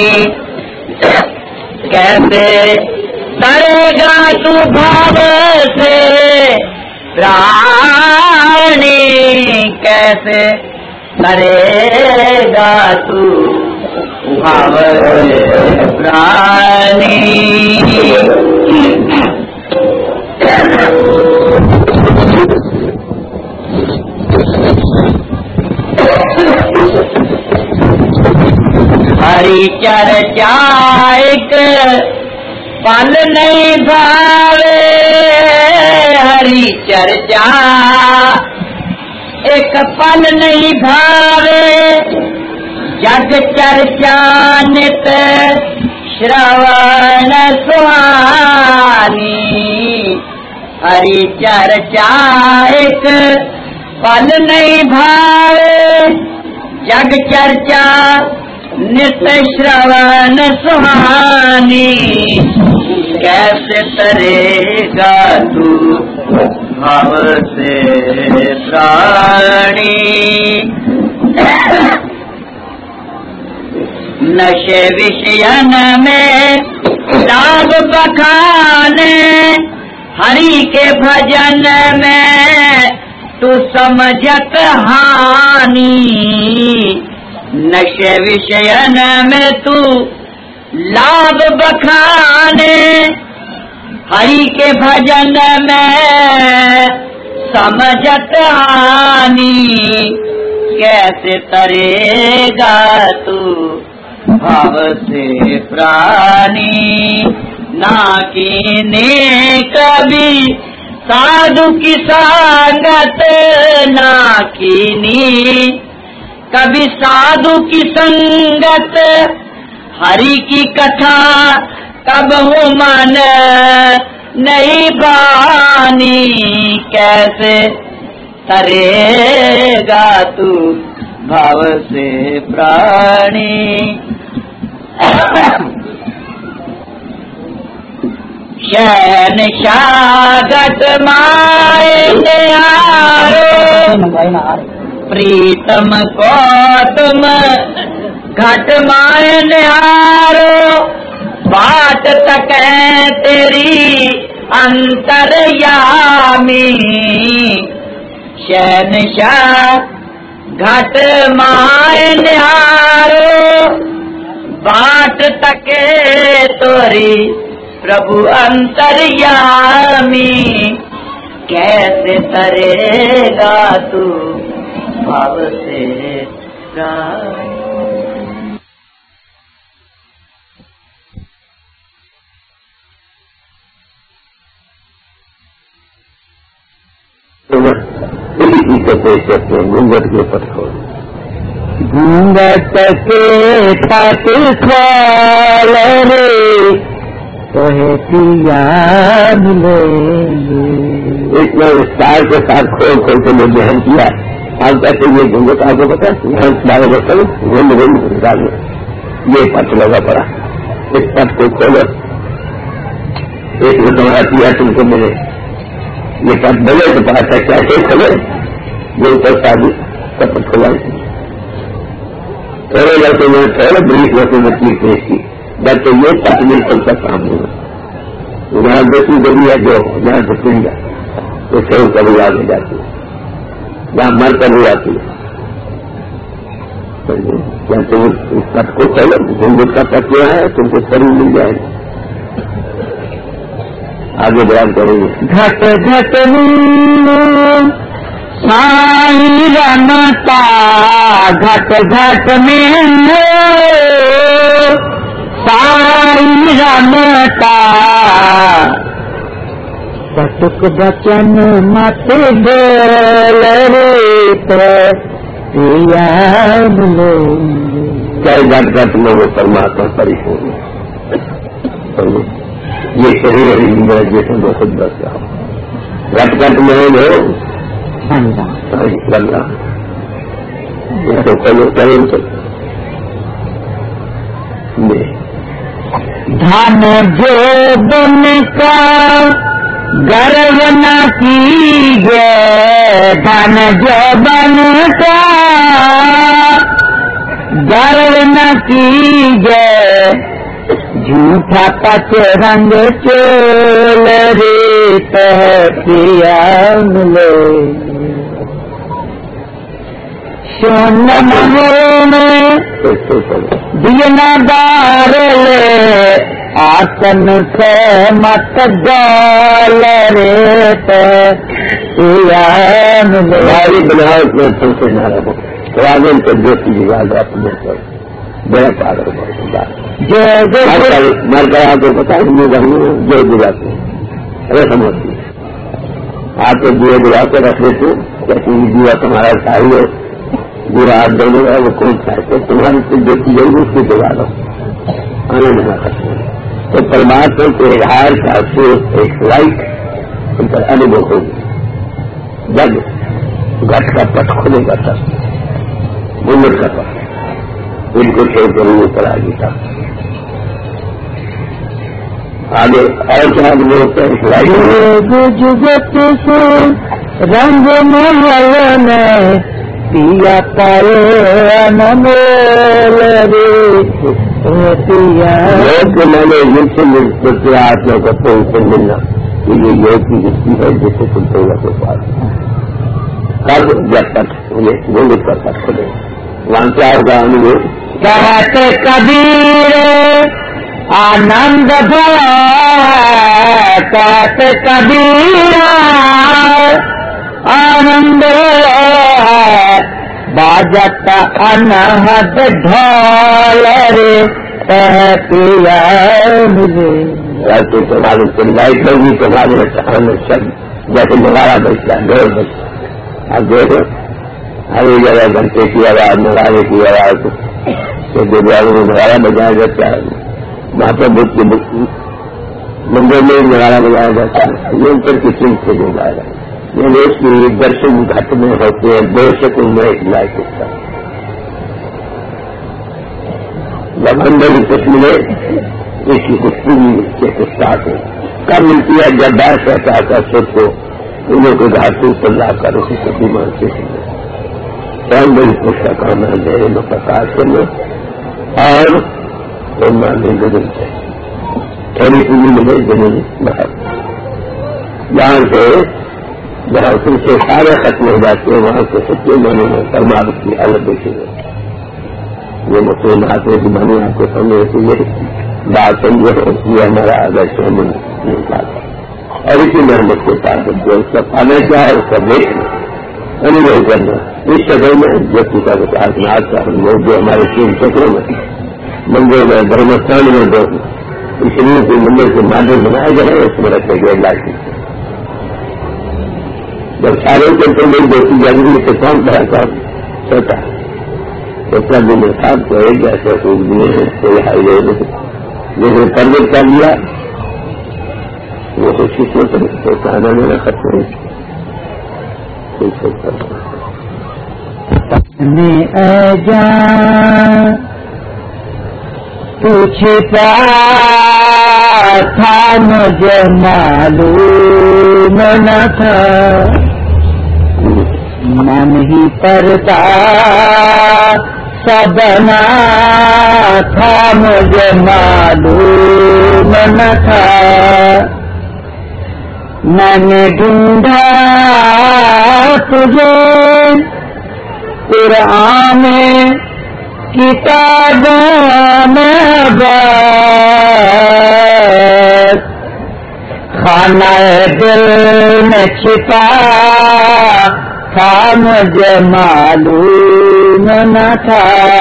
کیسے ترے گا تو بھاو سے پرانی کیسے ترے گا تو بھاو سے پرانی ہری چرچا ایک پل نہیں بھاوے ہری چرچا ایک پل نہیں بھاوے جگ چرچا نت شرون سہانی ہری چرچا ایک پل نہیں بھاوے جگ چرچا نت شرون سہانی کیسے ترے گا تو بھاو سے پرانی نشے وشین میں لاگ بکھانے ہری کے بھجن میں تو سمجھت ہانی نشے وشین میں تو لاگ بکھانے ہری کے بھجن میں سمجھت ہانی کیسے ترے گا تو بھاو سے پرانی نہ کینے کبھی سادھو کی سنگت نہ کینی کبھی سادھو کی سنگت ہری کی کتھا کب ہوں من نہیں بانی کیسے ترے گا تو بھاو سے پرانی شہن شاگت مائے نیارو پریتم کو تم گھٹ مائے نیارو بات تک تیری انتریامی شہنشاہ گھٹ مائے نیارو بات تک توری پربھو انتریامی کیسے ترے گا تو بھاو سے اسی چیز کو پیش کرتے ہیں گھونگٹ کے پٹھول گھونگٹ کے پٹھول رے کیا ملے اتنا اسٹار کے ساتھ کھول کھول کے میں بیان کیا آپ کہتے یہ گھونگٹ آپ کو پتا بارے بتا گھوم گھوم یہ پٹ لگا پڑا اس پٹ کو کھولو ایک مطلب کیا تم کو ملے یہ پٹ بولے تو پتا ہے کیسے کھولے جو اوپر شادی سب کھلا تھوڑے لڑکے میں تھوڑے بریف لڑکے میں چیز پیش کی جبکہ یہ پٹ مل کر کا کام ہوگا جہاں دوسری گلی ہے جو جہاں دکھیں گا تو شور کا بھی آگے جاتی ہے جہاں مر کر بھی آتی ہے کیا تم اس پٹ کو کھولو گھونگٹ کا پٹ کیا ہے تم کو شریر مل جائے گا آگے بیان کریں گے گھٹ گھٹ سائی رمتا گھٹ گھٹ میں سائی رمتا بچک بچن مت بول رے چاہے گھٹ گھٹ میں وہ پرماتما پریشان یہ شریر ہے جیسے وہ خود بس جاؤ گھٹ گھٹ میں لو بننا یہ تو کلو کریں تو دھن جو بن کا گرو نہ کیجے دھن جو بن کا گرو نہ کیجے جھوٹا پچ رنگ چول ریت کیا ملے سون میں دینا دار لے آسن سے مت گال ریت کیا ملے ہماری بناوٹ میں تم سے نہ رہو تو آگے کو جو چیز یاد اپنے پر بڑا پاگل مر کر آپ کو پتا ہندو دھرم میں جو بجاتے ہیں رسم ہوتی ہے آپ کو دیے بجا کے رکھ دیتے کیسی دیا تمہارا شاہی ہے برا ہاتھ دینے گا وہ کون چاہتے تمہاری سے جو چیز ہے اس کو بجا دو آنے نہیں کرتے ہیں تو پرماتما کے اظہار کا صرف ایک لائٹ ان پر انوبھو ہوگی جب گھٹ کا پٹ کھلے گا تب منڈر کا پٹ ان کو چھوڑ کر اوپر آگے تھا آگے اور کیا لوگ جگت سے رنگ محل میں پیا پائے میں نے ان سے ملتے آپ لوگ کو ان سے ملنا کہ یہ یوگ کی جستی ہے جس سے تم کو کے پاس کب جب تک انہیں منڈ کا پٹ کھلے وہاں کیا ہوگا انوبھو کہتے کبیر آنند بھیا کہتے کبیر آنند باجت انہد ڈھول رے پیا مجھے ایسے تمہاری چنگائی ہوگی تمہارے شبد جیسے نگارا بچتا ہے ڈھول بچتا اب دیکھو ہر ایک جگہ گھنٹے کی آواز نگارے کی آواز گرودواروں میں نگارا بجایا جاتا ہے وہاں پر بدھ کے مندر میں نگارا بجایا جاتا ہے یہ اوپر کی چیز سے جو گایا یہ اس کی درشن گھٹ میں ہوتے ہیں دو شکل میں ایک لائٹ ہوتا ہے جب اندر کچھ ملے اس کی کچھ پوری اسٹارٹ ہو کب ملتی ہے جب باہر کہتا ہے سب کو انہیں کو گھاٹوں پر لا کر اسی کو بیمار سے بڑی کچھ کا کام ہے میرے لوگ پرکاش کرنا اور ماننے گزرتے تھوڑی پوری ملے زمین باہر جہاں سے جہاں سے سارے ختم ہو جاتے ہیں وہاں سے سچے معنی میں پرماتما کی الگ دیکھے گئے یہ مسلم آتے کی معنی آپ کو سمجھے کہ یہ بات سمجھے یہ ہمارا اگر سے من نہیں پاتا اور اسی محنت کے پاس اس کا پانا کیا ہے اس کا دیکھنا انوبھو کرنا اس شکل میں جب کا وکاس میں آج کا ہم لوگ جو ہمارے تین چکروں میں مندر میں دھرمستان میں جو اس لیے کے مندر کے مادر بنائے گئے اس میں رکھے گئے لاٹھی جب سارے چلتے لوگ دوسری جانوری سے کون طرح کا ہوتا ہے اتنا دن صاحب کو ایک ایسے سوچ دیے ہیں کوئی ہائی وے جیسے پروت کر لیا وہ کچھ سوچ رہے کہنا میں نہ کرتے ہیں پوچھتا تھا مجھے معلوم نہ تھا من ہی پرتا سبنا تھا مجھے معلوم نہ تھا میں نے ڈھونڈا تجھے قرآن کتابوں میں بس خانہ دل میں چھپا تھا مجھے معلوم نہ تھا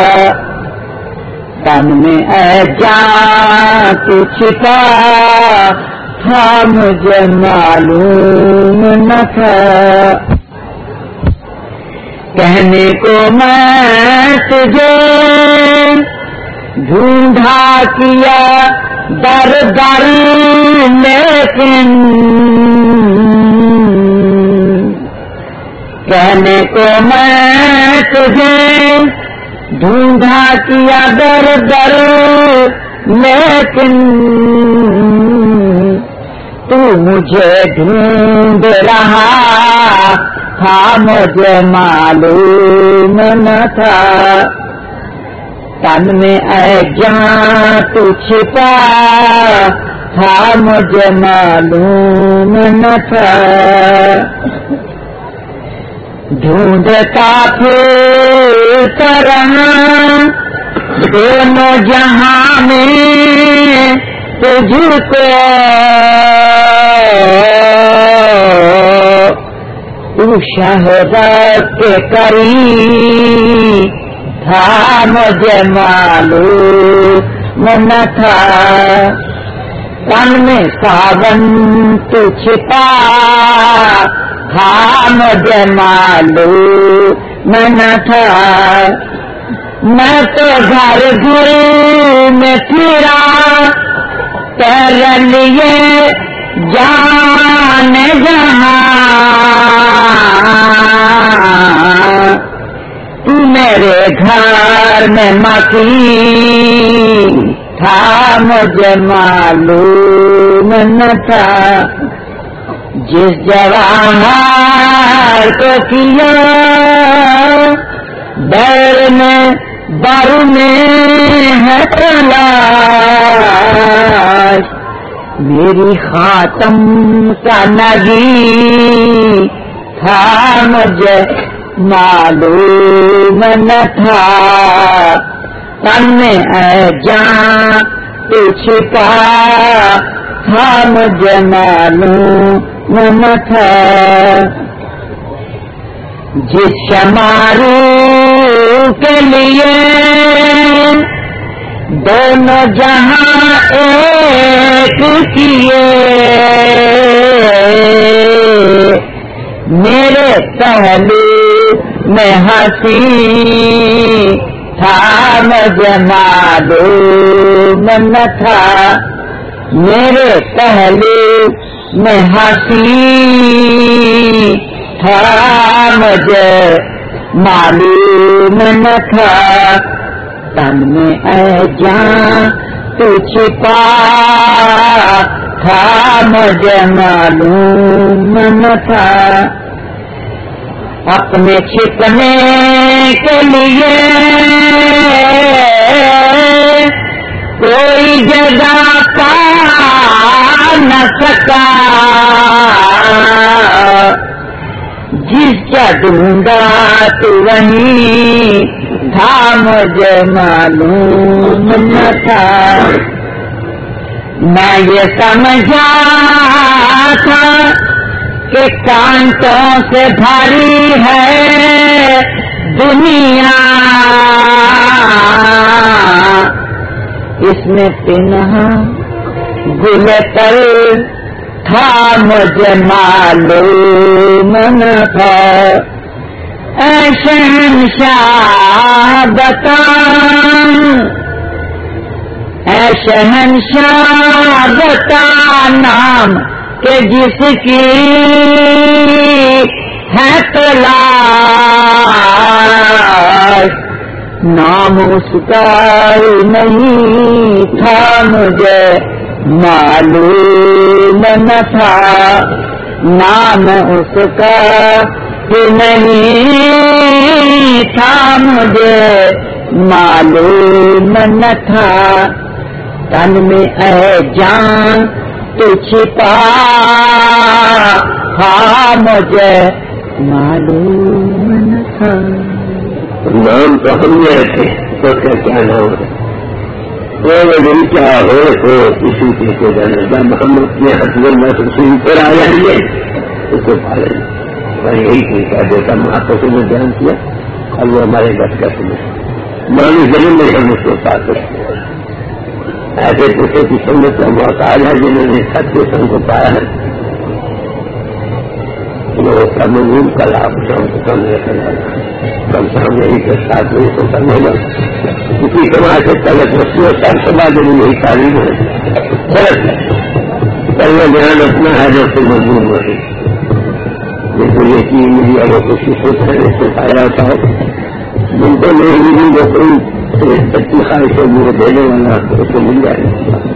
تن میں اے جان تو چھپا تھا مجھے معلوم نہ تھا کہنے کو میں تجھے ڈھونڈا کیا در در لیکن کہنے کو میں تجھے ڈھونڈا کیا در در لیکن تو مجھے ڈھونڈ رہا تھا مجھے معلوم نہ تھا تن میں اے جان تو چھپا تھا مجھے معلوم نہ تھا ڈھونڈتا پھرتا رہا دونوں جہاں میں تجھ کو تو شہادت کے قریب تھا مجھے معلوم نہ تھا، تن میں ساون تو چھپا تھا مجھے معلوم نہ تھا، میں تو گھر گھر میں پھرا تیرے لیے جان جہاں، تو میرے گھر میں مکی تھا مجھے معلوم نہ تھا، جس جواہر کو کیا دیر میں بارو میں ہے تلاش، میری خاتم کا نگی تھا مجھے معلوم نہ تھا، تن میں اے جان تو چھپا تھا مجھے معلوم نہ تھا، جس شمارو کے لیے دونوں جہاں ایک کیے، میرے پہلو میں ہنسی تھا مجھے معلوم نہ تھا، میرے پہلو میں ہنسی تھا مجھے معلوم نہ تھا، تن میں اے جان تو چھپا تھا مجھے معلوم نہ تھا، اپنے چھپنے کے لیے کوئی جگہ پا نہ سکا، جس کا ڈھونڈا تو وہیں تھا مجھے معلوم نہ تھا، میں یہ سمجھا تھا کہ کانٹوں سے بھری ہے دنیا، اس میں پنہا گل پر تھا مجھے معلوم نہ تھا، اے شہنشاہ بتا، اے شہنشاہ بتا نام کہ جس کی ہے تلاش، نام اس کا نہیں تھا مجھے معلوم نہ تھا، نام اس کا نہیں تھا مجھے معلوم نہ تھا، تن میں اے جان تو چھپا تھا مجھے معلوم نہ تھا۔ نام تو ہم نے رکھے تو کیا نام ہے، وہ دن کیا ہو کسی چیز کو جانے، جب ہم اپنے حسن میں رسول پر آ جائیں گے اس کو پالیں گے، میں یہی چیز کا دیتا آپس میں بیان کیا، اور وہ ہمارے گھر کا سمجھ مانی زمین میں ہم اس کو پا سکتے ہیں، ایسے کسی کی سمجھ کا محتاج ہے جنہوں نے سب کے سنگ کو پایا ہے، وہ سمجھ کا لابھ شام کو کم نہیں کرنا، کم شام یہی کے ساتھ میں تو کرنے گا، کسی کما سے طلب وسیع سب سے بعد یہی تعلیم ہے، غلط ہے، پہلے دھیان رکھنا ہے جو سے مضمون ہوئی، جس کو یہ چیز ملی اگر کوشش ہوتا ہے اس سے پایا ہوتا ہے، جن کو نہیں ملی وہ کوئی بچی خواہش سے مجھے دینے والا اس کو مل جائے گا۔